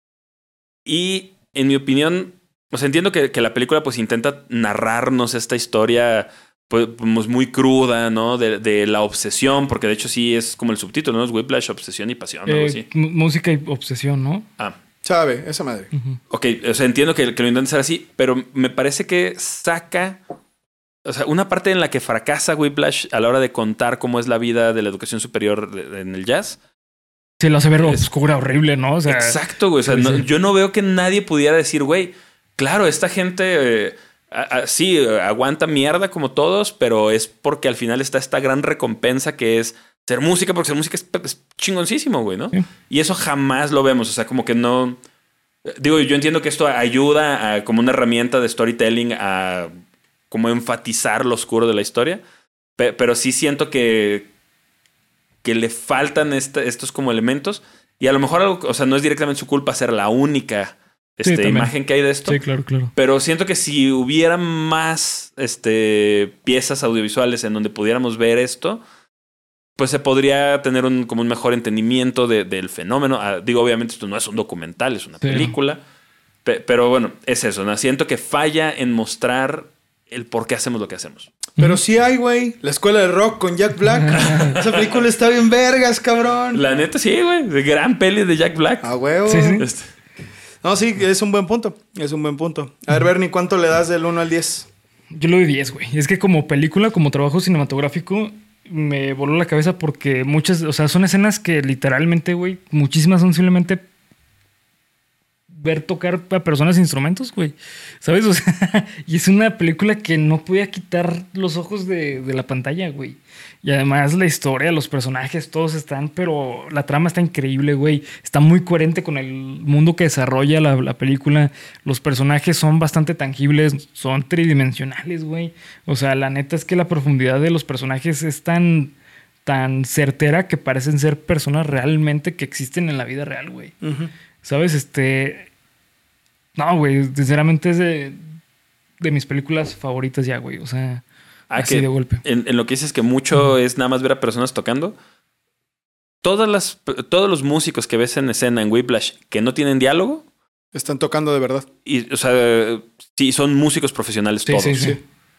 Y en mi opinión, o sea, entiendo que la película pues intenta narrarnos esta historia pues muy cruda, ¿no? De la obsesión, porque de hecho sí es como el subtítulo, ¿no? Es Whiplash, obsesión y pasión, algo así. Música y obsesión, ¿no? Sabe, esa madre. Ok, o sea, entiendo que lo intenta hacer así, pero me parece que saca... O sea, una parte en la que fracasa Whiplash a la hora de contar cómo es la vida de la educación superior en el jazz. Sí, lo hace ver oscura, horrible, ¿no? O sea, exacto, güey. O sea, sí. Yo no veo que nadie pudiera decir, güey, claro, esta gente... sí, aguanta mierda como todos, pero es porque al final está esta gran recompensa que es ser música, porque ser música es chingoncísimo, güey, ¿no? Sí. Y eso jamás lo vemos, o sea, como que no... Digo, yo entiendo que esto ayuda como una herramienta de storytelling a como enfatizar lo oscuro de la historia, pero sí siento que le faltan estos como elementos y a lo mejor algo, o sea, no es directamente su culpa ser la única... imagen que hay de esto. Sí, claro. Pero siento que si hubiera más piezas audiovisuales en donde pudiéramos ver esto, pues se podría tener como un mejor entendimiento del fenómeno. Digo, obviamente esto no es un documental, es una película. Pero bueno, es eso, ¿no? Siento que falla en mostrar el por qué hacemos lo que hacemos. Pero sí hay, güey. La escuela de rock con Jack Black. Esa película está bien vergas, cabrón. La neta, sí, güey. Gran peli de Jack Black. Ah, huevo. Sí. No, sí, es un buen punto. Es un buen punto. A ver, Bernie, ¿cuánto le das del 1 al 10? Yo le doy 10, güey. Es que como película, como trabajo cinematográfico, me voló la cabeza porque muchas, o sea, son escenas que literalmente, güey, muchísimas son simplemente ver tocar a personas instrumentos, güey. ¿Sabes? O sea, y es una película que no podía quitar los ojos de la pantalla, güey. Y además la historia, los personajes, todos están, pero la trama está increíble, güey. Está muy coherente con el mundo que desarrolla la película. Los personajes son bastante tangibles, son tridimensionales, güey. O sea, la neta es que la profundidad de los personajes es tan certera que parecen ser personas realmente que existen en la vida real, güey. ¿Sabes? No, güey, sinceramente es de mis películas favoritas ya, güey. O sea, así de golpe. En lo que dices que mucho es nada más ver a personas tocando. Todos los músicos que ves en escena en Whiplash que no tienen diálogo... Están tocando de verdad. Y, o sea, sí, son músicos profesionales todos. Sí.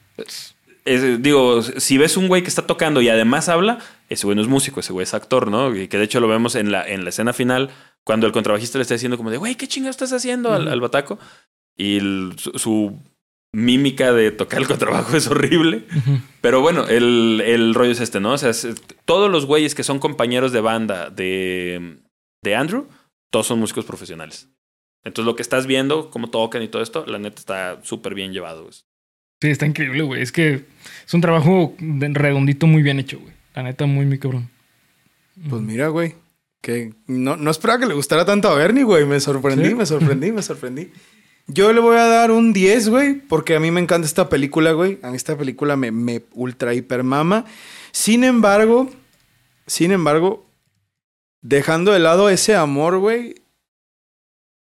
Digo, si ves un güey que está tocando y además habla, ese güey no es músico, ese güey es actor, ¿no? Y que de hecho lo vemos en la escena final... Cuando el contrabajista le está diciendo como de, güey, ¿qué chingados estás haciendo al bataco? Y su mímica de tocar el contrabajo es horrible. Pero bueno, el rollo es ¿no? O sea, todos los güeyes que son compañeros de banda de Andrew, todos son músicos profesionales. Entonces lo que estás viendo, cómo tocan y todo esto, la neta está súper bien llevado. Güey. Sí, está increíble, güey. Es que es un trabajo redondito muy bien hecho, güey. La neta, muy cabrón. Pues mira, güey. Que no esperaba que le gustara tanto a Bernie, güey. Me sorprendí. Yo le voy a dar un 10, güey. Porque a mí me encanta esta película, güey. A mí esta película me ultra hiper mama. Sin embargo, dejando de lado ese amor, güey.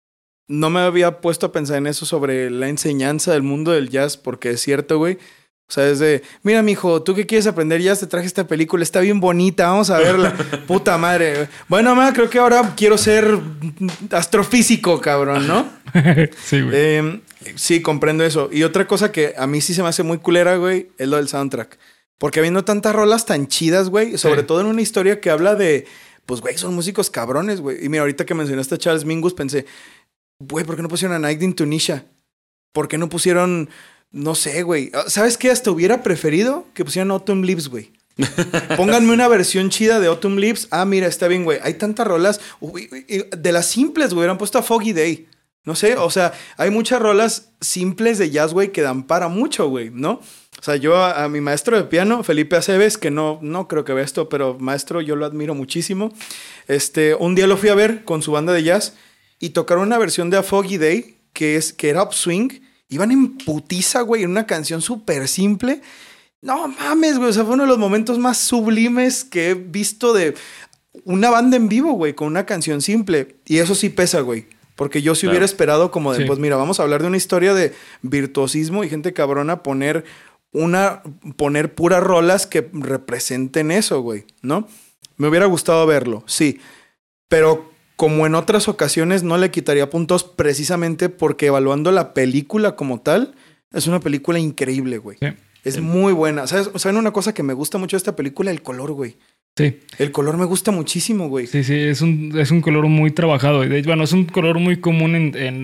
No me había puesto a pensar en eso sobre la enseñanza del mundo del jazz. Porque es cierto, güey. O sea, es de, mira, mijo, ¿tú qué quieres aprender? Ya te traje esta película, está bien bonita, vamos a verla. Puta madre. Bueno, ma, creo que ahora quiero ser astrofísico, cabrón, ¿no? Sí, güey. Sí, comprendo eso. Y otra cosa que a mí sí se me hace muy culera, güey, es lo del soundtrack. Porque habiendo tantas rolas tan chidas, güey, sobre todo en una historia que habla de, pues, güey, son músicos cabrones, güey. Y mira, ahorita que mencionaste a Charles Mingus, pensé, güey, ¿por qué no pusieron a Night in Tunisia? ¿Por qué no pusieron, no sé, güey? ¿Sabes qué? Hasta hubiera preferido que pusieran Autumn Leaves, güey. Pónganme una versión chida de Autumn Leaves. Ah, mira, está bien, güey. Hay tantas rolas. De las simples, güey, hubieran puesto a Foggy Day. No sé, o sea, hay muchas rolas simples de jazz, güey, que dan para mucho, güey, ¿no? O sea, yo a mi maestro de piano, Felipe Aceves, que no creo que vea esto, pero maestro, yo lo admiro muchísimo. Un día lo fui a ver con su banda de jazz y tocaron una versión de A Foggy Day, que era upswing. Iban en putiza, güey, en una canción súper simple. No mames, güey, o sea, fue uno de los momentos más sublimes que he visto de una banda en vivo, güey, con una canción simple. Y eso sí pesa, güey. Porque yo sí hubiera esperado como de, pues mira, vamos a hablar de una historia de virtuosismo y gente cabrona poner puras rolas que representen eso, güey, ¿no? Me hubiera gustado verlo, sí. Pero como en otras ocasiones no le quitaría puntos precisamente porque evaluando la película como tal, es una película increíble, güey. Sí. Es muy buena. ¿Saben una cosa que me gusta mucho de esta película? El color, güey. Sí. El color me gusta muchísimo, güey. Sí, es un color muy trabajado. Bueno, es un color muy común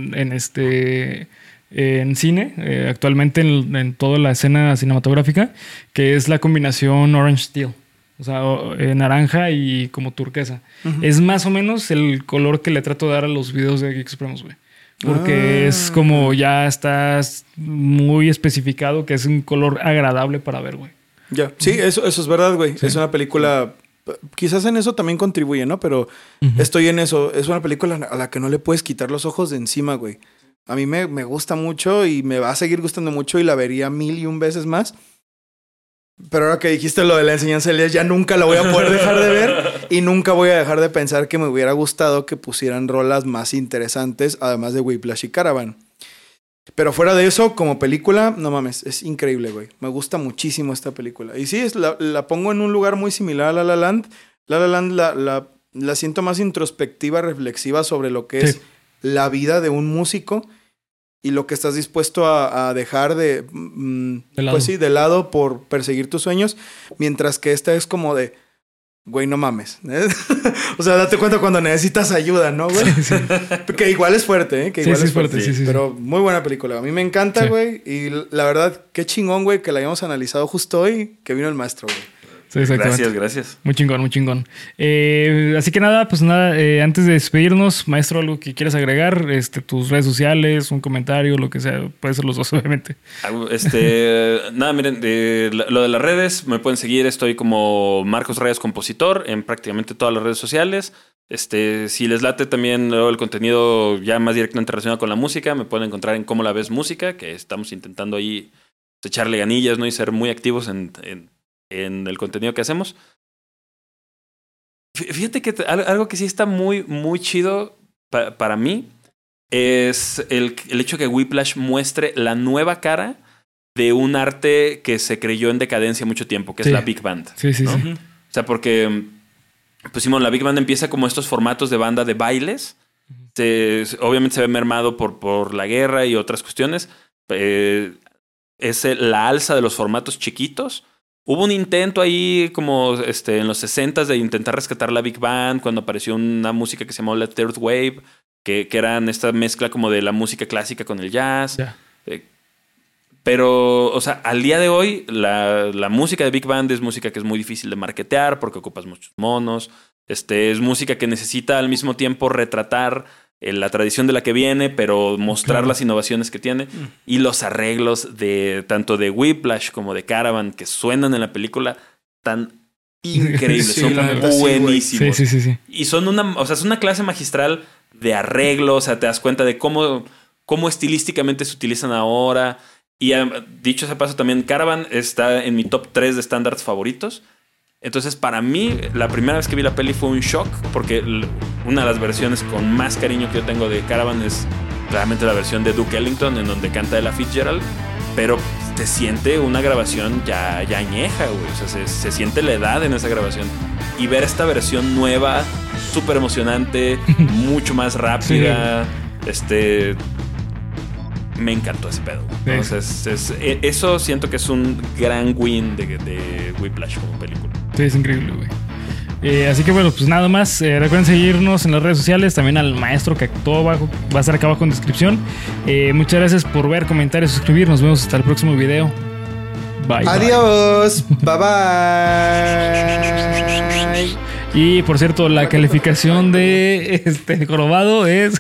en cine, actualmente en toda la escena cinematográfica, que es la combinación orange teal. O sea, naranja y como turquesa. Uh-huh. Es más o menos el color que le trato de dar a los videos de Geek Supremos, güey. Porque es como ya estás muy especificado que es un color agradable para ver, güey. Ya, sí, eso es verdad, güey. Sí. Es una película... Quizás en eso también contribuye, ¿no? Pero estoy en eso. Es una película a la que no le puedes quitar los ojos de encima, güey. A mí me gusta mucho y me va a seguir gustando mucho y la vería 1001 veces más. Pero ahora que dijiste lo de la enseñanza de Elías, ya nunca la voy a poder dejar de ver y nunca voy a dejar de pensar que me hubiera gustado que pusieran rolas más interesantes, además de Whiplash y Caravan. Pero fuera de eso, como película, no mames, es increíble, güey. Me gusta muchísimo esta película. Y sí, la pongo en un lugar muy similar a La La Land. La La Land la siento más introspectiva, reflexiva sobre lo que es la vida de un músico y lo que estás dispuesto a dejar de lado por perseguir tus sueños. Mientras que esta es como de... Güey, no mames. O sea, date cuenta cuando necesitas ayuda, ¿no, güey? Sí. Que igual es fuerte, ¿eh? Que igual es fuerte. Sí. Pero muy buena película. A mí me encanta, güey. Y la verdad, qué chingón, güey, que la hayamos analizado justo hoy que vino el maestro, güey. Sí, gracias. Muy chingón. Así que nada, pues nada, antes de despedirnos, maestro, algo que quieras agregar, tus redes sociales, un comentario, lo que sea, puede ser los dos, obviamente. Nada, miren, lo de las redes, me pueden seguir, estoy como Marcos Reyes Compositor en prácticamente todas las redes sociales. Si les late también el contenido ya más directamente relacionado con la música, me pueden encontrar en Cómo la Ves Música, que estamos intentando ahí echarle ganillas, ¿no? Y ser muy activos en el contenido que hacemos. Fíjate que algo que sí está muy, muy chido para mí es el hecho que Whiplash muestre la nueva cara de un arte que se creyó en decadencia mucho tiempo, que es la Big Band. Sí. O sea, porque pues Simón, la Big Band empieza como estos formatos de banda de bailes. Obviamente se ve mermado por la guerra y otras cuestiones. Es la alza de los formatos chiquitos. Hubo un intento ahí como en los 60s de intentar rescatar la Big Band cuando apareció una música que se llamó la Third Wave, que eran esta mezcla como de la música clásica con el jazz. Yeah. Pero, o sea, al día de hoy la música de Big Band es música que es muy difícil de marketear porque ocupas muchos monos. Es música que necesita al mismo tiempo retratar la tradición de la que viene, pero mostrar las innovaciones que tiene. Y los arreglos de tanto de Whiplash como de Caravan que suenan en la película tan increíbles. Son buenísimos. Sí. Y son es una clase magistral de arreglo. O sea, te das cuenta de cómo estilísticamente se utilizan ahora. Y dicho ese paso, también Caravan está en mi top 3 de estándares favoritos. Entonces, para mí, la primera vez que vi la peli fue un shock, porque una de las versiones con más cariño que yo tengo de Caravan es claramente la versión de Duke Ellington, en donde canta Ella Fitzgerald, pero se siente una grabación ya añeja, güey. O sea, se siente la edad en esa grabación. Y ver esta versión nueva, súper emocionante, mucho más rápida. Sí. Me encantó ese pedo. Sí. Entonces, eso siento que es un gran win de Whiplash como película. Sí, es increíble, güey. Así que bueno, pues nada más. Recuerden seguirnos en las redes sociales. También al maestro que actuó va a estar acá abajo en descripción. Muchas gracias por ver, comentar y suscribir. Nos vemos hasta el próximo video. Bye. Adiós. Bye bye. Y por cierto, la calificación de Jorobado es